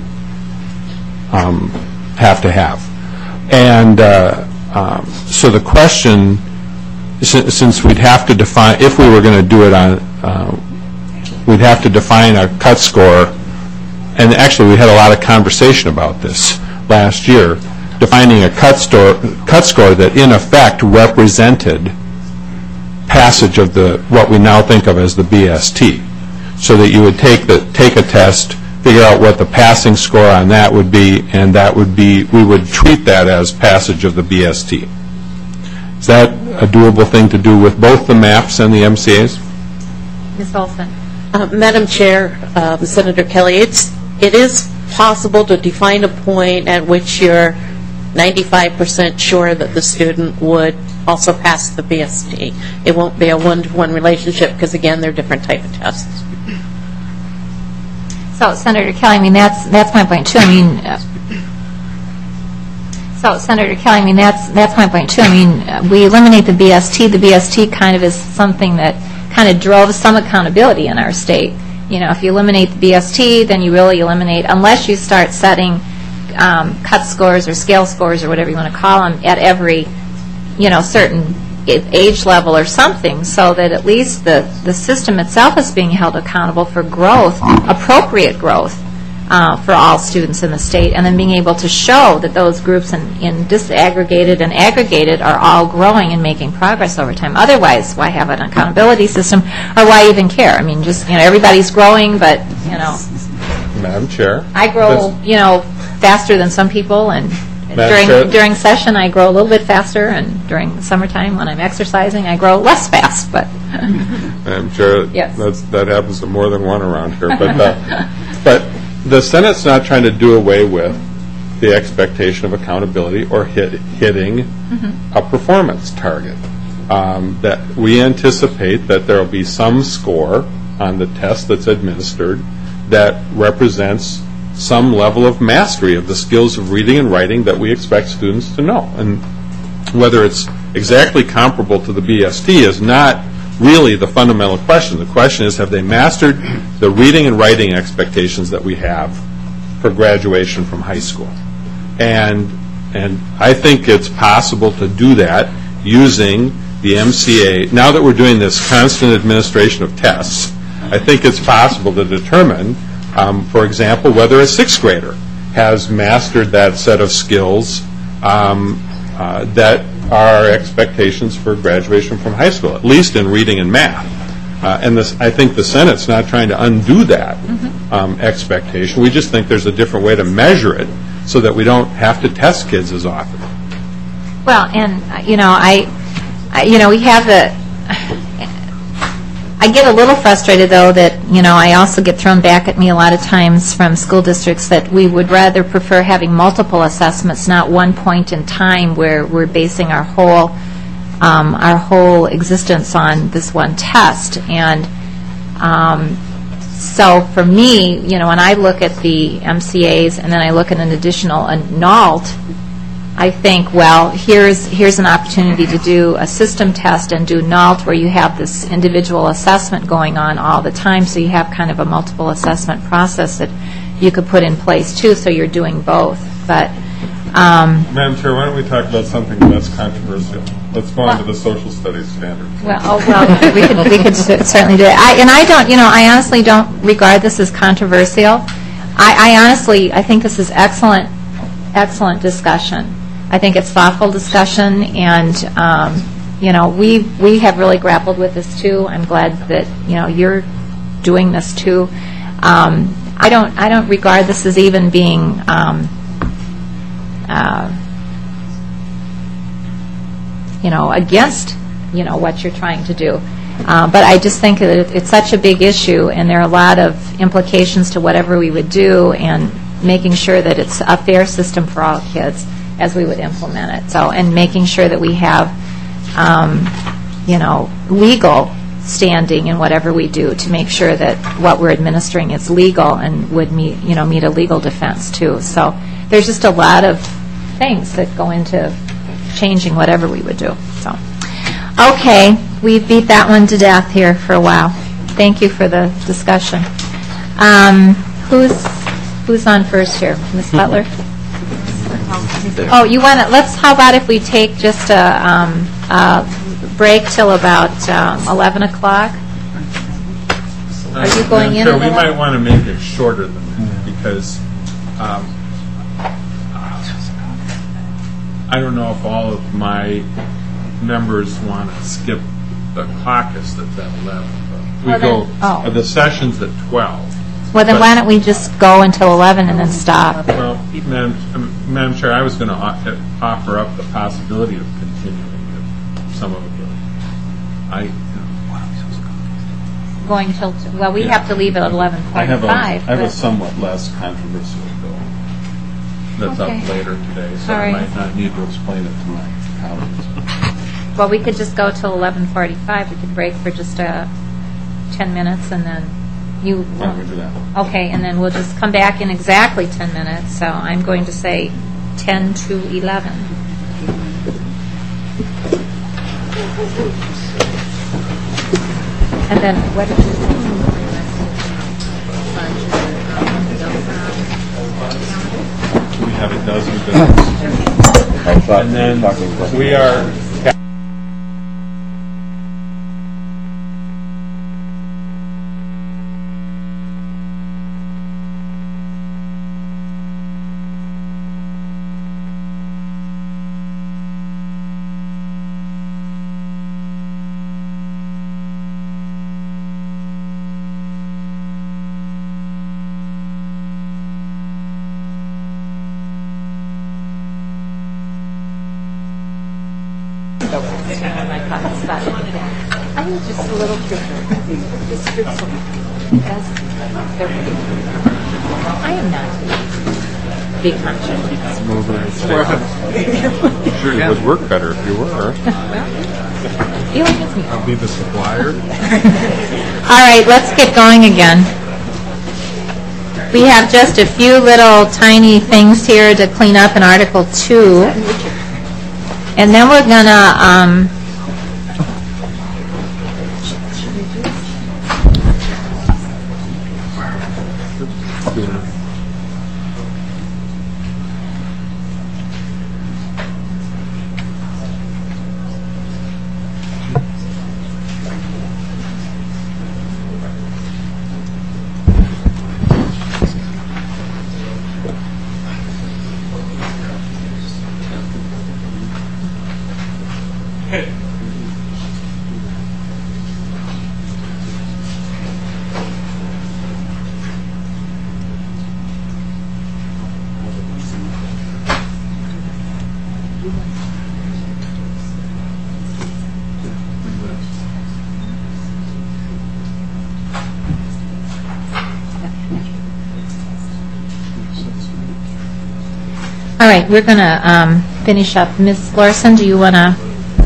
have to have. And so the question, since we'd have to define, if we were going to do it on, we'd have to define a cut score, and actually we had a lot of conversation about this last year, defining a cut score that in effect represented passage of what we now think of as the BST, so that you would take a test, figure out what the passing score on that would be, and that would be, we would treat that as passage of the BST. Is that a doable thing to do with both the maps and the MCAs? Ms. Olson. Madam Chair, Senator Kelly, it is possible to define a point at which you're 95% sure that the student would also pass the BST. It won't be a one-to-one relationship because, again, they're different type of tests. So, Senator Kelly, that's my point, too. That's my point, too. We eliminate the BST. The BST kind of is something that kind of drove some accountability in our state. If you eliminate the BST, then you really eliminate, unless you start setting cut scores or scale scores or whatever you want to call them at every, certain age level or something, so that at least the system itself is being held accountable for growth, appropriate growth for all students in the state, and then being able to show that those groups in disaggregated and aggregated are all growing and making progress over time. Otherwise, why have an accountability system, or why even care? Everybody's growing, but, Madam Chair. I grow, faster than some people, and Madam during session I grow a little bit faster, and during summertime when I'm exercising I grow less fast. But Madam Chair, yes. that happens to more than one around here. But the Senate's not trying to do away with the expectation of accountability or hitting a performance target. That we anticipate that there will be some score on the test that's administered that represents some level of mastery of the skills of reading and writing that we expect students to know. And whether it's exactly comparable to the BST is not really the fundamental question. The question is, have they mastered the reading and writing expectations that we have for graduation from high school? And I think it's possible to do that using the MCA. Now that we're doing this constant administration of tests, I think it's possible to determine, for example, whether a sixth grader has mastered that set of skills that are expectations for graduation from high school, at least in reading and math. And I think the Senate's not trying to undo that expectation. We just think there's a different way to measure it so that we don't have to test kids as often. Well, and, we have I get a little frustrated, though, that, I also get thrown back at me a lot of times from school districts that we would rather prefer having multiple assessments, not one point in time where we're basing our whole existence on this one test. And so for me, when I look at the MCAs and then I look at an additional NALT, I think, well, here's an opportunity to do a system test and do NALT where you have this individual assessment going on all the time, so you have kind of a multiple assessment process that you could put in place too, so you're doing both. But Madam Chair, why don't we talk about something less controversial? Let's go on to the social studies standards. Well, we could certainly do it. I honestly don't regard this as controversial. I think this is excellent discussion. I think it's thoughtful discussion, and we have really grappled with this too. I'm glad that you're doing this too. I don't regard this as even being against what you're trying to do. But I just think that it's such a big issue, and there are a lot of implications to whatever we would do, and making sure that it's a fair system for all kids as we would implement it. So, and making sure that we have, legal standing in whatever we do to make sure that what we're administering is legal and would meet a legal defense too. So, there's just a lot of things that go into changing whatever we would do. So, okay, we beat that one to death here for a while. Thank you for the discussion. Who's on first here? Ms. Butler? Oh, you want to, how about if we take just a break till about 11 o'clock? Are you going in? Sure, we might want to make it shorter than that, because I don't know if all of my members want to skip the caucus that's at 11. The session's at 12. Well, then why don't we just go until 11 and then stop? Well, Madam Chair, I was going to offer up the possibility of continuing if some of it. Going till, we have to leave at 11:45. I have a somewhat less controversial bill that's up later today, so I might not need to explain it to my colleagues. Well, we could just go till 11:45. We could break for just 10 minutes, and then you. Why don't we do that? Okay, and then we'll just come back in exactly 10 minutes. So I'm going to say 10 to 11. And then what did you say? We have a dozen bills. And then we are... I was just a little I am not big conscious. Sure, it would work better if you were. I'll be the supplier. All right, let's get going again. We have just a few little tiny things here to clean up in Article 2. And then we're going to... All right, we're going to finish up. Ms. Larson, do you want to?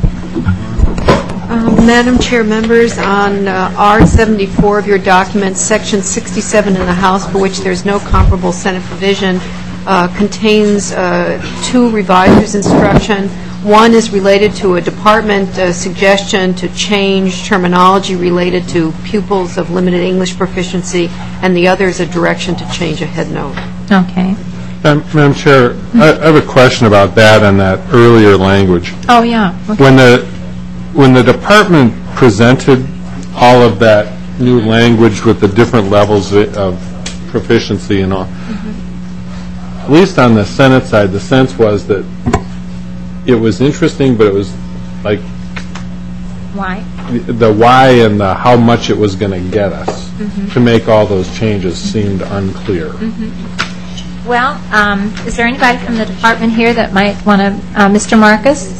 Madam Chair, members, on R74 of your document, Section 67 in the House, for which there's no comparable Senate provision, contains two revisers' instruction. One is related to a department suggestion to change terminology related to pupils of limited English proficiency, and the other is a direction to change a head note. Okay. Madam Chair, I have a question about that and that earlier language. Oh, yeah. Okay. When the department presented all of that new language with the different levels of proficiency and all, at least on the Senate side, the sense was that it was interesting, but it was like why? The why and the how much it was going to get us to make all those changes seemed unclear. Well, is there anybody from the department here that might want to, Mr. Marcus?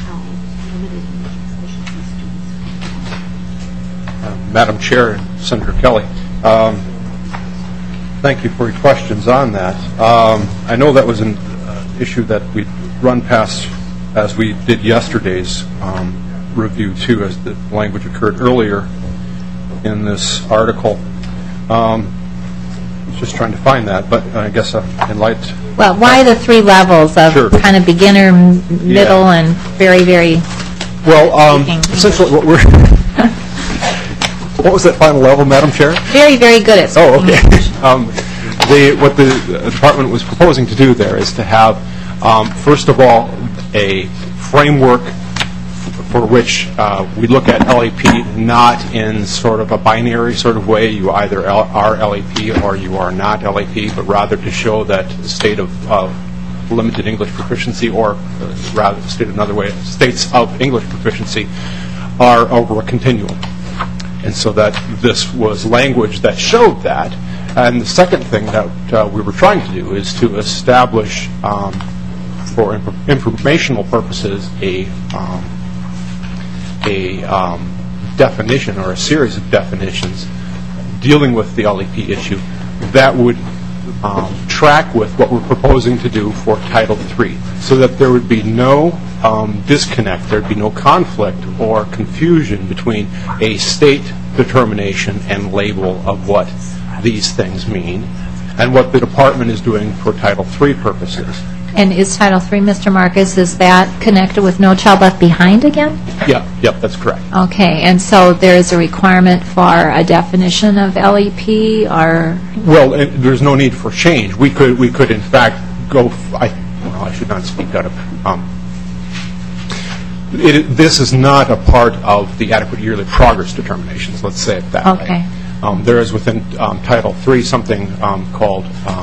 Madam Chair, Senator Kelly, thank you for your questions on that. I know that was an issue that we run past as we did yesterday's review, too, as the language occurred earlier in this article. I was just trying to find that, but I guess in light... Well, why the three levels of kind of beginner, middle, and very, very... Well, essentially what we're... What was that final level, Madam Chair? Very, very good at speaking English. What the department was proposing to do there is to have, first of all, a framework for which we look at LAP not in sort of a binary sort of way. You either are LAP or you are not LAP, but rather to show that the state of limited English proficiency, or rather stated another way, states of English proficiency are over a continuum. And so that this was language that showed that. And the second thing that we were trying to do is to establish, for informational purposes, a definition or a series of definitions dealing with the LEP issue that would track with what we're proposing to do for Title III, so that there would be no disconnect, there'd be no conflict or confusion between a state determination and label of what these things mean and what the department is doing for Title III purposes. And is Title III, Mr. Marcus, is that connected with No Child Left Behind again? Yep, that's correct. Okay, and so there is a requirement for a definition of LEP, or? Well, there's no need for change. We could in fact go, I should not speak out of, this is not a part of the adequate yearly progress determinations, let's say it that way. There is within Title III something called,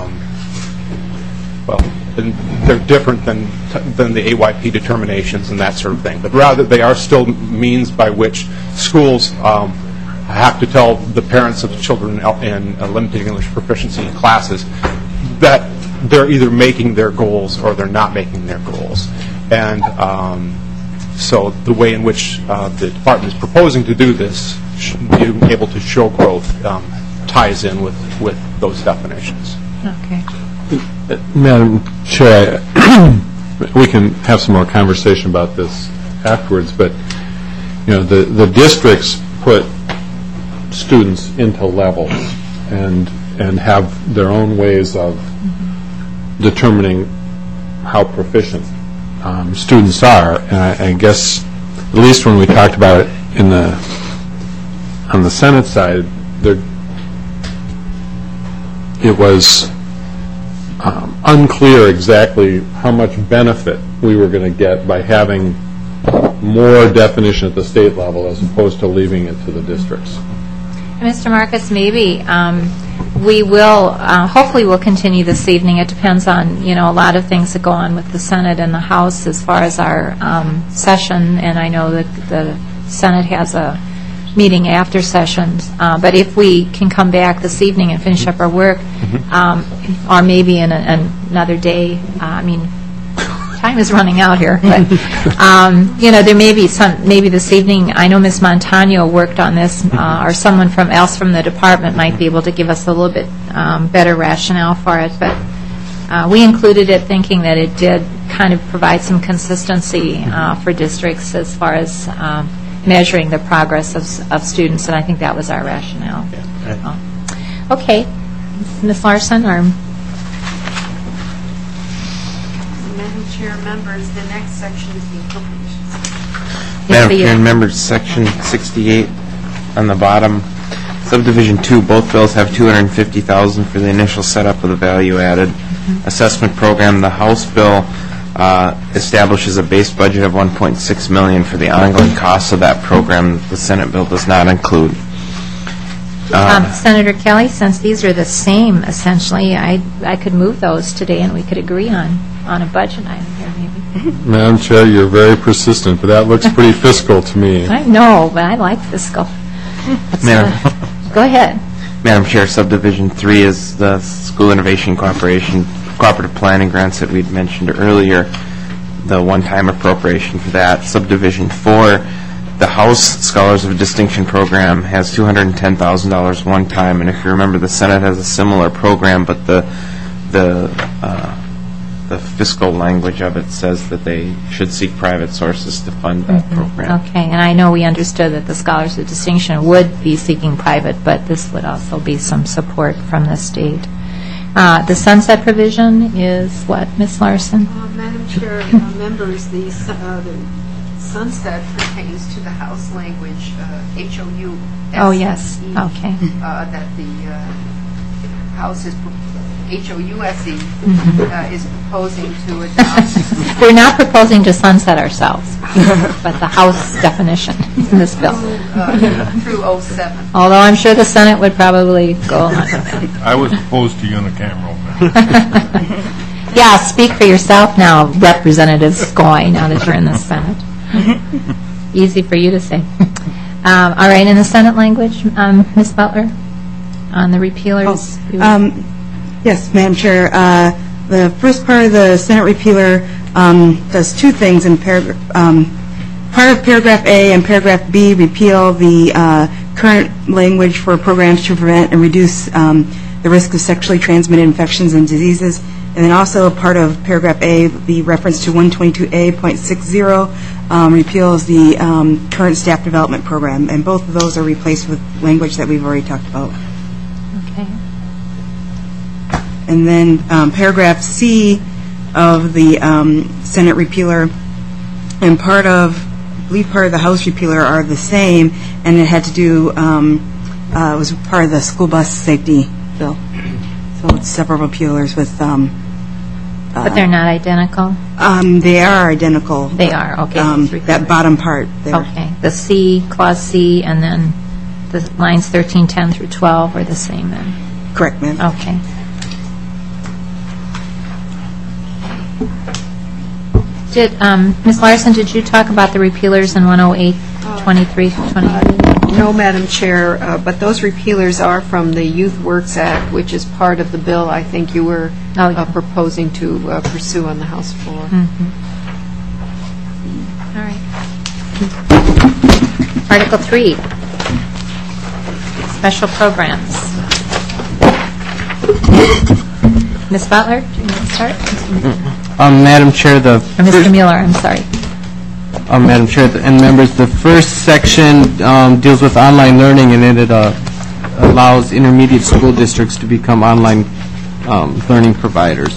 well, they're different than the AYP determinations and that sort of thing, but rather they are still means by which schools have to tell the parents of the children in limited English proficiency classes that they're either making their goals or they're not making their goals. And so the way in which the department is proposing to do this, being able to show growth, ties in with those definitions. Okay. Madam Chair, we can have some more conversation about this afterwards, but the districts put students into levels and have their own ways of determining how proficient students are. And I guess, at least when we talked about it on the Senate side, it was unclear exactly how much benefit we were going to get by having more definition at the state level as opposed to leaving it to the districts. Mr. Marcus, maybe we will, hopefully we'll continue this evening. It depends on, a lot of things that go on with the Senate and the House as far as our session, and I know that the Senate has a meeting after sessions. But if we can come back this evening and finish up our work, or maybe in another day, time is running out here, but there may be maybe this evening, I know Ms. Montano worked on this, or someone else from the department might be able to give us a little bit better rationale for it, but We included it thinking that it did kind of provide some consistency for districts as far as measuring the progress of students, and I think that was our rationale. Okay. Ms. Larson, or... Madam Chair, members, the next section is the appropriations. Madam Chair and members, Section 68 on the bottom, Subdivision 2, both bills have $250,000 for the initial setup of the value-added assessment program. The House bill establishes a base budget of $1.6 million for the ongoing costs of that program. The Senate bill does not include. Senator Kelly, since these are the same, essentially, I could move those today and we could agree on a budget item here, maybe. Madam Chair, you're very persistent, but that looks pretty fiscal to me. I know, but I like fiscal. Go ahead. Madam Chair, Subdivision 3 is the School Innovation Cooperation Cooperative Planning grants that we'd mentioned earlier, the one-time appropriation for that. Subdivision 4, the House Scholars of Distinction program has $210,000 one time, and if you remember, the Senate has a similar program, but the fiscal language of it says that they should seek private sources to fund that program. Okay, and I know we understood that the Scholars of Distinction would be seeking private, but this would also be some support from the state. The sunset provision is what, Ms. Larson? Madam Chair, members, the sunset pertains to the House language, HOUSE. Oh, yes, okay. That the House is, HOUSE is proposing to adopt. We're not proposing to sunset ourselves, but the House definition in this bill. Through 07. Although I'm sure the Senate would probably go on. I was opposed to unicameral. Yeah, speak for yourself now, Representative Scoy, now that you're in the Senate. Easy for you to say. All right, in the Senate language, Ms. Butler, on the repealers? Yes, Madam Chair. The first part of the Senate repealer does two things. In part of paragraph A and paragraph B repeal the current language for programs to prevent and reduce the risk of sexually transmitted infections and diseases. And then also part of paragraph A, the reference to 122A.60 repeals the current staff development program. And both of those are replaced with language that we've already talked about. Okay. And then paragraph C of the Senate repealer and part of the House repealer are the same, and it had to do, it was part of the school bus safety bill. So it's several repealers with... but they're not identical? They are identical. They are, okay. That bottom part there. Okay. The C, clause C, and then the lines 13, 10 through 12 are the same then? Correct, ma'am. Okay. Ms. Larson, did you talk about the repealers in 108, 23, 20? No, Madam Chair, but those repealers are from the Youth Works Act, which is part of the bill I think you were proposing to pursue on the House floor. All right. Article 3, special programs. Ms. Butler, do you want to start? Madam Chair, Mr. Mueller, I'm sorry. Madam Chair and members, the first section deals with online learning, and it allows intermediate school districts to become online learning providers.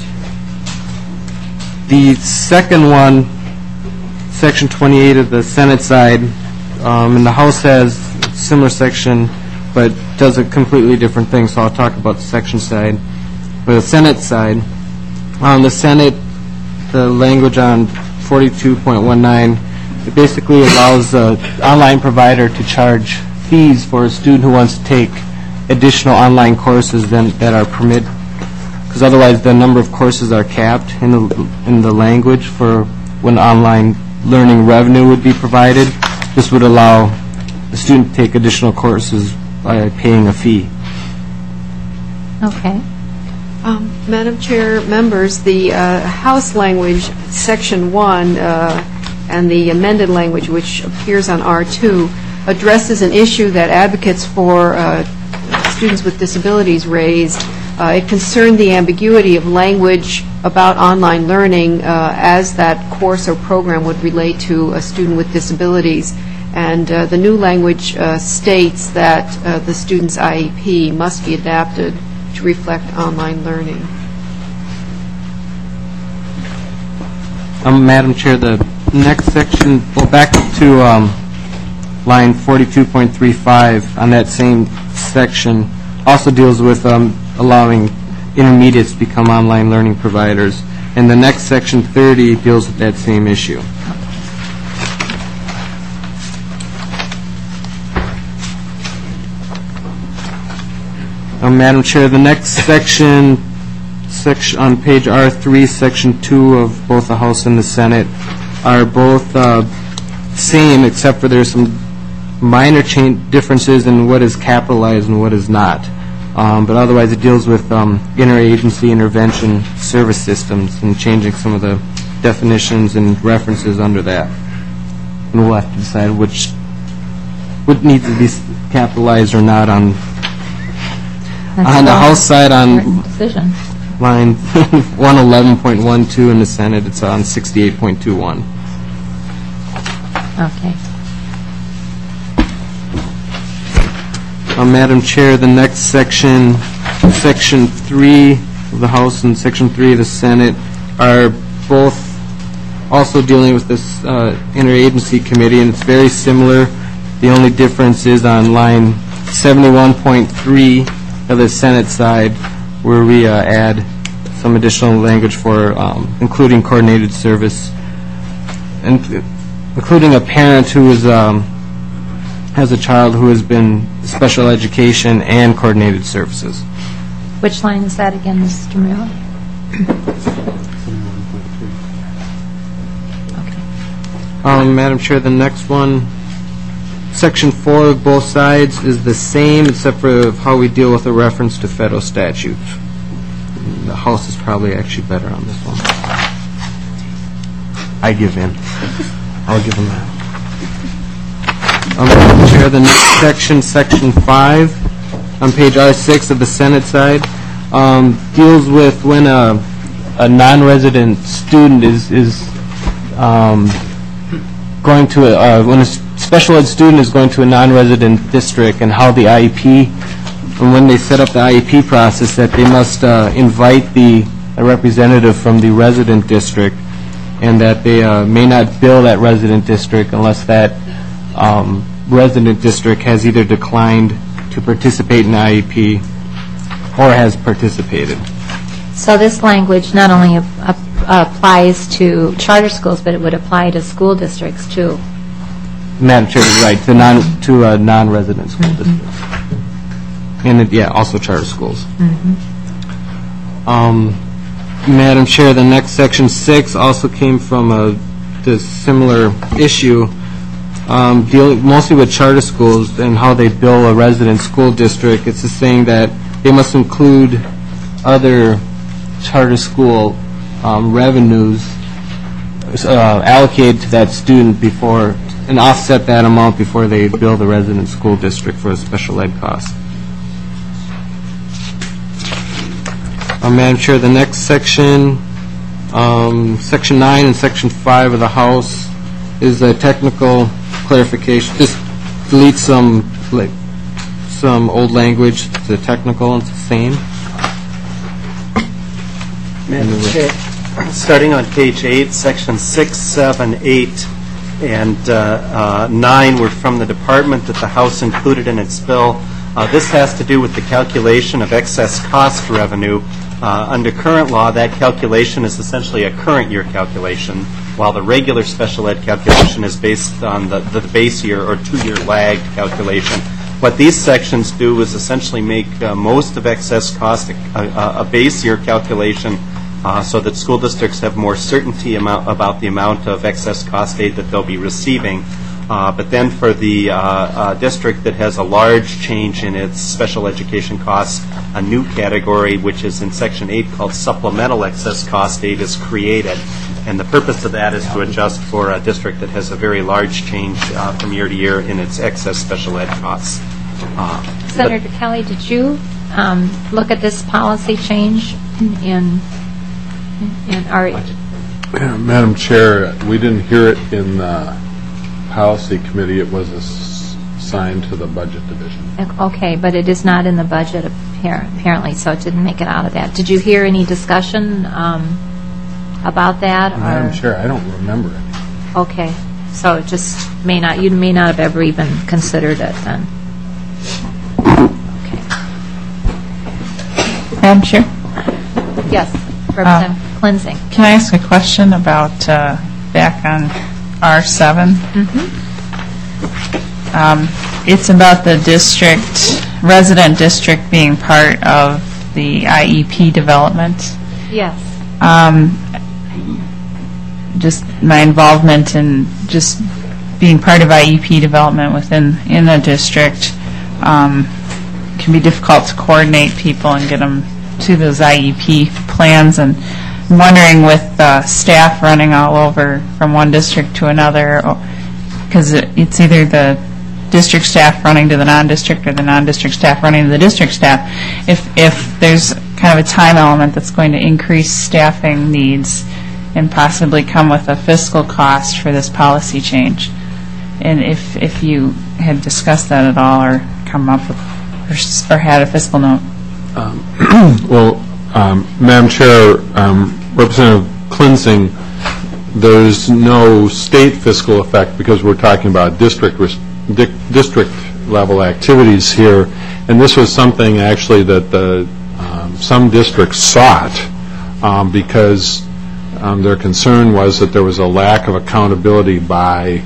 The second one, Section 28 of the Senate side, and the House has a similar section, but does a completely different thing, so I'll talk about the section side. For the Senate side, on the Senate, the language on 42.19, it basically allows an online provider to charge fees for a student who wants to take additional online courses that are permitted, because otherwise the number of courses are capped in the language for when online learning revenue would be provided. This would allow the student to take additional courses by paying a fee. Okay. Madam Chair, members, the House language, Section 1, and the amended language, which appears on R2, addresses an issue that advocates for students with disabilities raised it concerned the ambiguity of language about online learning as that course or program would relate to a student with disabilities. And the new language states that the student's IEP must be adapted to reflect online learning. Madam Chair, the next section, well, back up to line 42.35 on that same section, also deals with allowing intermediates to become online learning providers. And the next section, 30, deals with that same issue. Madam Chair, the next section on page R3, section 2 of both the House and the Senate are both same, except for there's some minor differences in what is capitalized and what is not. But otherwise, it deals with interagency intervention service systems and changing some of the definitions and references under that. And we'll have to decide what needs to be capitalized or not on the House side on decision. Line 111.12 in the Senate. It's on 68.21. Okay. Madam Chair, the next section, Section 3 of the House and Section 3 of the Senate, are both also dealing with this interagency committee, and it's very similar. The only difference is on line 71.3 of the Senate side, where we add some additional language for including coordinated service, and including a parent who is has a child who has been special education and coordinated services. Which line is that again, Mr. Miller? Madam Chair, the next one, Section 4 of both sides is the same, except for how we deal with a reference to federal statutes. The House is probably actually better on this one. I give in. I'll give them that. Madam Chair, the next section, Section 5, on page R6 of the Senate side, deals with when a non-resident student is going to when a special ed student is going to a non-resident district, and how the IEP, and when they set up the IEP process, that they must invite a representative from the resident district, and that they may not bill that resident district unless that resident district has either declined to participate in the IEP or has participated. So this language not only applies to charter schools, but it would apply to school districts too. Madam Chair, right, to non-resident school districts. And, also charter schools. Madam Chair, the next Section 6 also came from the similar issue, dealing mostly with charter schools and how they bill a resident school district. It's just saying that they must include other charter school revenues allocated to that student before, and offset that amount before they bill the resident school district for a special ed cost. Madam Chair, the next section, Section 9 and Section 5 of the House, is a technical clarification. Just delete some old language. The technical, and it's the same. Madam Chair, starting on page 8, Section 6, 7, 8, and 9 were from the department that the House included in its bill. This has to do with the calculation of excess cost revenue. Under current law, that calculation is essentially a current year calculation, while the regular special ed calculation is based on the base year or 2-year lagged calculation. What these sections do is essentially make most of excess cost a base year calculation, so that school districts have more certainty about the amount of excess cost aid that they'll be receiving. But then for the district that has a large change in its special education costs, a new category, which is in Section 8 called supplemental excess cost aid, is created. And the purpose of that is to adjust for a district that has a very large change from year to year in its excess special ed costs. Senator Kelly, did you look at this policy change in our... Madam Chair, we didn't hear it in the Policy Committee. It was assigned to the Budget Division. Okay, but it is not in the budget apparently, so it didn't make it out of that. Did you hear any discussion about that? Madam Chair, I don't remember it. Okay, so it just you may not have ever even considered it then. Okay. Madam Chair? Yes, Representative Cleansing. Can I ask a question about back on R7? It's about the resident district being part of the IEP development. Yes. Just my involvement in just being part of IEP development in a district can be difficult to coordinate people and get them to those IEP plans. And I'm wondering with staff running all over from one district to another, because it's either the district staff running to the non-district or the non-district staff running to the district staff, if there's kind of a time element that's going to increase staffing needs and possibly come with a fiscal cost for this policy change. And if you had discussed that at all or come up with or had a fiscal note. Well, Madam Chair, Representative Cleansing, there's no state fiscal effect because we're talking about district level activities here, and this was something actually that some districts sought because their concern was that there was a lack of accountability by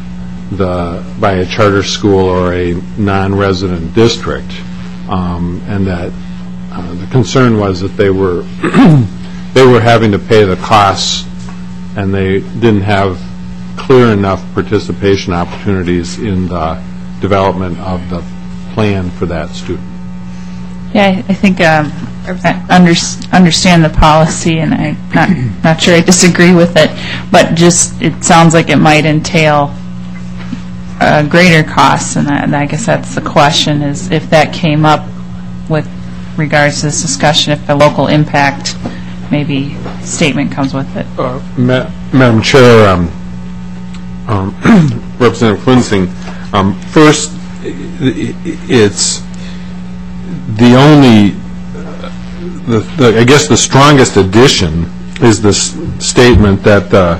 a charter school or a non-resident district, and that the concern was that they were having to pay the costs and they didn't have clear enough participation opportunities in the development of the plan for that student. Yeah, I think I understand the policy, and I'm not sure I disagree with it, but just it sounds like it might entail greater costs, and I guess that's the question, is if that came up with regards to this discussion, if the local impact maybe statement comes with it. Madam Chair, Representative Cleansing, first, it's the only, I guess the strongest addition is this statement that the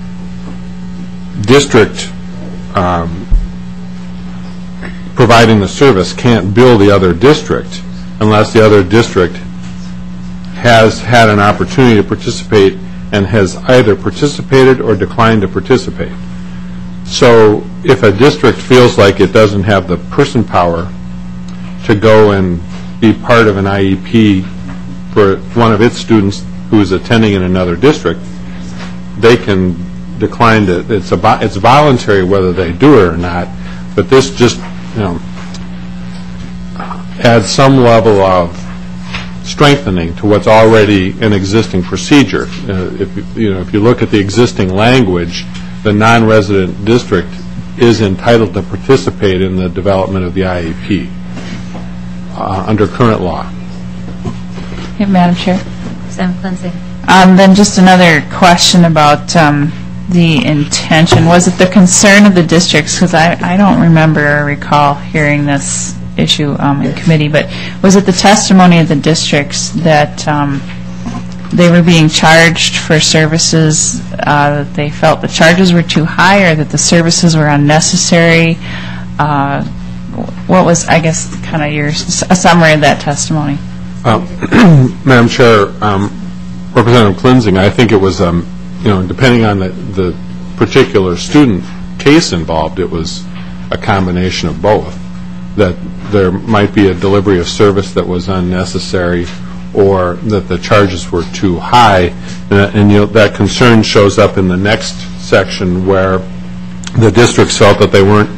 district providing the service can't bill the other district unless the other district has had an opportunity to participate and has either participated or declined to participate. So if a district feels like it doesn't have the person power to go and be part of an IEP for one of its students who is attending in another district, they can decline to. It's voluntary whether they do it or not, but this just adds some level of strengthening to what's already an existing procedure. If you look at the existing language, the non-resident district is entitled to participate in the development of the IEP under current law. Okay, Madam Chair. Representative Cleansing. Then just another question about the intention. Was it the concern of the districts, because I don't remember or recall hearing this issue in committee, but was it the testimony of the districts that they were being charged for services that they felt the charges were too high or that the services were unnecessary? What was, I guess, kind of a summary of that testimony? Madam Chair, Representative Cleansing, I think it was, depending on the particular student case involved, it was a combination of both. That there might be a delivery of service that was unnecessary or that the charges were too high. And that concern shows up in the next section where the districts felt that they weren't,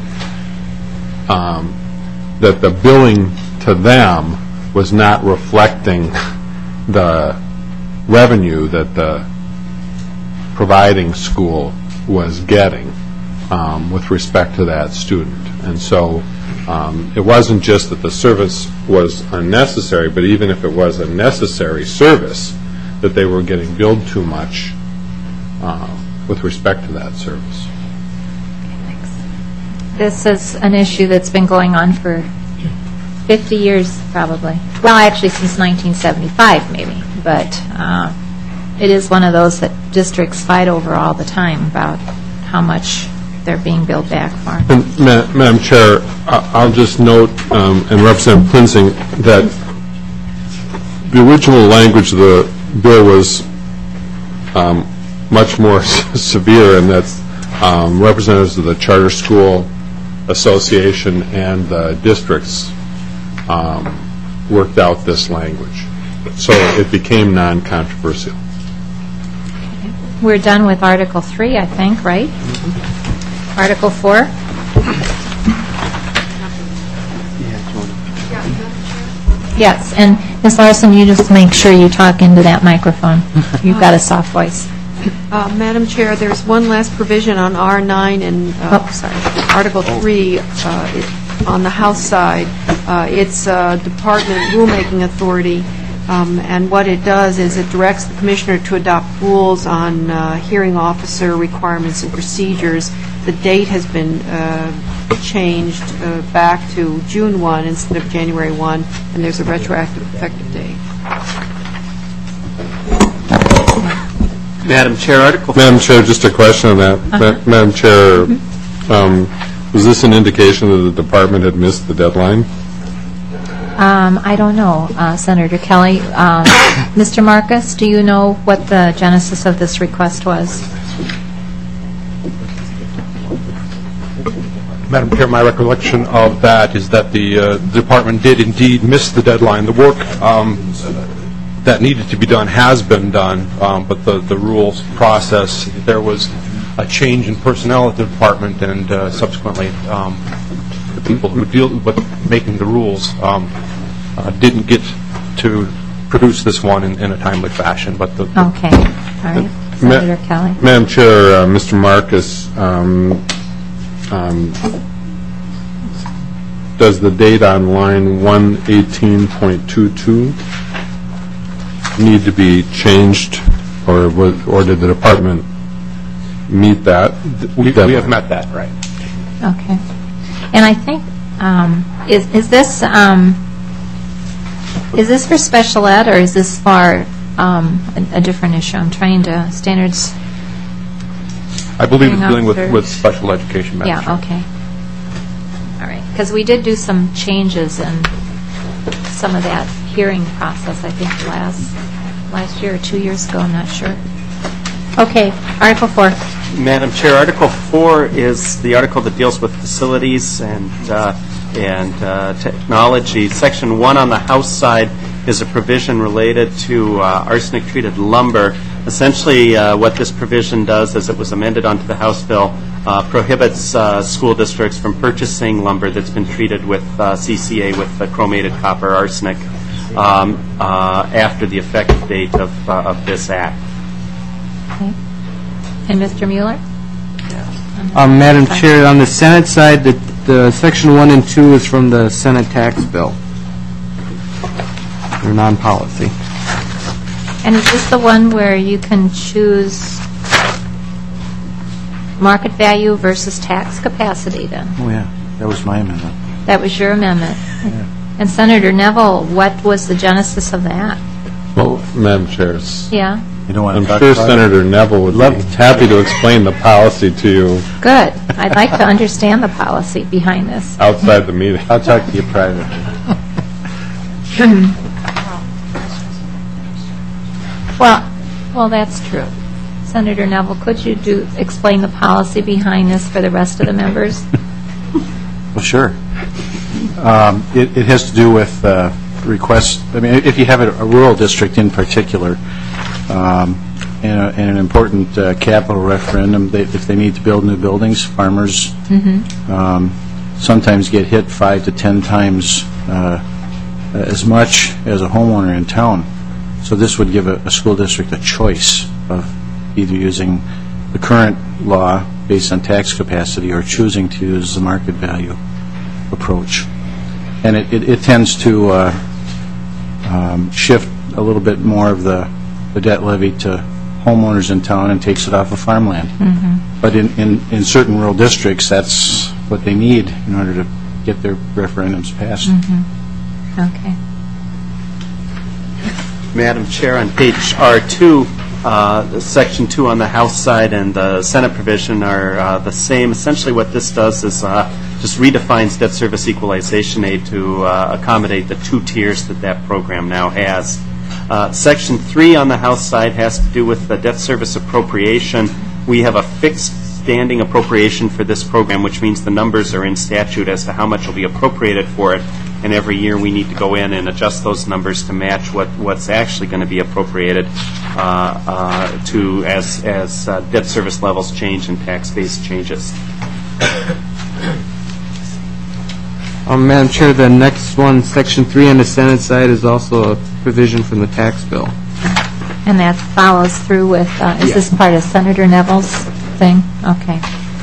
that the billing to them was not reflecting the revenue that the providing school was getting with respect to that student. And so It wasn't just that the service was unnecessary, but even if it was a necessary service, that they were getting billed too much with respect to that service. This is an issue that's been going on for 50 years, probably. Well, actually, since 1975, maybe. But it is one of those that districts fight over all the time about how much they're being billed back for. And Madam Chair, I'll just note, and Representative Plinsing, that the original language of the bill was much more severe, and that's representatives of the Charter School Association and the districts worked out this language. So it became non-controversial. We're done with Article 3, I think, right? Article 4? Yes, and Ms. Larson, you just make sure you talk into that microphone. You've got a soft voice. Madam Chair, there's one last provision on R9 and Article 3 on the House side. It's Department Rulemaking Authority, and what it does is it directs the Commissioner to adopt rules on hearing officer requirements and procedures. The date has been changed back to June 1 instead of January 1, and there's a retroactive effective date. Madam Chair, Article... Madam Chair, just a question on that. Madam Chair, was this an indication that the department had missed the deadline? I don't know, Senator Kelly. Mr. Marcus, do you know what the genesis of this request was? Madam Chair, my recollection of that is that the department did indeed miss the deadline. The work that needed to be done has been done, but the rules process, there was a change in personnel at the department, and subsequently the people who deal with making the rules didn't get to produce this one in a timely fashion. But okay. All right. Senator Kelly. Madam Chair, Mr. Marcus, does the date on line 118.22 need to be changed, or did the department meet that? We have met that, right. Okay. And I think, is this for special ed, or is this for a different issue? I'm trying to, standards... I believe it's dealing with special education, Madam Chair. Yeah, okay. All right. Because we did do some changes in some of that hearing process, I think, last year or 2 years ago, I'm not sure. Okay, Article 4. Madam Chair, Article 4 is the article that deals with facilities and technology. Section 1 on the House side is a provision related to arsenic-treated lumber. Essentially, what this provision does, as it was amended onto the House bill, prohibits school districts from purchasing lumber that's been treated with CCA with chromated copper arsenic after the effective date of this act. Okay. And Mr. Mueller? Madam Chair, on the Senate side, the Section 1 and 2 is from the Senate tax bill. They're non-policy. And is this the one where you can choose market value versus tax capacity then? Oh, yeah. That was my amendment. That was your amendment. Yeah. And Senator Neville, what was the genesis of that? Well, Madam Chair, Yeah. You don't want I'm to talk sure about Senator Neville would be happy to explain the policy to you Good. I'd like to understand the policy behind this. outside the meeting. I'll talk to you privately. Well, that's true. Senator Neville, could you explain the policy behind this for the rest of the members? Well, sure. It has to do with requests. I mean, if you have a rural district in particular, and an important capital referendum, if they need to build new buildings, farmers sometimes get hit 5 to 10 times as much as a homeowner in town. So this would give a school district a choice of either using the current law based on tax capacity or choosing to use the market value. approach. And it tends to shift a little bit more of the debt levy to homeowners in town and takes it off of farmland. But in certain rural districts, that's what they need in order to get their referendums passed. Okay. Madam Chair, on page R2, Section 2 on the House side and the Senate provision are the same. Essentially what this does is just redefines debt service equalization aid to accommodate the two tiers that program now has. Section 3 on the House side has to do with the debt service appropriation. We have a fixed standing appropriation for this program, which means the numbers are in statute as to how much will be appropriated for it. And every year we need to go in and adjust those numbers to match what's actually going to be appropriated to as debt service levels change and tax base changes. Madam Chair, the next one, Section 3 on the Senate side, is also a provision from the tax bill. And that follows through with, is this part of Senator Neville's thing? Okay.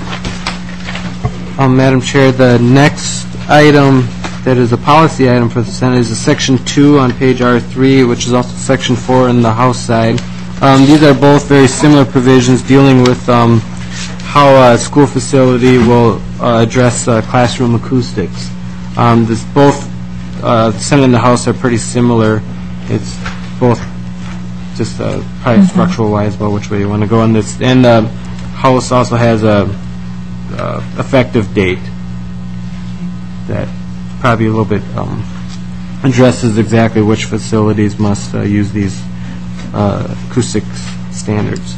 Madam Chair, the next item that is a policy item for the Senate is a Section 2 on page R3, which is also Section 4 on the House side. These are both very similar provisions dealing with how a school facility will address classroom acoustics. Both the Senate and the House are pretty similar. It's both just probably structural-wise about which way you want to go on this. And the House also has a effective date that probably a little bit addresses exactly which facilities must use these acoustics standards.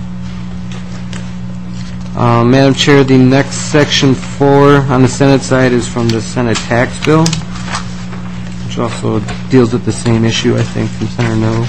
Madam Chair, the next Section 4 on the Senate side is from the Senate tax bill, which also deals with the same issue, I think, from Senator Neville.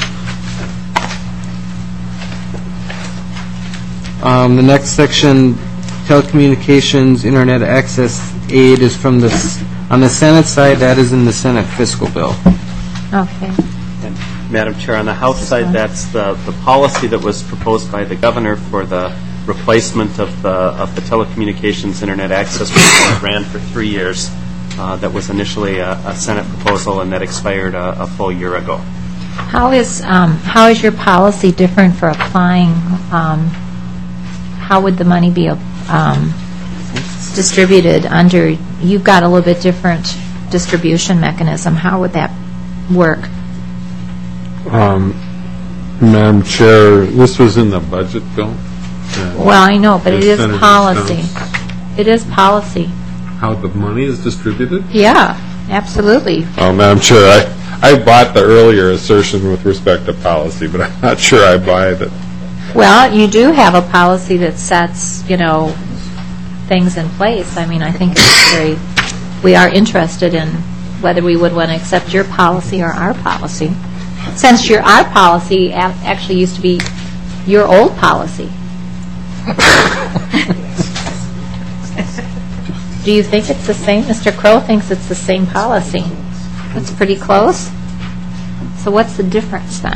The next section, telecommunications, internet access aid, is from on the Senate side. That is in the Senate fiscal bill. Okay. And Madam Chair, on the House side, that's the policy that was proposed by the governor for the replacement of the telecommunications internet access program that ran for 3 years. That was initially a Senate proposal and that expired a full year ago. How is your policy different for applying? How would the money be distributed under? You've got a little bit different distribution mechanism. How would that work? Madam Chair, this was in the budget bill. Well, I know, but it is policy. It is policy. How the money is distributed? Yeah, absolutely. Madam Chair, I bought the earlier assertion with respect to policy, but I'm not sure I buy that. Well, you do have a policy that sets, things in place. I mean, I think we are interested in whether we would want to accept your policy or our policy. Since our policy actually used to be your old policy. Do you think it's the same? Mr. Crow thinks it's the same policy. That's pretty close. So what's the difference then?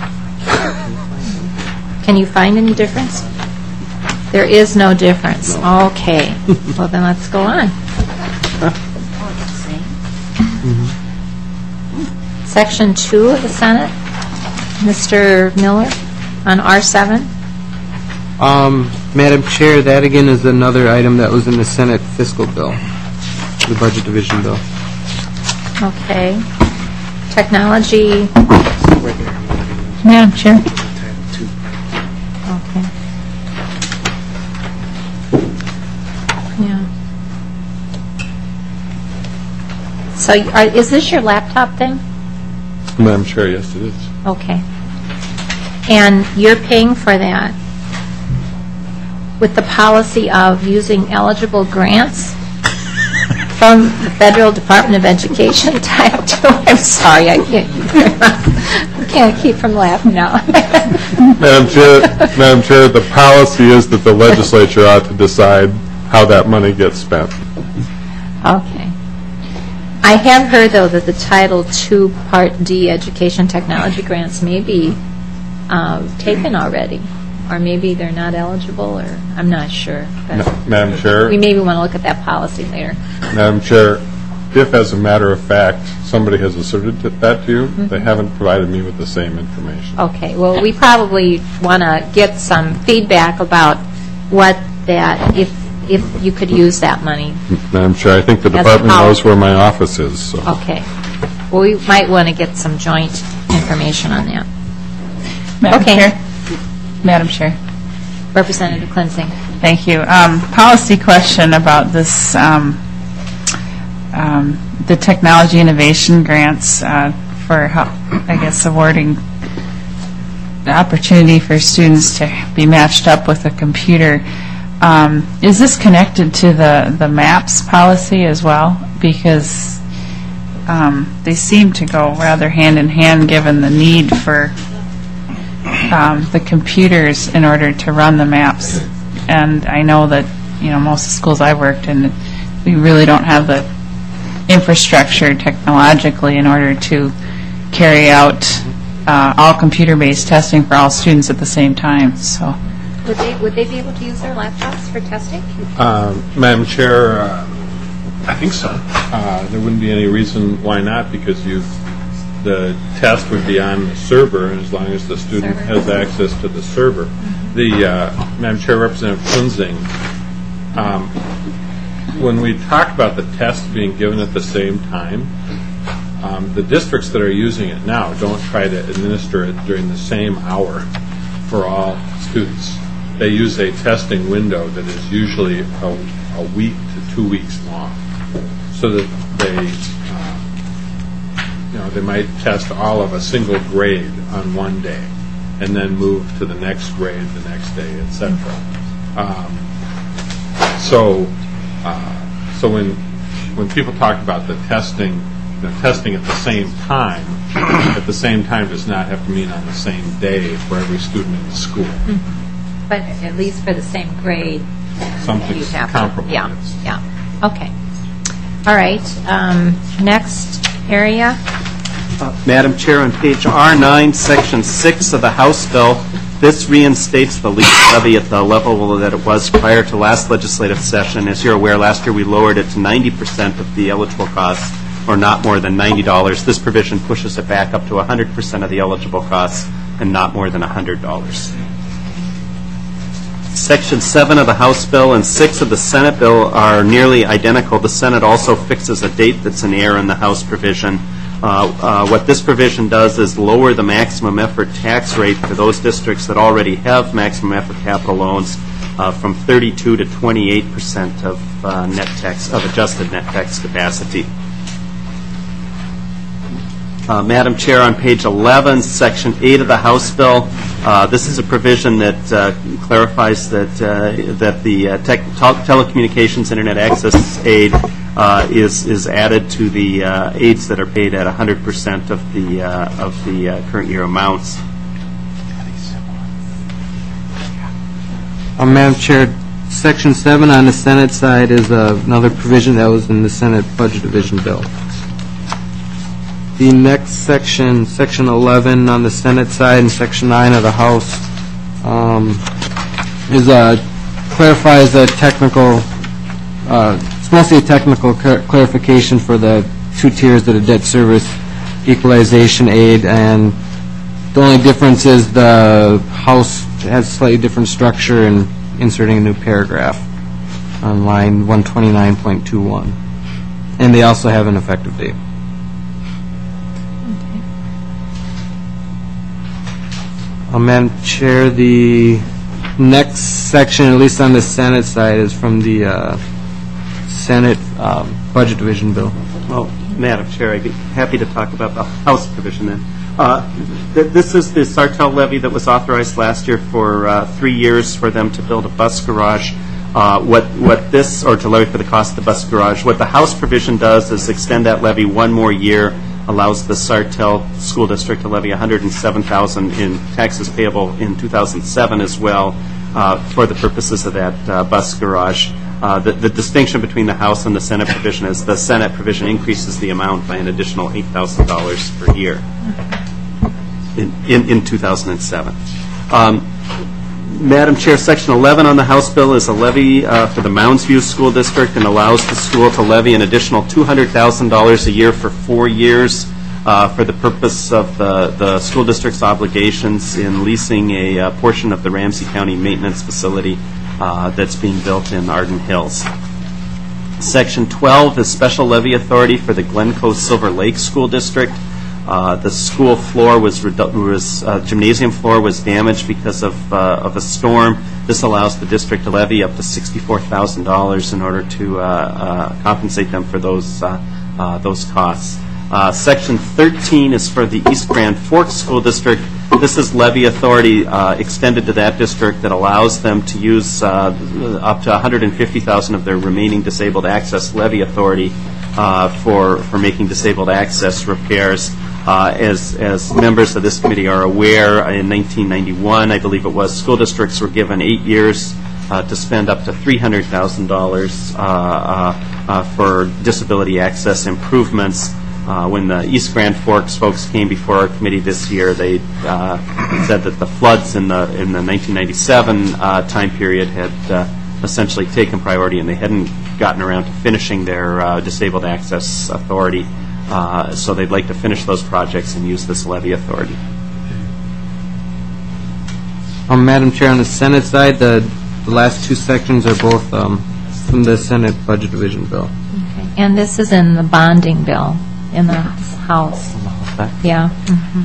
Can you find any difference? There is no difference. No. Okay. Well, then let's go on. Section 2 of the Senate. Mr. Miller, on R7. Madam Chair, that again is another item that was in the Senate fiscal bill, the budget division bill. Okay. Technology. Madam Chair. Okay. Yeah. So is this your laptop thing? Madam Chair, yes, it is. Okay. And you're paying for that with the policy of using eligible grants from the Federal Department of Education Title II. I'm sorry, I can't keep from laughing now. Madam Chair, the policy is that the legislature ought to decide how that money gets spent. Okay. I have heard, though, that the Title II Part D education technology grants may be taken already, or maybe they're not eligible, or I'm not sure. Madam Chair? We maybe want to look at that policy later. Madam Chair, if, as a matter of fact, somebody has asserted that to you, they haven't provided me with the same information. Okay, well, we probably want to get some feedback about what that, if you could use that money. Madam Chair, I think the As a department policy. knows where my office is. So. Okay. Well, we might want to get some joint information on that. Madam Okay. Chair. Madam Chair. Representative Klinzing. Thank you. Policy question about this, the technology innovation grants for, I guess, awarding the opportunity for students to be matched up with a computer. Is this connected to the MAPS policy as well? Because they seem to go rather hand in hand given the need for the computers in order to run the maps. And I know that, most of the schools I've worked in, we really don't have the infrastructure technologically in order to carry out all computer-based testing for all students at the same time. So, Would they be able to use their laptops for testing? Madam Chair, I think so. There wouldn't be any reason why not, because the test would be on the server, and as long as the student has access to the server. Madam Chair, Representative Klinzing, when we talk about the test being given at the same time, the districts that are using it now don't try to administer it during the same hour for all students. They use a testing window that is usually a week to 2 weeks long, so that they might test all of a single grade on one day, and then move to the next grade the next day, etc. So when people talk about the testing at the same time does not have to mean on the same day for every student in the school. Mm-hmm. But at least for the same grade. Something's comparable. Yeah. Okay. All right. Next area. Madam Chair, on page R9, Section 6 of the House bill, this reinstates the lease levy at the level that it was prior to last legislative session. As you're aware, last year we lowered it to 90% of the eligible costs, or not more than $90. This provision pushes it back up to 100% of the eligible costs and not more than $100. Section 7 of the House bill and 6 of the Senate bill are nearly identical. The Senate also fixes a date that's in error in the House provision. What this provision does is lower the maximum effort tax rate for those districts that already have maximum effort capital loans from 32 to 28% of adjusted net tax capacity. Madam Chair, on page 11, Section 8 of the House bill, this is a provision that clarifies that the telecommunications internet access aid is added to the aids that are paid at 100% of the current year amounts. Madam Chair, Section 7 on the Senate side is another provision that was in the Senate Budget Division bill. The next section, Section 11 on the Senate side and Section 9 of the House, clarifies a technical, it's mostly a technical clarification for the two tiers of the debt service equalization aid, and the only difference is the House has a slightly different structure in inserting a new paragraph on line 129.21. And they also have an effective date. Madam Chair, the next section, at least on the Senate side, is from the Senate Budget Division bill. Well, Madam Chair, I'd be happy to talk about the House provision then. This is the Sartell levy that was authorized last year for 3 years for them to build a bus garage. To levy for the cost of the bus garage. What the House provision does is extend that levy one more year, allows the Sartell School District to levy $107,000 in taxes payable in 2007 as well for the purposes of that bus garage. The distinction between the House and the Senate provision is the Senate provision increases the amount by an additional $8,000 per year in 2007. Madam Chair, Section 11 on the House bill is a levy for the Mounds View School District and allows the school to levy an additional $200,000 a year for 4 years for the purpose of the school district's obligations in leasing a portion of the Ramsey County Maintenance Facility that's being built in Arden Hills. Section 12 is special levy authority for the Glencoe Silver Lake School District. The school floor gymnasium floor was damaged because of a storm. This allows the district to levy up to $64,000 in order to compensate them for those costs. Section 13 is for the East Grand Forks School District. This is levy authority extended to that district that allows them to use up to $150,000 of their remaining disabled access levy authority for making disabled access repairs. As members of this committee are aware, in 1991, I believe it was, school districts were given 8 years to spend up to $300,000 for disability access improvements. When the East Grand Forks folks came before our committee this year, they said that the floods in the 1997 time period had essentially taken priority, and they hadn't gotten around to finishing their disabled access authority. So they'd like to finish those projects and use this levy authority. Madam Chair, on the Senate side, the last two sections are both from the Senate Budget Division bill. Okay. And this is in the bonding bill in the House. Yeah. Mm-hmm.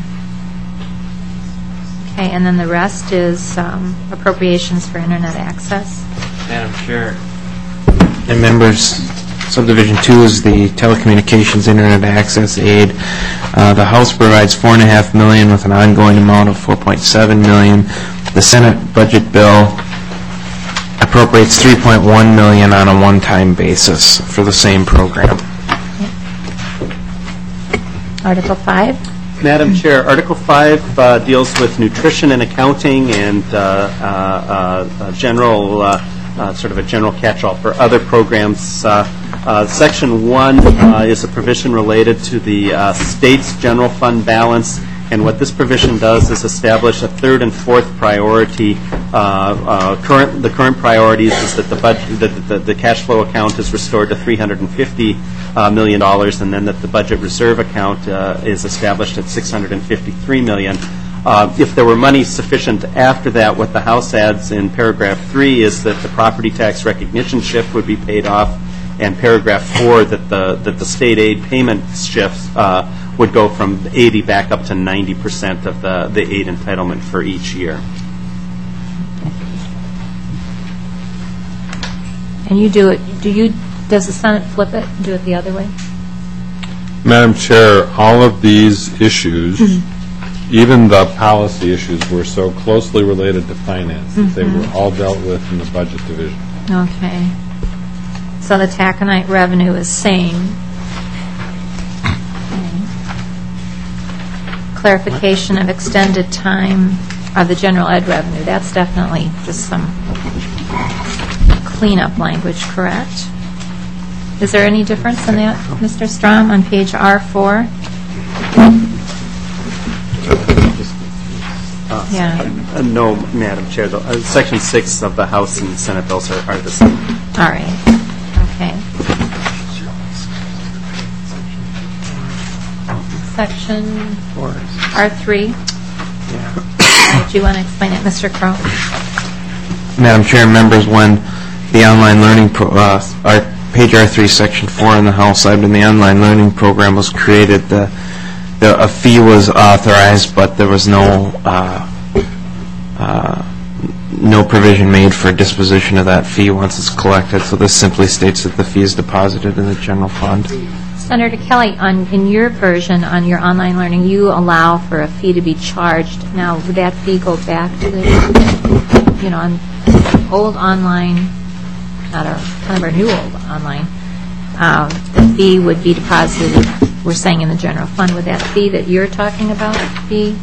Okay, and then the rest is appropriations for Internet access. Madam Chair. And members, Subdivision 2 is the telecommunications Internet access aid. The House provides $4.5 million with an ongoing amount of $4.7 million. The Senate budget bill appropriates $3.1 million on a one-time basis for the same program. Article 5. Madam Chair, Article 5 deals with nutrition and accounting and general sort of a general catch-all for other programs. Section 1 is a provision related to the state's general fund balance, and what this provision does is establish a third and fourth priority. The current priorities is that the cash flow account is restored to $350 million, and then that the budget reserve account is established at $653 million. If there were money sufficient after that, what the House adds in paragraph 3 is that the property tax recognition shift would be paid off, and paragraph 4 that the state aid payment shifts would go from 80 back up to 90% of the aid entitlement for each year. And you do it, does the Senate flip it, do it the other way? Madam Chair, all of these issues, even the policy issues, were so closely related to finance that they were all dealt with in the Budget Division. Okay. So the taconite revenue is same. Okay. Clarification of extended time of the general ed revenue. That's definitely just some cleanup language, correct? Is there any difference in that, Mr. Strom, on page R4? Yeah. No, Madam Chair. Section 6 of the House and Senate bills are the same. All right. Okay. Section R3. Do you want to explain it, Mr. Crow? Madam Chair, members, when the online learning page R3, Section 4 in the House side, when the online learning program was created, a fee was authorized, but there was no provision made for disposition of that fee once it's collected. So this simply states that the fee is deposited in the general fund. Senator Kelly, in your version, on your online learning, you allow for a fee to be charged. Now, would that fee go back to the, on old online, not our, kind of our new old online, the fee would be deposited, we're saying, in the general fund. Would that fee that you're talking about be,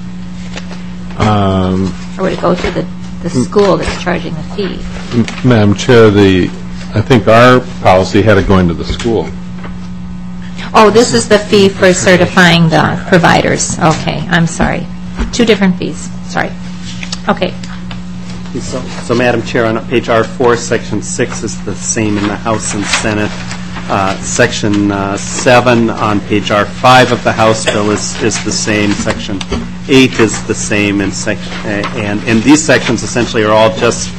or would it go to the school that's charging the fee? Madam Chair, I think our policy had it going to the school. Oh, this is the fee for certifying the providers. Okay, I'm sorry. Two different fees. Sorry. Okay. So, Madam Chair, on page R4, Section 6 is the same in the House and Senate. Section 7 on page R5 of the House bill is the same. Section 8 is the same, and these sections essentially are all just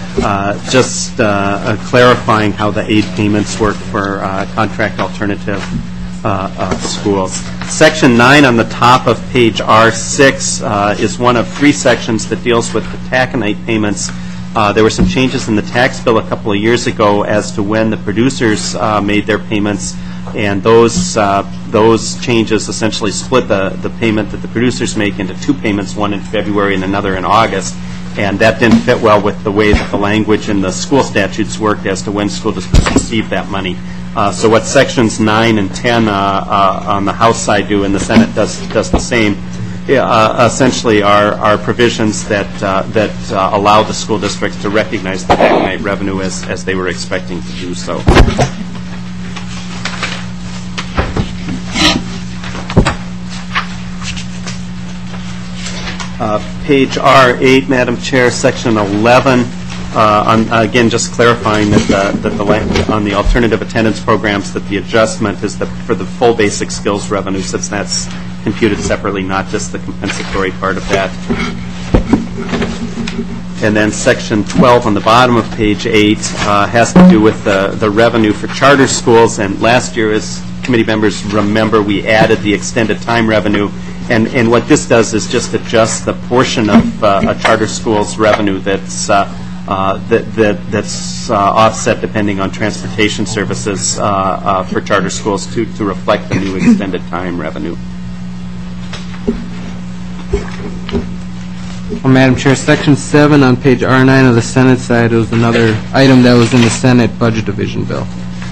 clarifying how the aid payments work for contract alternative schools. Section 9 on the top of page R6 is one of 3 sections that deals with the taconite payments. There were some changes in the tax bill a couple of years ago as to when the producers made their payments, and those changes essentially split the payment that the producers make into 2 payments, one in February and another in August. And that didn't fit well with the way that the language in the school statutes worked as to when school districts receive that money. So what sections 9 and 10 on the House side do, and the Senate does the same, essentially are provisions that allow the school districts to recognize the taconite revenue as they were expecting to do so. Page R8, Madam Chair, Section 11, again, just clarifying that on the alternative attendance programs that the adjustment is for the full basic skills revenue, since that's computed separately, not just the compensatory part of that. And then Section 12 on the bottom of page 8 has to do with the revenue for charter schools. And last year, as committee members remember, we added the extended time revenue. And what this does is just adjust the portion of a charter school's revenue that's offset depending on transportation services for charter schools to reflect the new extended time revenue. Well, Madam Chair, Section 7 on page R9 of the Senate side was another item that was in the Senate Budget Division bill.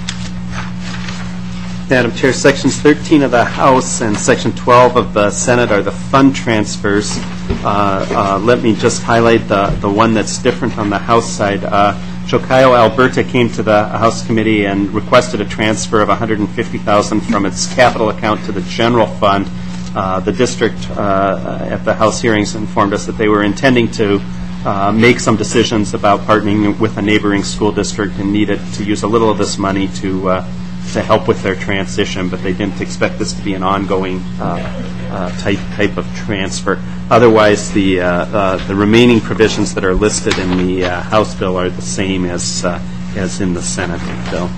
Madam Chair, Sections 13 of the House and Section 12 of the Senate are the fund transfers. Let me just highlight the one that's different on the House side. Chocayo, Alberta came to the House Committee and requested a transfer of $150,000 from its capital account to the general fund. The district at the House hearings informed us that they were intending to make some decisions about partnering with a neighboring school district and needed to use a little of this money to help with their transition, but they didn't expect this to be an ongoing type of transfer. Otherwise, the remaining provisions that are listed in the House bill are the same as in the Senate bill.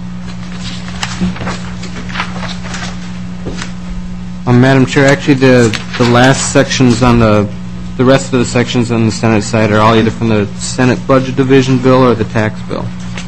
Madam Chair, actually the last sections on the rest of the sections on the Senate side are all either from the Senate Budget Division bill or the tax bill.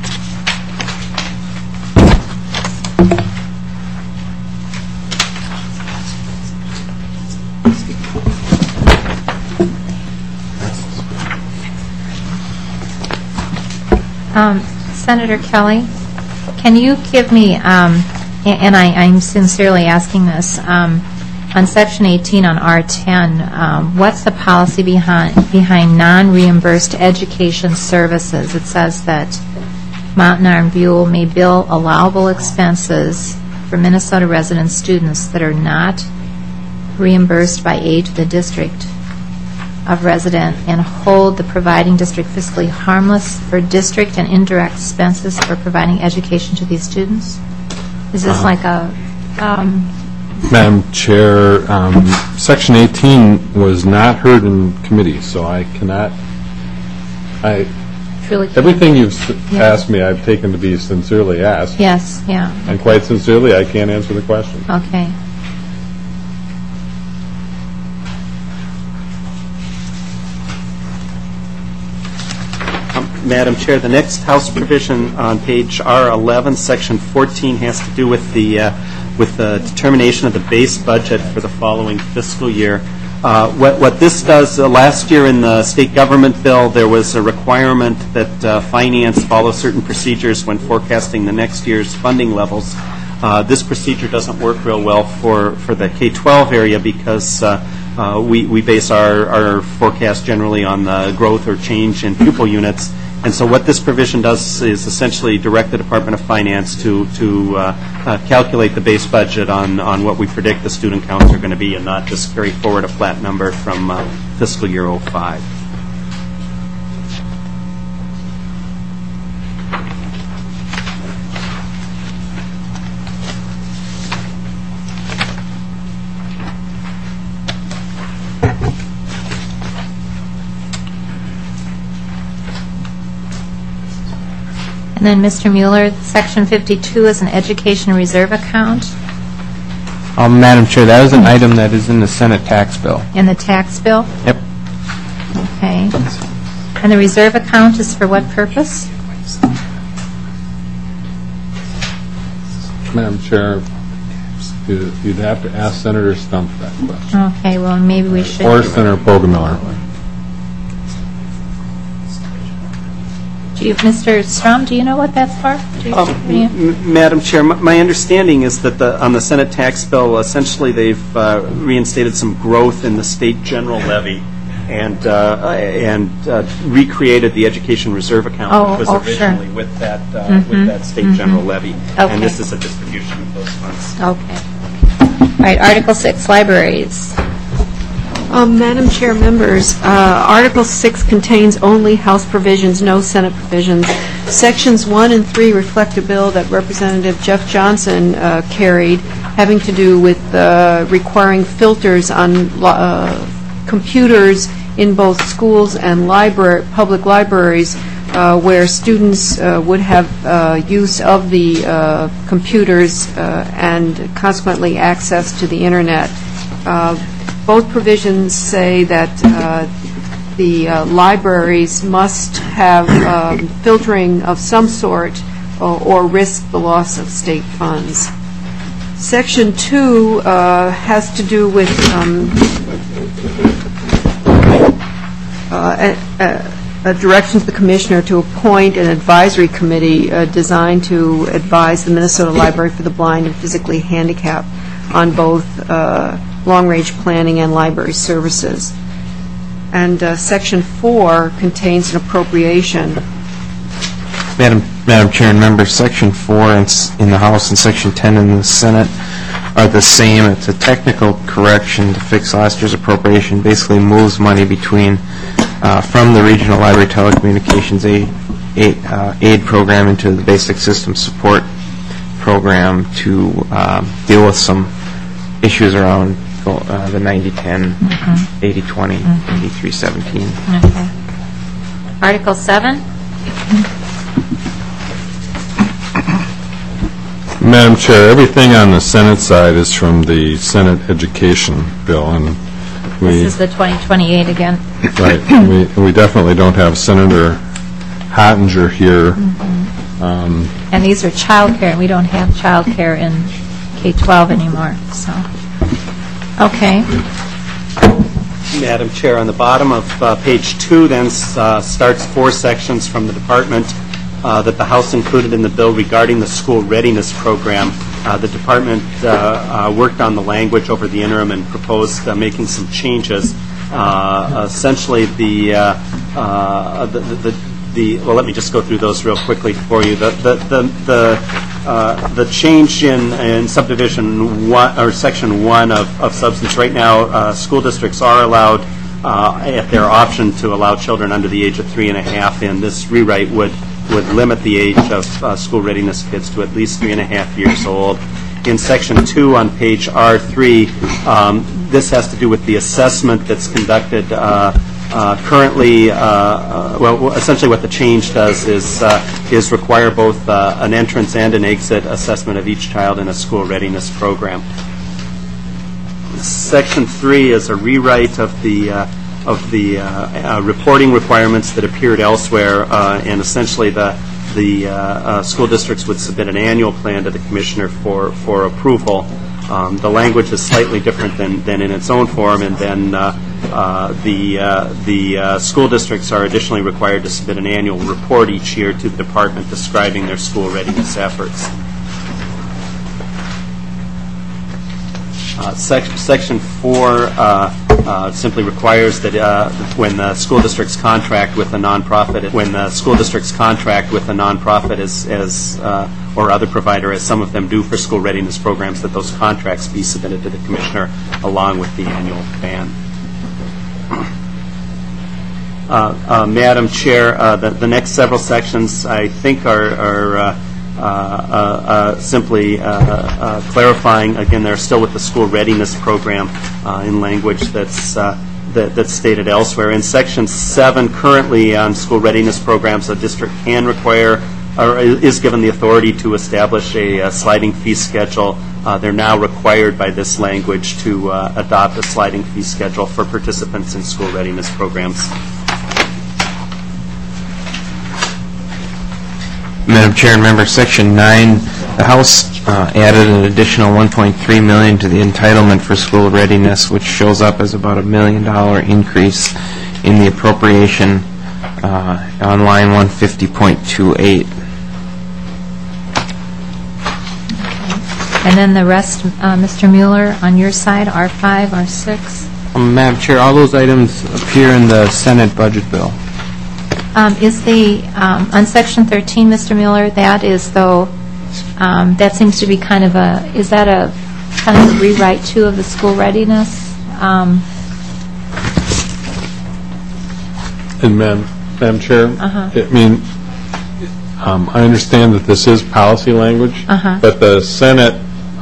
Senator Kelly, can you give me, and I'm sincerely asking this, on Section 18 on R10, what's the policy behind non-reimbursed education services? It says that Mountain Arm Buell may bill allowable expenses for Minnesota resident students that are not reimbursed by aid to the district of resident and hold the providing district fiscally harmless for district and indirect expenses for providing education to these students? Is this like a... Madam Chair, Section 18 was not heard in committee, so I cannot... Everything you've asked me, I've taken to be sincerely asked. Yes, yeah. And quite sincerely, I can't answer the question. Okay. Madam Chair, the next House provision on page R11, Section 14, has to do with the determination of the base budget for the following fiscal year. What this does, last year in the state government bill, there was a requirement that finance follow certain procedures when forecasting the next year's funding levels. This procedure doesn't work real well for the K-12 area because we base our forecast generally on the growth or change in pupil units. And so what this provision does is essentially direct the Department of Finance to calculate the base budget on what we predict the student counts are going to be and not just carry forward a flat number from fiscal year 05. And then, Mr. Mueller, Section 52 is an education reserve account Madam Chair, that is an item that is in the Senate tax bill. in the tax bill. Yep. Okay. And the reserve account is for what purpose? Madam Chair, you'd have to ask Senator Stump that question. Okay, well, maybe we should. Or Senator Poggemiller. Mr. Strom, do you know what that's for? Madam Chair, my understanding is that on the Senate tax bill, essentially they've reinstated some growth in the state general levy and recreated the education reserve account, which was originally sure. with that state general levy. Okay. And this is a distribution of those funds. Okay. All right, Article 6, libraries. Madam Chair, members, Article 6 contains only House provisions, no Senate provisions. Sections 1 and 3 reflect a bill that Representative Jeff Johnson carried having to do with requiring filters on computers in both schools and public libraries where students would have use of the computers and consequently access to the Internet. Both provisions say that the libraries must have filtering of some sort or risk the loss of state funds. Section 2 has to do with directions the Commissioner to appoint an advisory committee designed to advise the Minnesota Library for the Blind and Physically Handicapped on both long-range planning and library services. And Section 4 contains an appropriation. Madam Chair and members, Section 4 in the House and Section 10 in the Senate are the same. It's a technical correction to fix last year's appropriation. Basically moves money between from the Regional Library Telecommunications Aid Program into the Basic System Support Program to deal with some issues around the 90-10, 80-20, 83-17. Okay. Article 7. Madam Chair, everything on the Senate side is from the Senate Education Bill, and This is the 2028 again. Right. We definitely don't have Senator Hottinger here. And these are child care, and we don't have child care in K-12 anymore, so. Okay. Madam Chair, on the bottom of page 2 then starts 4 sections from the department that the House included in the bill regarding the school readiness program. The department worked on the language over the interim and proposed making some changes. Essentially, well, let me just go through those real quickly for you. The change in subdivision 1 or section 1 of substance right now, school districts are allowed at their option to allow children under the age of 3.5 in. This rewrite would limit the age of school readiness kids to at least 3.5 years old. In section 2 on page R3, this has to do with the assessment that's conducted currently. Well, essentially what the change does is require both an entrance and an exit assessment of each child in a school readiness program. Section 3 is a rewrite of the reporting requirements that appeared elsewhere, and essentially the school districts would submit an annual plan to the commissioner for approval. The language is slightly different than in its own form, and then the school districts are additionally required to submit an annual report each year to the department describing their school readiness efforts. Section 4 simply requires that when the school districts contract with a nonprofit, or other provider, as some of them do for school readiness programs, that those contracts be submitted to the commissioner along with the annual plan. Madam Chair, the next several sections I think are simply clarifying. Again, they're still with the school readiness program in language that's stated elsewhere. In Section 7, currently on school readiness programs, a district can require or is given the authority to establish a sliding fee schedule. They're now required by this language to adopt a sliding fee schedule for participants in school readiness programs. Madam Chair and members, Section 9, the House added an additional $1.3 million to the entitlement for school readiness, which shows up as about $1 million increase in the appropriation on line 150.28. And then the rest, Mr. Mueller, on your side, R5, R6? Madam Chair, all those items appear in the Senate budget bill. Is the, on Section 13, Mr. Mueller, that is though, that seems to be kind of a, is that a kind of a rewrite too of the school readiness? And Madam Chair, I mean, I understand that this is policy language, but the Senate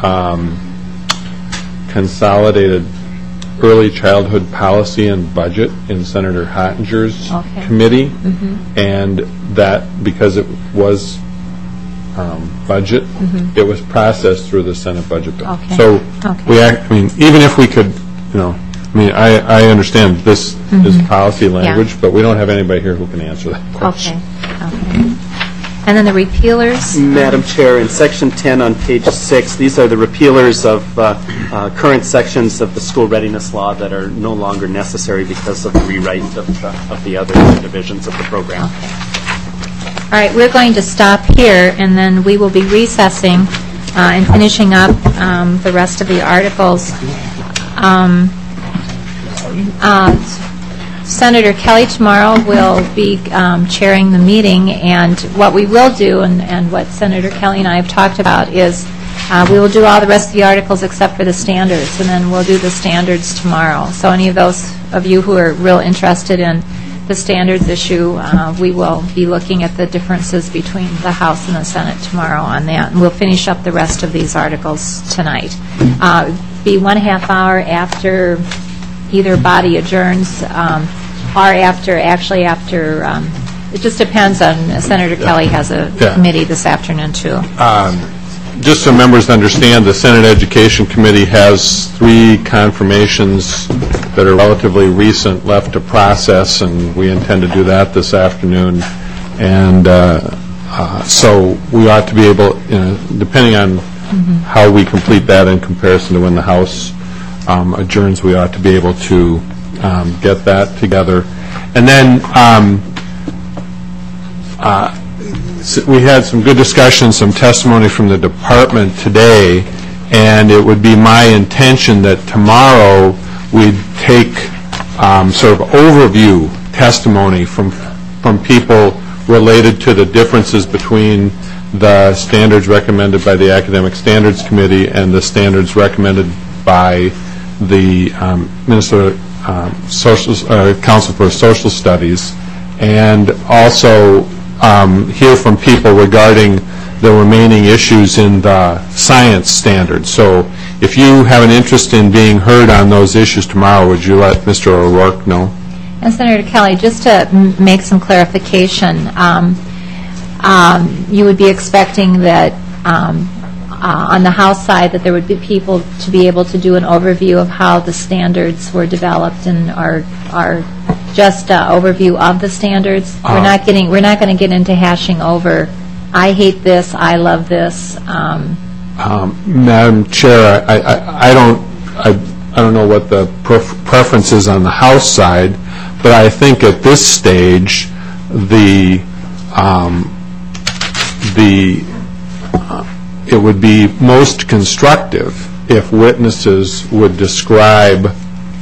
consolidated early childhood policy and budget in Senator Hottinger's committee, and that, because it was budget, it was processed through the Senate budget bill. So we I mean, even if we could, you know, I mean, I understand this is policy language, but we don't have anybody here who can answer that question. And then the repealers? Madam Chair, in Section 10 on page 6, these are the repealers of current sections of the school readiness law that are no longer necessary because of the rewrite of the other divisions of the program. All right, we're going to stop here, and then we will be recessing and finishing up the rest of the articles. Senator Kelly tomorrow will be chairing the meeting, and what we will do, and what Senator Kelly and I have talked about, is we will do all the rest of the articles except for the standards, and then we'll do the standards tomorrow. So any of those of you who are real interested in the standards issue, we will be looking at the differences between the House and the Senate tomorrow on that, and we'll finish up the rest of these articles tonight. Be 1/2 hour after either body adjourns, or after, it just depends on, Senator Kelly has a committee this afternoon, too. Just so members understand, the Senate Education Committee has 3 confirmations that are relatively recent left to process, and we intend to do that this afternoon. And so we ought to be able, depending on how we complete that in comparison to when the House adjourns, we ought to be able to get that together. And then we had some good discussion, some testimony from the department today, and it would be my intention that tomorrow we'd take sort of overview testimony from people related to the differences between the standards recommended by the Academic Standards Committee and the standards recommended by the Minnesota Council for Social Studies, and also hear from people regarding the remaining issues in the science standards. So if you have an interest in being heard on those issues tomorrow, would you let Mr. O'Rourke know? And Senator Kelly, just to make some clarification, you would be expecting that on the House side that there would be people to be able to do an overview of how the standards were developed and are just overview of the standards. We're not going to get into hashing over, I hate this, I love this. Madam Chair, I don't know what the preference is on the House side, but I think at this stage it would be most constructive if witnesses would describe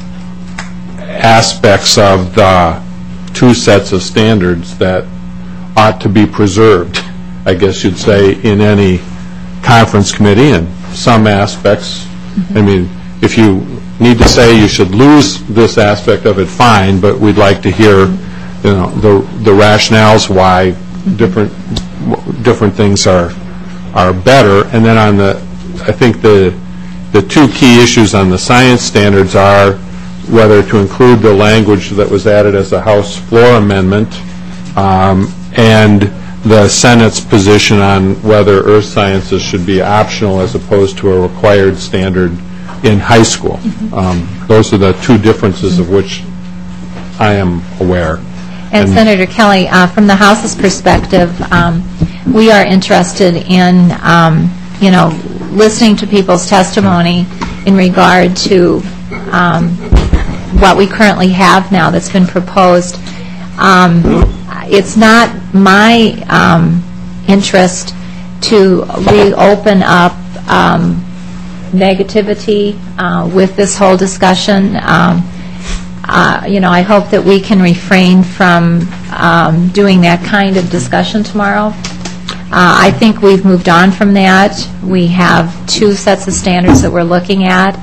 aspects of the 2 sets of standards that ought to be preserved, I guess you'd say, in any conference committee, and some aspects. I mean, if you need to say you should lose this aspect of it, fine, but we'd like to hear, the rationales why different things are better. And then on I think the 2 key issues on the science standards are whether to include the language that was added as a House floor amendment, and the Senate's position on whether earth sciences should be optional as opposed to a required standard in high school. Those are the two differences of which I am aware. And Senator Kelly, from the House's perspective, we are interested in, listening to people's testimony in regard to what we currently have now that's been proposed. It's not my interest to reopen up negativity with this whole discussion. I hope that we can refrain from doing that kind of discussion tomorrow. I think we've moved on from that. We have two sets of standards that we're looking at.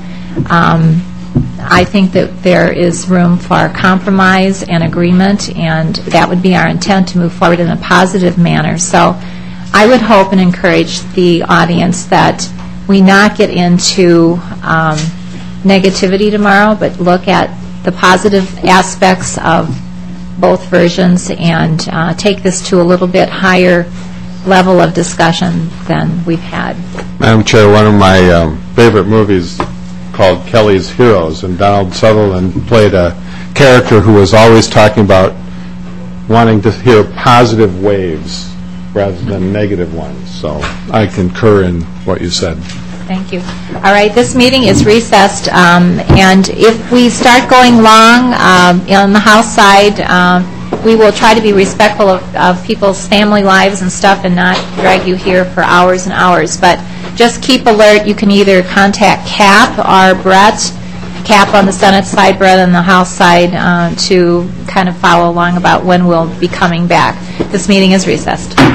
I think that there is room for compromise and agreement, and that would be our intent, to move forward in a positive manner. So I would hope and encourage the audience that we not get into negativity tomorrow, but look at the positive aspects of both versions and take this to a little bit higher level of discussion than we've had. Madam Chair, one of my favorite movies called Kelly's Heroes, and Donald Sutherland played a character who was always talking about wanting to hear positive waves rather than negative ones. So I concur in what you said. Thank you. All right, this meeting is recessed, and if we start going long on the House side, we will try to be respectful of people's family lives and stuff and not drag you here for hours and hours. But just keep alert. You can either contact Cap or Brett, Cap on the Senate side, Brett on the House side, to kind of follow along about when we'll be coming back. This meeting is recessed.